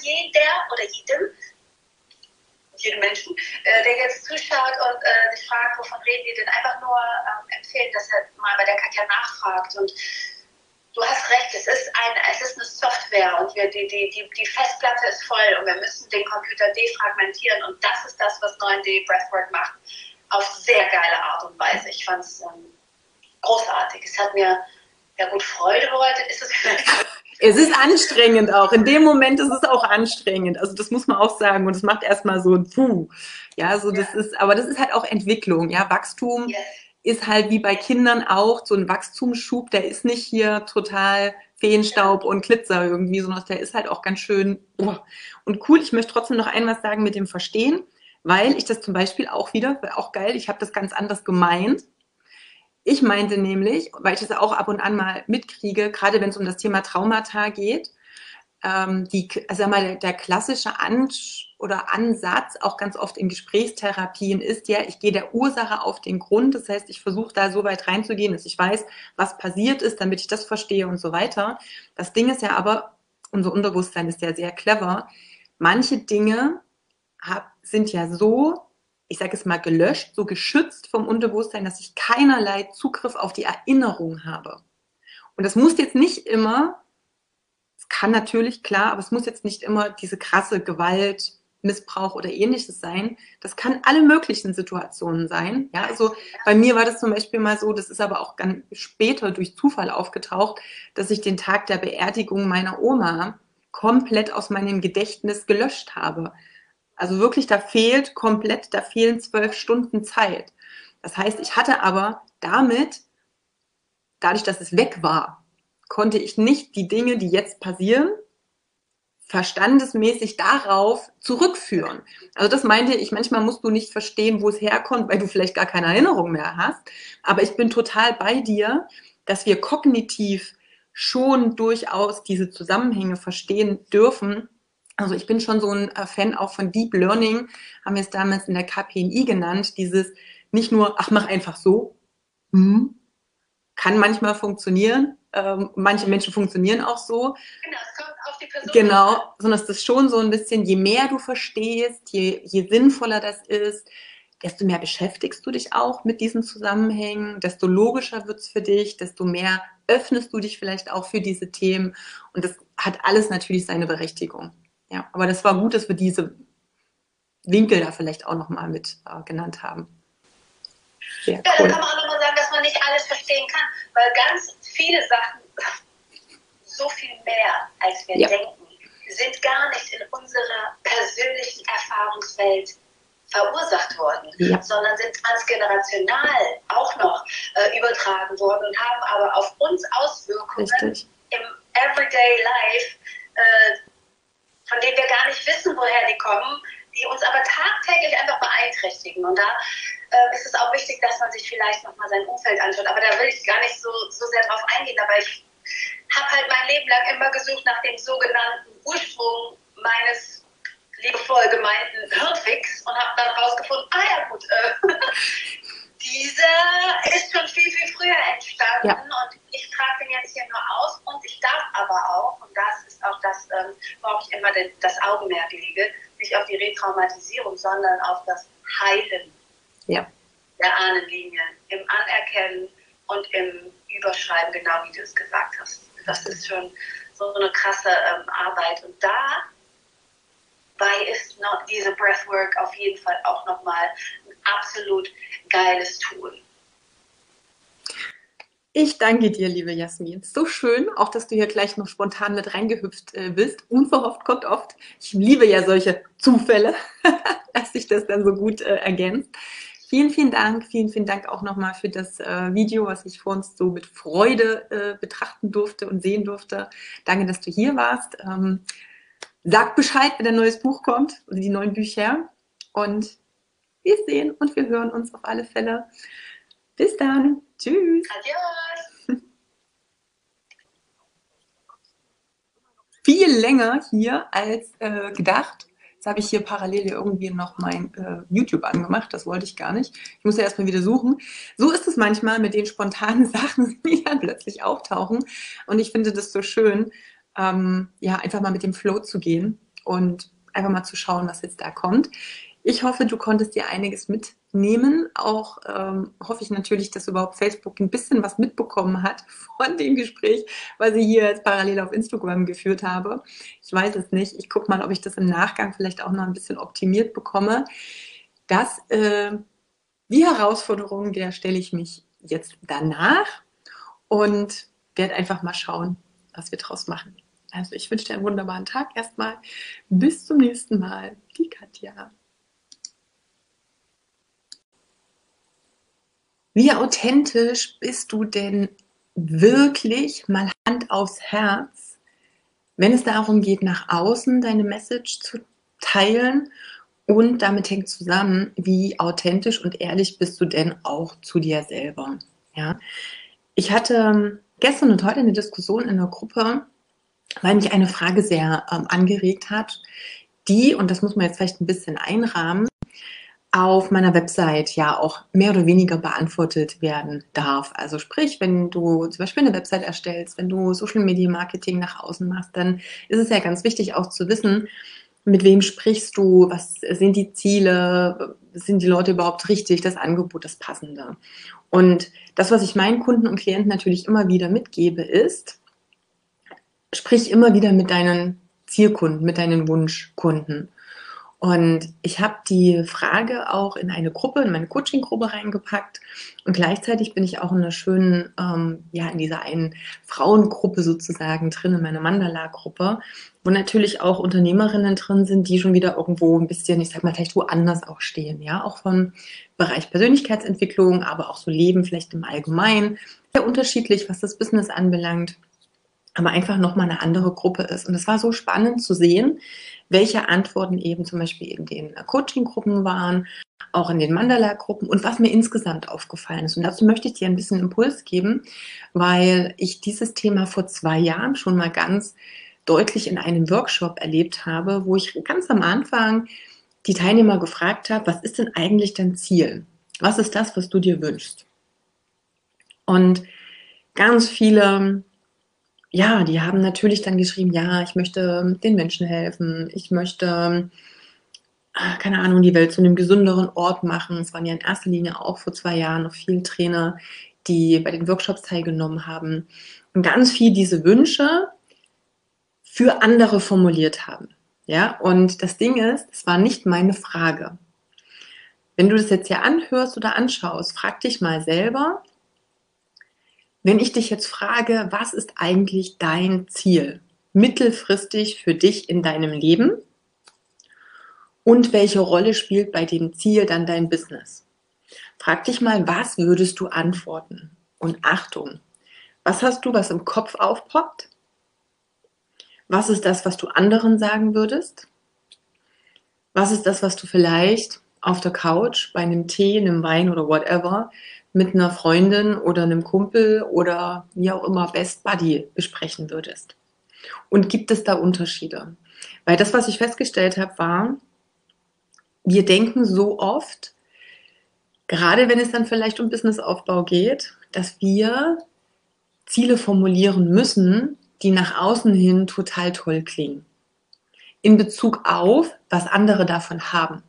jedem Menschen, der jetzt zuschaut und sich fragt, wovon reden wir denn, einfach nur empfehlen, dass er mal bei der Katja nachfragt. Und du hast recht, es ist eine Software und die Festplatte ist voll und wir müssen den Computer defragmentieren und das ist das, was 9D Breathwork macht, auf sehr geile Art und Weise. Ich fand es großartig. Es hat mir Ja gut, Freude bereitet ist es vielleicht. Es ist anstrengend auch. In dem Moment ist es auch anstrengend. Also das muss man auch sagen. Und es macht erstmal so ein Puh. Ja, so das ist, aber das ist halt auch Entwicklung. Ja, Wachstum ist halt wie bei Kindern auch so ein Wachstumsschub. Der ist nicht hier total Feenstaub und Glitzer irgendwie, sondern der ist halt auch ganz schön und cool. Ich möchte trotzdem noch ein was sagen mit dem Verstehen, weil ich das zum Beispiel auch wieder, auch geil, ich habe das ganz anders gemeint. Ich meinte nämlich, weil ich das auch ab und an mal mitkriege, gerade wenn es um das Thema Traumata geht, also mal der klassische Ansatz auch ganz oft in Gesprächstherapien ist ja, ich gehe der Ursache auf den Grund. Das heißt, ich versuche da so weit reinzugehen, dass ich weiß, was passiert ist, damit ich das verstehe und so weiter. Das Ding ist ja aber, unser Unterbewusstsein ist ja sehr clever. Manche Dinge sind ja so, ich sage es mal, gelöscht, so geschützt vom Unterbewusstsein, dass ich keinerlei Zugriff auf die Erinnerung habe. Und das muss jetzt nicht immer, es kann natürlich, klar, aber es muss jetzt nicht immer diese krasse Gewalt, Missbrauch oder ähnliches sein. Das kann alle möglichen Situationen sein. Ja, also bei mir war das zum Beispiel mal so, das ist aber auch ganz später durch Zufall aufgetaucht, dass ich den Tag der Beerdigung meiner Oma komplett aus meinem Gedächtnis gelöscht habe. Also wirklich, da fehlen 12 Stunden Zeit. Das heißt, ich hatte aber dadurch, dass es weg war, konnte ich nicht die Dinge, die jetzt passieren, verstandesmäßig darauf zurückführen. Also das meinte ich, manchmal musst du nicht verstehen, wo es herkommt, weil du vielleicht gar keine Erinnerung mehr hast. Aber ich bin total bei dir, dass wir kognitiv schon durchaus diese Zusammenhänge verstehen dürfen. Also ich bin schon so ein Fan auch von Deep Learning, haben wir es damals in der KPNI genannt, dieses nicht nur, ach, mach einfach so, kann manchmal funktionieren, manche Menschen funktionieren auch so. Genau, es kommt auf die Person. Genau, sondern es ist schon so ein bisschen, je mehr du verstehst, je sinnvoller das ist, desto mehr beschäftigst du dich auch mit diesen Zusammenhängen, desto logischer wird's für dich, desto mehr öffnest du dich vielleicht auch für diese Themen und das hat alles natürlich seine Berechtigung. Ja, aber das war gut, dass wir diese Winkel da vielleicht auch nochmal mit genannt haben. Sehr cool. Ja, dann kann man auch nochmal sagen, dass man nicht alles verstehen kann, weil ganz viele Sachen, so viel mehr als wir denken, sind gar nicht in unserer persönlichen Erfahrungswelt verursacht worden, sondern sind transgenerational auch noch übertragen worden und haben aber auf uns Auswirkungen im Everyday Life, von denen wir gar nicht wissen, woher die kommen, die uns aber tagtäglich einfach beeinträchtigen. Und da ist es auch wichtig, dass man sich vielleicht nochmal sein Umfeld anschaut. Aber da will ich gar nicht so sehr drauf eingehen. Aber ich habe halt mein Leben lang immer gesucht nach dem sogenannten Ursprung meines liebevoll gemeinten Hirnfix und habe dann rausgefunden, ja gut, dieser ist schon viel, viel früher entstanden und ich trage den jetzt hier nur aus und ich darf aber auch, und das ist auch das, worauf ich immer das Augenmerk lege, nicht auf die Retraumatisierung, sondern auf das Heilen der Ahnenlinien, im Anerkennen und im Überschreiben, genau wie du es gesagt hast. Das ist schon so eine krasse Arbeit und dabei ist noch diese Breathwork auf jeden Fall auch nochmal ein absolut geiles Tool. Ich danke dir, liebe Jasmin. So schön, auch dass du hier gleich noch spontan mit reingehüpft bist. Unverhofft kommt oft. Ich liebe ja solche Zufälle, dass sich das dann so gut ergänzt. Vielen, vielen Dank. Vielen, vielen Dank auch nochmal für das Video, was ich vor uns so mit Freude betrachten durfte und sehen durfte. Danke, dass du hier warst. Sag Bescheid, wenn ein neues Buch kommt, oder die neuen Bücher. Und wir sehen und wir hören uns auf alle Fälle. Bis dann. Tschüss. Adios. Viel länger hier als gedacht. Jetzt habe ich hier parallel irgendwie noch mein YouTube angemacht. Das wollte ich gar nicht. Ich muss ja erstmal wieder suchen. So ist es manchmal mit den spontanen Sachen, die dann plötzlich auftauchen. Und ich finde das so schön, einfach mal mit dem Flow zu gehen und einfach mal zu schauen, was jetzt da kommt. Ich hoffe, du konntest dir einiges mitnehmen. Auch hoffe ich natürlich, dass überhaupt Facebook ein bisschen was mitbekommen hat von dem Gespräch, was ich hier jetzt parallel auf Instagram geführt habe. Ich weiß es nicht. Ich gucke mal, ob ich das im Nachgang vielleicht auch noch ein bisschen optimiert bekomme. Die Herausforderung, der stelle ich mich jetzt danach. Und werde einfach mal schauen, was wir draus machen. Also ich wünsche dir einen wunderbaren Tag erstmal. Bis zum nächsten Mal. Die Katja. Wie authentisch bist du denn wirklich, mal Hand aufs Herz, wenn es darum geht, nach außen deine Message zu teilen? Und damit hängt zusammen, wie authentisch und ehrlich bist du denn auch zu dir selber? Ja? Ich hatte gestern und heute eine Diskussion in der Gruppe, weil mich eine Frage sehr angeregt hat, die, und das muss man jetzt vielleicht ein bisschen einrahmen, auf meiner Website ja auch mehr oder weniger beantwortet werden darf. Also sprich, wenn du zum Beispiel eine Website erstellst, wenn du Social Media Marketing nach außen machst, dann ist es ja ganz wichtig auch zu wissen, mit wem sprichst du, was sind die Ziele, sind die Leute überhaupt richtig, das Angebot, das Passende. Und das, was ich meinen Kunden und Klienten natürlich immer wieder mitgebe, ist, sprich immer wieder mit deinen Zielkunden, mit deinen Wunschkunden. Und ich habe die Frage auch in eine Gruppe, in meine Coaching-Gruppe reingepackt. Und gleichzeitig bin ich auch in einer schönen, in dieser einen Frauengruppe sozusagen drin, in meiner Mandala-Gruppe, wo natürlich auch Unternehmerinnen drin sind, die schon wieder irgendwo ein bisschen, ich sag mal, vielleicht woanders auch stehen. Ja, auch vom Bereich Persönlichkeitsentwicklung, aber auch so Leben vielleicht im Allgemeinen. Sehr unterschiedlich, was das Business anbelangt, aber einfach nochmal eine andere Gruppe ist. Und es war so spannend zu sehen, welche Antworten eben zum Beispiel in den Coaching-Gruppen waren, auch in den Mandala-Gruppen und was mir insgesamt aufgefallen ist. Und dazu möchte ich dir ein bisschen Impuls geben, weil ich dieses Thema vor 2 Jahren schon mal ganz deutlich in einem Workshop erlebt habe, wo ich ganz am Anfang die Teilnehmer gefragt habe, was ist denn eigentlich dein Ziel? Was ist das, was du dir wünschst? Und ganz viele, ja, die haben natürlich dann geschrieben, ja, ich möchte den Menschen helfen, ich möchte, keine Ahnung, die Welt zu einem gesünderen Ort machen. Es waren ja in erster Linie auch vor 2 Jahren noch viele Trainer, die bei den Workshops teilgenommen haben und ganz viel diese Wünsche für andere formuliert haben. Ja, und das Ding ist, es war nicht meine Frage. Wenn du das jetzt hier anhörst oder anschaust, frag dich mal selber, wenn ich dich jetzt frage, was ist eigentlich dein Ziel mittelfristig für dich in deinem Leben und welche Rolle spielt bei dem Ziel dann dein Business? Frag dich mal, was würdest du antworten? Und Achtung, was hast du, was im Kopf aufpoppt? Was ist das, was du anderen sagen würdest? Was ist das, was du vielleicht auf der Couch bei einem Tee, einem Wein oder whatever mit einer Freundin oder einem Kumpel oder wie auch immer Best Buddy besprechen würdest? Und gibt es da Unterschiede? Weil das, was ich festgestellt habe, war, wir denken so oft, gerade wenn es dann vielleicht um Businessaufbau geht, dass wir Ziele formulieren müssen, die nach außen hin total toll klingen. In Bezug auf, was andere davon haben.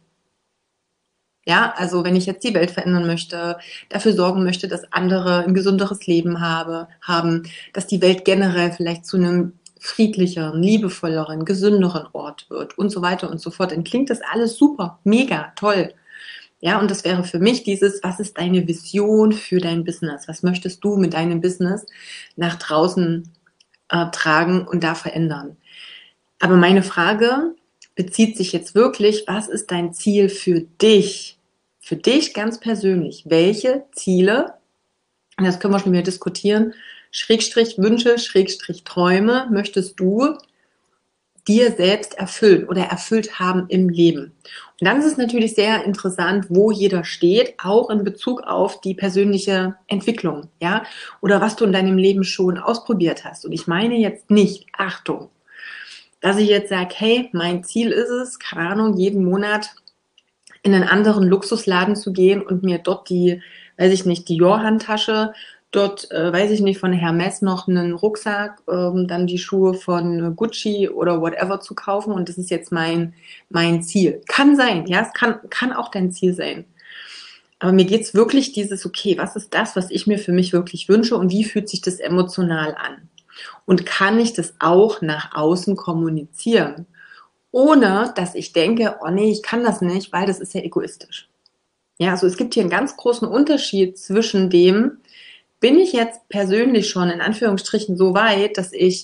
Ja, also wenn ich jetzt die Welt verändern möchte, dafür sorgen möchte, dass andere ein gesünderes Leben haben, dass die Welt generell vielleicht zu einem friedlicheren, liebevolleren, gesünderen Ort wird und so weiter und so fort, dann klingt das alles super, mega, toll. Ja, und das wäre für mich dieses, was ist deine Vision für dein Business? Was möchtest du mit deinem Business nach draußen tragen und da verändern? Aber meine Frage bezieht sich jetzt wirklich, was ist dein Ziel für dich? Für dich ganz persönlich. Welche Ziele, und das können wir schon wieder diskutieren, Schrägstrich Wünsche, Schrägstrich Träume, möchtest du dir selbst erfüllen oder erfüllt haben im Leben? Und dann ist es natürlich sehr interessant, wo jeder steht, auch in Bezug auf die persönliche Entwicklung, ja, oder was du in deinem Leben schon ausprobiert hast. Und ich meine jetzt nicht, Achtung, dass ich jetzt sage, hey, mein Ziel ist es, keine Ahnung, jeden Monat in einen anderen Luxusladen zu gehen und mir dort die, weiß ich nicht, Dior-Handtasche, dort, weiß ich nicht, von Hermes noch einen Rucksack, dann die Schuhe von Gucci oder whatever zu kaufen und das ist jetzt mein Ziel. Kann sein, ja, es kann auch dein Ziel sein. Aber mir geht's wirklich dieses, okay, was ist das, was ich mir für mich wirklich wünsche und wie fühlt sich das emotional an? Und kann ich das auch nach außen kommunizieren, ohne dass ich denke, oh nee, ich kann das nicht, weil das ist ja egoistisch. Ja, also es gibt hier einen ganz großen Unterschied zwischen dem, bin ich jetzt persönlich schon in Anführungsstrichen so weit, dass ich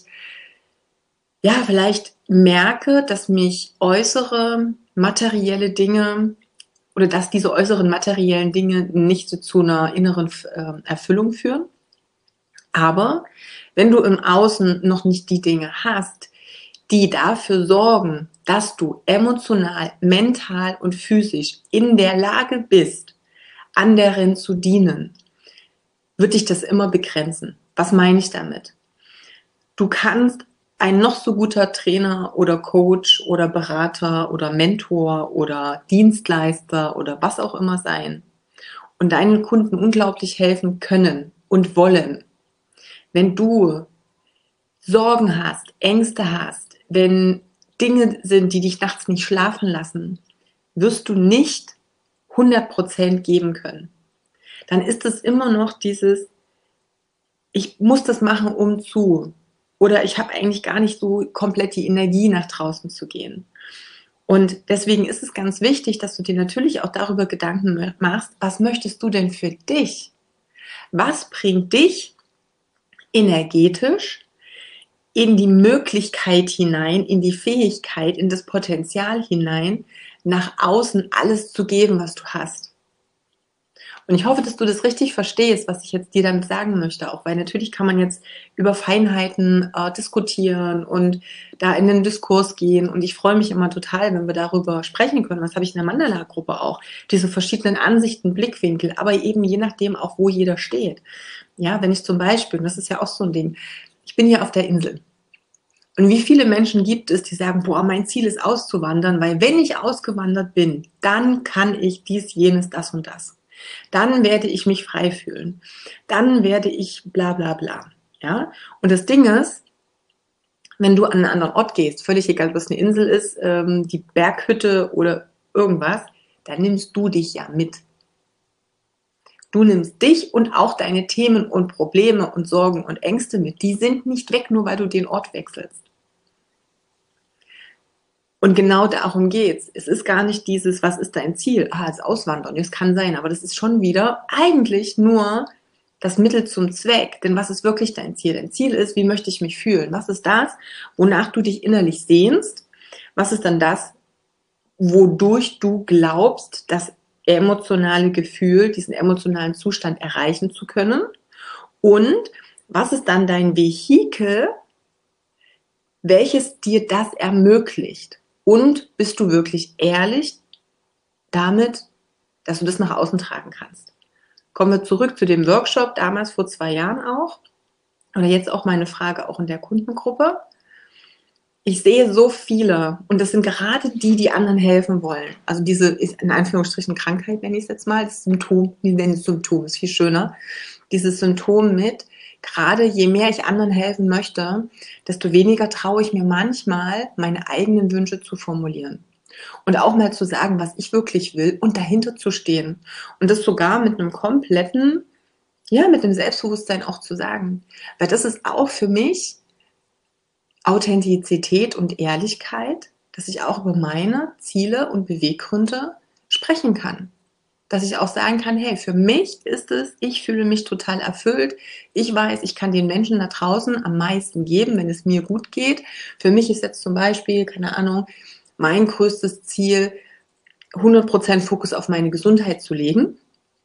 ja vielleicht merke, dass mich äußere materielle Dinge oder dass diese äußeren materiellen Dinge nicht so zu einer inneren Erfüllung führen. Aber wenn du im Außen noch nicht die Dinge hast, die dafür sorgen, dass du emotional, mental und physisch in der Lage bist, anderen zu dienen, wird dich das immer begrenzen. Was meine ich damit? Du kannst ein noch so guter Trainer oder Coach oder Berater oder Mentor oder Dienstleister oder was auch immer sein und deinen Kunden unglaublich helfen können und wollen. Wenn du Sorgen hast, Ängste hast, wenn Dinge sind, die dich nachts nicht schlafen lassen, wirst du nicht 100% geben können. Dann ist es immer noch dieses, ich muss das machen, um zu. Oder ich habe eigentlich gar nicht so komplett die Energie, nach draußen zu gehen. Und deswegen ist es ganz wichtig, dass du dir natürlich auch darüber Gedanken machst, was möchtest du denn für dich? Was bringt dich energetisch in die Möglichkeit hinein, in die Fähigkeit, in das Potenzial hinein, nach außen alles zu geben, was du hast? Und ich hoffe, dass du das richtig verstehst, was ich jetzt dir damit sagen möchte, auch weil natürlich kann man jetzt über Feinheiten diskutieren und da in den Diskurs gehen und ich freue mich immer total, wenn wir darüber sprechen können. Das habe ich in der Mandala-Gruppe auch, diese verschiedenen Ansichten, Blickwinkel, aber eben je nachdem auch, wo jeder steht. Ja, wenn ich zum Beispiel, und das ist ja auch so ein Ding, ich bin hier auf der Insel. Und wie viele Menschen gibt es, die sagen, boah, mein Ziel ist auszuwandern, weil wenn ich ausgewandert bin, dann kann ich dies, jenes, das und das. Dann werde ich mich frei fühlen. Dann werde ich bla bla bla. Ja? Und das Ding ist, wenn du an einen anderen Ort gehst, völlig egal, was eine Insel ist, die Berghütte oder irgendwas, dann nimmst du dich ja mit. Du nimmst dich und auch deine Themen und Probleme und Sorgen und Ängste mit. Die sind nicht weg, nur weil du den Ort wechselst. Und genau darum geht's. Es ist gar nicht dieses, was ist dein Ziel? Das Auswandern. Das kann sein, aber das ist schon wieder eigentlich nur das Mittel zum Zweck. Denn was ist wirklich dein Ziel? Dein Ziel ist, wie möchte ich mich fühlen? Was ist das, wonach du dich innerlich sehnst? Was ist dann das, wodurch du glaubst, das emotionale Gefühl, diesen emotionalen Zustand erreichen zu können? Und was ist dann dein Vehikel, welches dir das ermöglicht? Und bist du wirklich ehrlich damit, dass du das nach außen tragen kannst? Kommen wir zurück zu dem Workshop, damals vor 2 Jahren auch. Oder jetzt auch meine Frage auch in der Kundengruppe. Ich sehe so viele, und das sind gerade die, die anderen helfen wollen. Also diese, ist in Anführungsstrichen Krankheit, nenne ich es jetzt mal, das Symptom, wie nenne ich Symptom, ist viel schöner. Dieses Symptom mit, gerade je mehr ich anderen helfen möchte, desto weniger traue ich mir manchmal, meine eigenen Wünsche zu formulieren. Und auch mal zu sagen, was ich wirklich will und dahinter zu stehen. Und das sogar mit einem kompletten, ja, mit dem Selbstbewusstsein auch zu sagen. Weil das ist auch für mich Authentizität und Ehrlichkeit, dass ich auch über meine Ziele und Beweggründe sprechen kann. Dass ich auch sagen kann, hey, für mich ist es, ich fühle mich total erfüllt. Ich weiß, ich kann den Menschen da draußen am meisten geben, wenn es mir gut geht. Für mich ist jetzt zum Beispiel, keine Ahnung, mein größtes Ziel, 100% Fokus auf meine Gesundheit zu legen.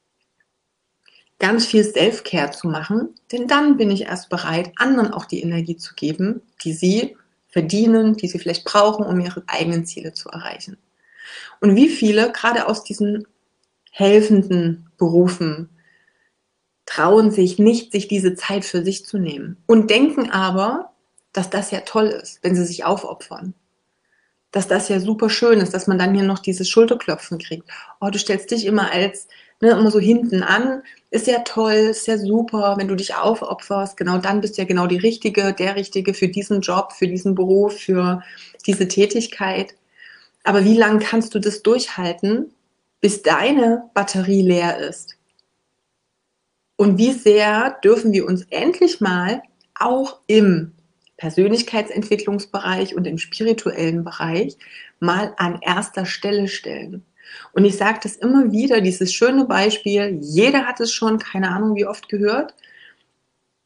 Ganz viel Self-Care zu machen, denn dann bin ich erst bereit, anderen auch die Energie zu geben, die sie verdienen, die sie vielleicht brauchen, um ihre eigenen Ziele zu erreichen. Und wie viele, gerade aus diesen helfenden Berufen, trauen sich nicht, sich diese Zeit für sich zu nehmen und denken aber, dass das ja toll ist, wenn sie sich aufopfern. Dass das ja super schön ist, dass man dann hier noch dieses Schulterklopfen kriegt. Oh, du stellst dich immer als, immer so hinten an, ist ja toll, ist ja super, wenn du dich aufopferst, genau dann bist du ja genau der Richtige für diesen Job, für diesen Beruf, für diese Tätigkeit. Aber wie lange kannst du das durchhalten, bis deine Batterie leer ist? Und wie sehr dürfen wir uns endlich mal auch im Persönlichkeitsentwicklungsbereich und im spirituellen Bereich mal an erster Stelle stellen? Und ich sage das immer wieder, dieses schöne Beispiel, jeder hat es schon, keine Ahnung wie oft gehört,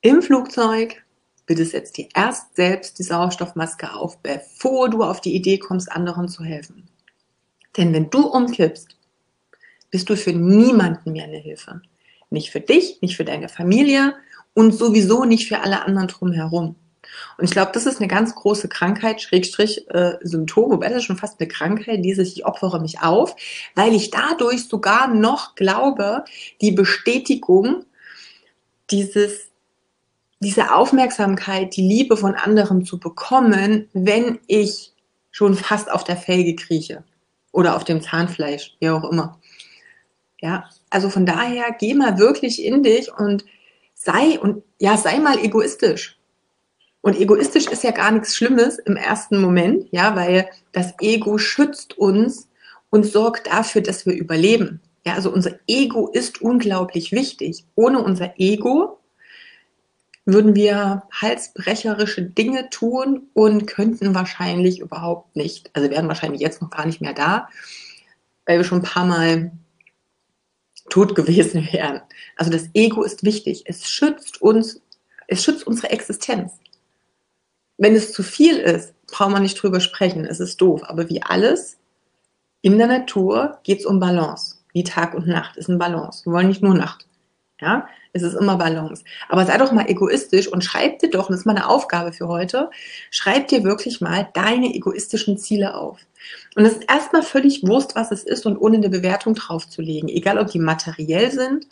Im Flugzeug bitte setz dir erst selbst die Sauerstoffmaske auf, bevor du auf die Idee kommst, anderen zu helfen. Denn wenn du umkippst, bist du für niemanden mehr eine Hilfe. Nicht für dich, nicht für deine Familie und sowieso nicht für alle anderen drumherum. Und ich glaube, das ist eine ganz große Krankheit, Schrägstrich Symptom, wobei das ist schon fast eine Krankheit, ich opfere mich auf, weil ich dadurch sogar noch glaube, die Bestätigung, diese Aufmerksamkeit, die Liebe von anderen zu bekommen, wenn ich schon fast auf der Felge krieche oder auf dem Zahnfleisch, wie auch immer. Ja, also von daher geh mal wirklich in dich und sei mal egoistisch. Und egoistisch ist ja gar nichts Schlimmes im ersten Moment, ja, weil das Ego schützt uns und sorgt dafür, dass wir überleben. Ja, also unser Ego ist unglaublich wichtig. Ohne unser Ego würden wir halsbrecherische Dinge tun und könnten wahrscheinlich überhaupt nicht, also wären wahrscheinlich jetzt noch gar nicht mehr da, weil wir schon ein paar Mal tot gewesen wären. Also das Ego ist wichtig. Es schützt unsere Existenz. Wenn es zu viel ist, braucht man nicht drüber sprechen, es ist doof. Aber wie alles in der Natur geht es um Balance. Wie Tag und Nacht ist ein Balance. Wir wollen nicht nur Nacht. Ja, es ist immer Balance. Aber sei doch mal egoistisch und schreib dir doch, das ist meine Aufgabe für heute, schreib dir wirklich mal deine egoistischen Ziele auf. Und es ist erstmal völlig Wurst, was es ist und ohne eine Bewertung draufzulegen. Egal, ob die materiell sind,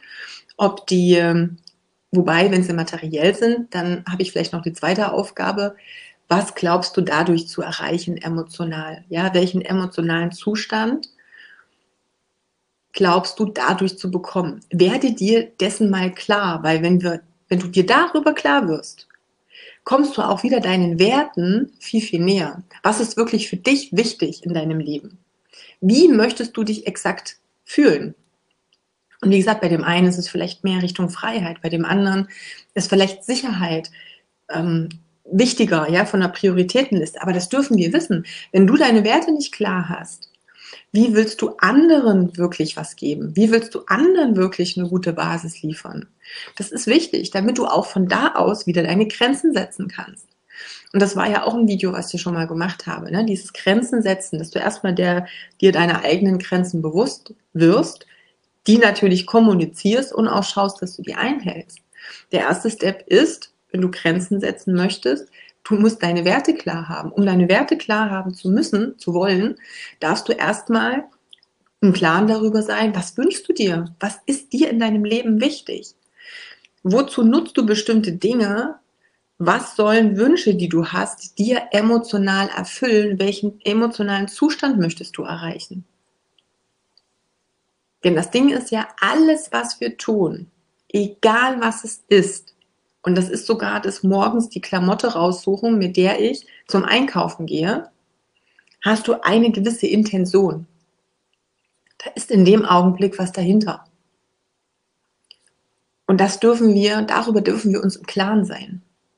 wobei, wenn sie materiell sind, dann habe ich vielleicht noch die zweite Aufgabe. Was glaubst du dadurch zu erreichen emotional? Ja, welchen emotionalen Zustand glaubst du dadurch zu bekommen? Werde dir dessen mal klar, weil wenn du dir darüber klar wirst, kommst du auch wieder deinen Werten viel, viel näher. Was ist wirklich für dich wichtig in deinem Leben? Wie möchtest du dich exakt fühlen? Und wie gesagt, bei dem einen ist es vielleicht mehr Richtung Freiheit, bei dem anderen ist vielleicht Sicherheit wichtiger, ja, von der Prioritätenliste. Aber das dürfen wir wissen. Wenn du deine Werte nicht klar hast, wie willst du anderen wirklich was geben? Wie willst du anderen wirklich eine gute Basis liefern? Das ist wichtig, damit du auch von da aus wieder deine Grenzen setzen kannst. Und das war ja auch ein Video, was ich schon mal gemacht habe, ne? Dieses Grenzen setzen, dass du erstmal dir deine eigenen Grenzen bewusst wirst, die natürlich kommunizierst und auch schaust, dass du die einhältst. Der erste Step ist, wenn du Grenzen setzen möchtest, du musst deine Werte klar haben. Um deine Werte klar haben zu wollen, darfst du erstmal im Klaren darüber sein, was wünschst du dir? Was ist dir in deinem Leben wichtig? Wozu nutzt du bestimmte Dinge? Was sollen Wünsche, die du hast, dir emotional erfüllen? Welchen emotionalen Zustand möchtest du erreichen? Denn das Ding ist ja, alles, was wir tun, egal was es ist, und das ist sogar des Morgens die Klamotte raussuchen, mit der ich zum Einkaufen gehe, hast du eine gewisse Intention. Da ist in dem Augenblick was dahinter. Und darüber dürfen wir uns im Klaren sein.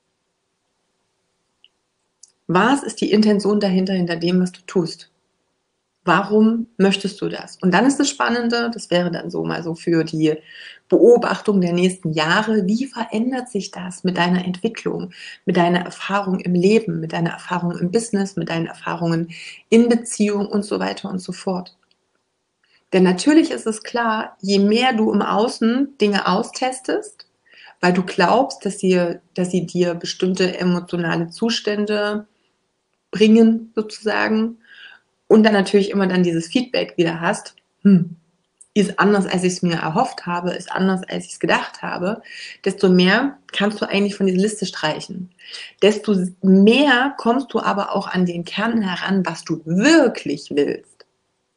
Was ist die Intention dahinter, hinter dem, was du tust? Warum möchtest du das? Und dann ist das Spannende, das wäre dann so mal so für die Beobachtung der nächsten Jahre, wie verändert sich das mit deiner Entwicklung, mit deiner Erfahrung im Leben, mit deiner Erfahrung im Business, mit deinen Erfahrungen in Beziehung und so weiter und so fort. Denn natürlich ist es klar, je mehr du im Außen Dinge austestest, weil du glaubst, dass sie dir bestimmte emotionale Zustände bringen sozusagen, und dann natürlich immer dann dieses Feedback wieder hast, ist anders, als ich es mir erhofft habe, ist anders, als ich es gedacht habe, desto mehr kannst du eigentlich von dieser Liste streichen. Desto mehr kommst du aber auch an den Kern heran, was du wirklich willst.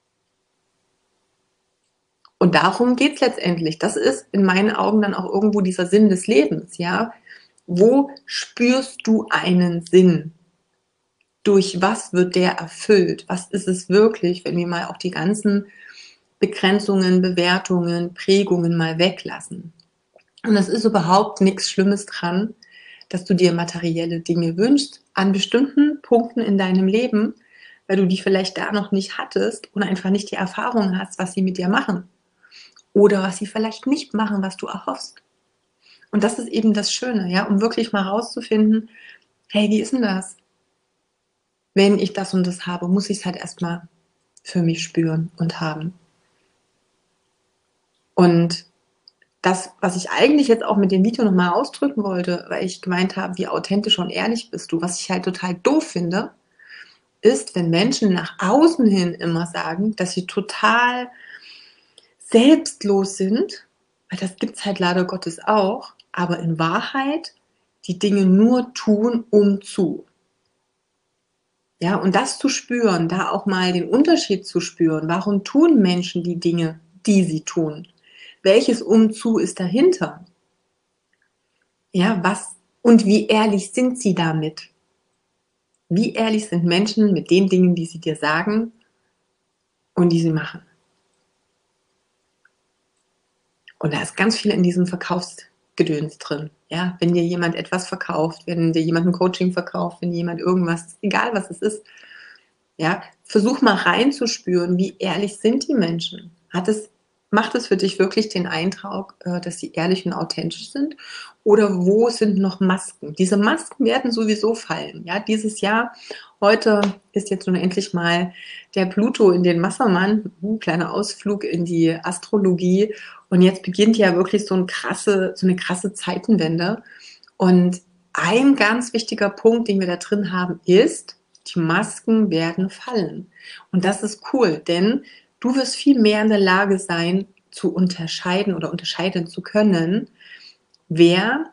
Und darum geht es letztendlich. Das ist in meinen Augen dann auch irgendwo dieser Sinn des Lebens, ja. Wo spürst du einen Sinn? Durch was wird der erfüllt? Was ist es wirklich, wenn wir mal auch die ganzen Begrenzungen, Bewertungen, Prägungen mal weglassen? Und es ist überhaupt nichts Schlimmes dran, dass du dir materielle Dinge wünschst an bestimmten Punkten in deinem Leben, weil du die vielleicht da noch nicht hattest und einfach nicht die Erfahrung hast, was sie mit dir machen. Oder was sie vielleicht nicht machen, was du erhoffst. Und das ist eben das Schöne, ja, um wirklich mal rauszufinden, hey, wie ist denn das? Wenn ich das und das habe, muss ich es halt erstmal für mich spüren und haben. Und das, was ich eigentlich jetzt auch mit dem Video nochmal ausdrücken wollte, weil ich gemeint habe, wie authentisch und ehrlich bist du, was ich halt total doof finde, ist, wenn Menschen nach außen hin immer sagen, dass sie total selbstlos sind, weil das gibt es halt leider Gottes auch, aber in Wahrheit die Dinge nur tun, um zu. Ja, und das zu spüren, da auch mal den Unterschied zu spüren, warum tun Menschen die Dinge, die sie tun? Welches Umzu ist dahinter? Ja, was und wie ehrlich sind sie damit? Wie ehrlich sind Menschen mit den Dingen, die sie dir sagen und die sie machen? Und da ist ganz viel in diesem Verkaufsgedöns drin. Ja, wenn dir jemand etwas verkauft, wenn dir jemand ein Coaching verkauft, wenn jemand irgendwas, egal was es ist, ja, versuch mal reinzuspüren, wie ehrlich sind die Menschen? Macht es für dich wirklich den Eindruck, dass sie ehrlich und authentisch sind? Oder wo sind noch Masken? Diese Masken werden sowieso fallen. Ja, dieses Jahr, heute ist jetzt nun endlich mal der Pluto in den Wassermann, kleiner Ausflug in die Astrologie. Und jetzt beginnt ja wirklich so eine krasse Zeitenwende. Und ein ganz wichtiger Punkt, den wir da drin haben, ist, die Masken werden fallen. Und das ist cool, denn du wirst viel mehr in der Lage sein, zu unterscheiden oder unterscheiden zu können, wer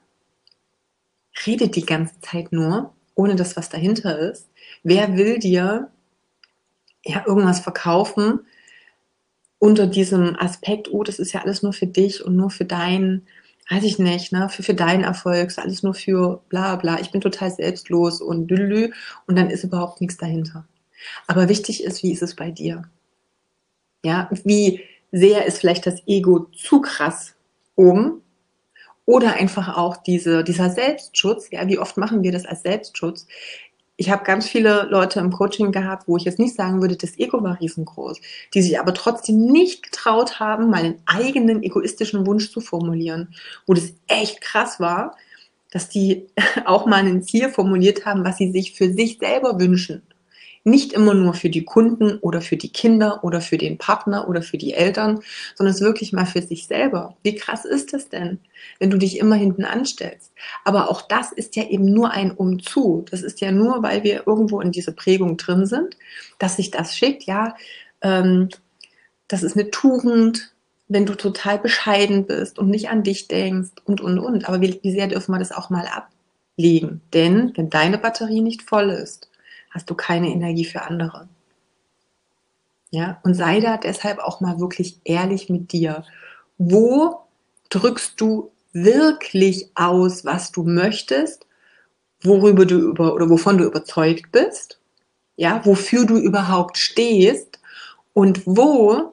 redet die ganze Zeit nur, ohne dass was dahinter ist. Wer will dir ja irgendwas verkaufen unter diesem Aspekt, oh, das ist ja alles nur für dich und nur für deinen, weiß ich nicht, ne, für deinen Erfolg, ist alles nur für bla bla, ich bin total selbstlos und lülü, und dann ist überhaupt nichts dahinter. Aber wichtig ist, wie ist es bei dir? Ja, wie sehr ist vielleicht das Ego zu krass oben? Oder einfach auch dieser Selbstschutz, ja, wie oft machen wir das als Selbstschutz? Ich habe ganz viele Leute im Coaching gehabt, wo ich jetzt nicht sagen würde, das Ego war riesengroß, die sich aber trotzdem nicht getraut haben, mal einen eigenen egoistischen Wunsch zu formulieren, wo das echt krass war, dass die auch mal ein Ziel formuliert haben, was sie sich für sich selber wünschen. Nicht immer nur für die Kunden oder für die Kinder oder für den Partner oder für die Eltern, sondern es wirklich mal für sich selber. Wie krass ist das denn, wenn du dich immer hinten anstellst? Aber auch das ist ja eben nur ein Umzu. Das ist ja nur, weil wir irgendwo in dieser Prägung drin sind, dass sich das schickt. Ja, das ist eine Tugend, wenn du total bescheiden bist und nicht an dich denkst und. Aber wie sehr dürfen wir das auch mal ablegen? Denn wenn deine Batterie nicht voll ist, hast du keine Energie für andere. Ja, und sei da deshalb auch mal wirklich ehrlich mit dir. Wo drückst du wirklich aus, was du möchtest, wovon du überzeugt bist, ja, wofür du überhaupt stehst, und wo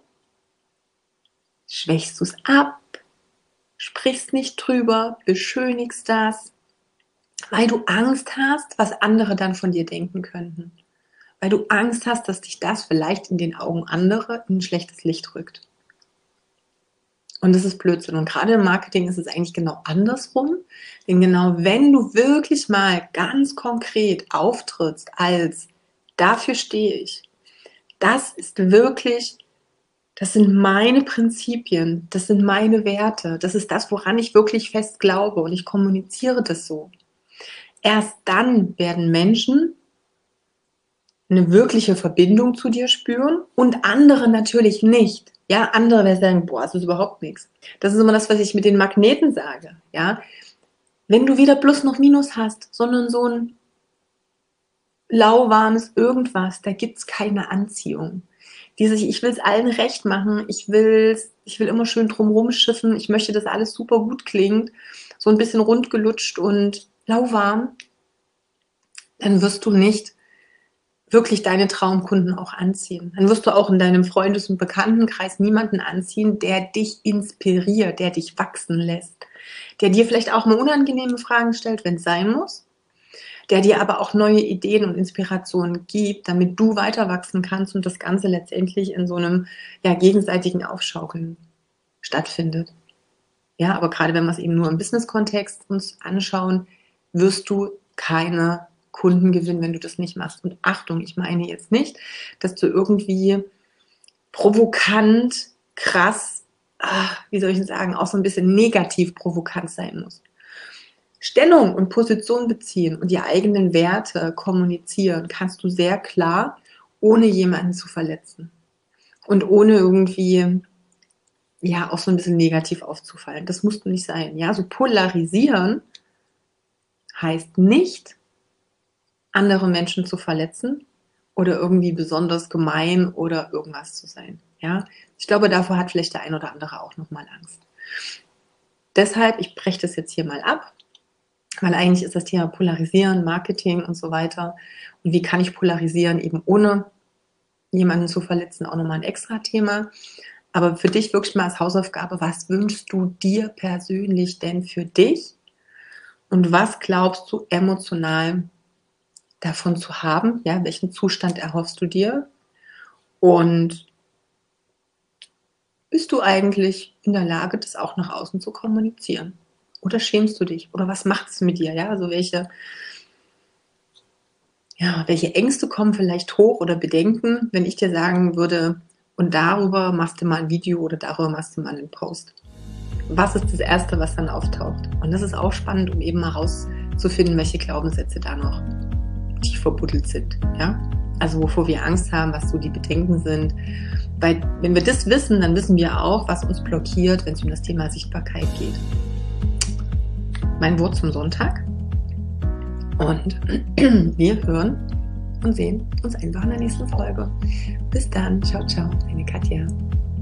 schwächst du es ab, sprichst nicht drüber, beschönigst das, weil du Angst hast, was andere dann von dir denken könnten. Weil du Angst hast, dass dich das vielleicht in den Augen anderer in ein schlechtes Licht rückt. Und das ist Blödsinn. Und gerade im Marketing ist es eigentlich genau andersrum. Denn genau wenn du wirklich mal ganz konkret auftrittst als dafür stehe ich, das sind meine Prinzipien, das sind meine Werte, das ist das, woran ich wirklich fest glaube, und ich kommuniziere das so. Erst dann werden Menschen eine wirkliche Verbindung zu dir spüren und andere natürlich nicht. Ja, andere werden sagen, boah, das ist überhaupt nichts. Das ist immer das, was ich mit den Magneten sage. Ja, wenn du wieder Plus noch Minus hast, sondern so ein lauwarmes irgendwas, da gibt's keine Anziehung. Ich will es allen recht machen, ich will immer schön drumherum schiffen, ich möchte, dass alles super gut klingt, so ein bisschen rundgelutscht und lauwarm, dann wirst du nicht wirklich deine Traumkunden auch anziehen. Dann wirst du auch in deinem Freundes- und Bekanntenkreis niemanden anziehen, der dich inspiriert, der dich wachsen lässt, der dir vielleicht auch mal unangenehme Fragen stellt, wenn es sein muss, der dir aber auch neue Ideen und Inspirationen gibt, damit du weiter wachsen kannst und das Ganze letztendlich in so einem gegenseitigen Aufschaukeln stattfindet. Ja, aber gerade wenn wir es eben nur im Business-Kontext uns anschauen, wirst du keine Kunden gewinnen, wenn du das nicht machst. Und Achtung, ich meine jetzt nicht, dass du irgendwie provokant, krass, wie soll ich denn sagen, auch so ein bisschen negativ provokant sein musst. Stellung und Position beziehen und die eigenen Werte kommunizieren kannst du sehr klar, ohne jemanden zu verletzen und ohne irgendwie ja auch so ein bisschen negativ aufzufallen. Das muss nicht sein. Ja, so polarisieren heißt nicht, andere Menschen zu verletzen oder irgendwie besonders gemein oder irgendwas zu sein. Ja, ich glaube, davor hat vielleicht der ein oder andere auch nochmal Angst. Deshalb, ich breche das jetzt hier mal ab, weil eigentlich ist das Thema Polarisieren, Marketing und so weiter. Und wie kann ich polarisieren, eben ohne jemanden zu verletzen, auch nochmal ein extra Thema. Aber für dich wirklich mal als Hausaufgabe, was wünschst du dir persönlich denn für dich? Und was glaubst du emotional davon zu haben? Ja, welchen Zustand erhoffst du dir? Und bist du eigentlich in der Lage, das auch nach außen zu kommunizieren? Oder schämst du dich? Oder was macht es mit dir? Ja, also welche Ängste kommen vielleicht hoch oder Bedenken, wenn ich dir sagen würde, und darüber machst du mal ein Video oder darüber machst du mal einen Post. Was ist das Erste, was dann auftaucht? Und das ist auch spannend, um eben mal rauszufinden, welche Glaubenssätze da noch tief verbuddelt sind. Ja? Also wovor wir Angst haben, was so die Bedenken sind. Weil wenn wir das wissen, dann wissen wir auch, was uns blockiert, wenn es um das Thema Sichtbarkeit geht. Mein Wort zum Sonntag. Und wir hören und sehen uns einfach in der nächsten Folge. Bis dann. Ciao, ciao. Deine Katja.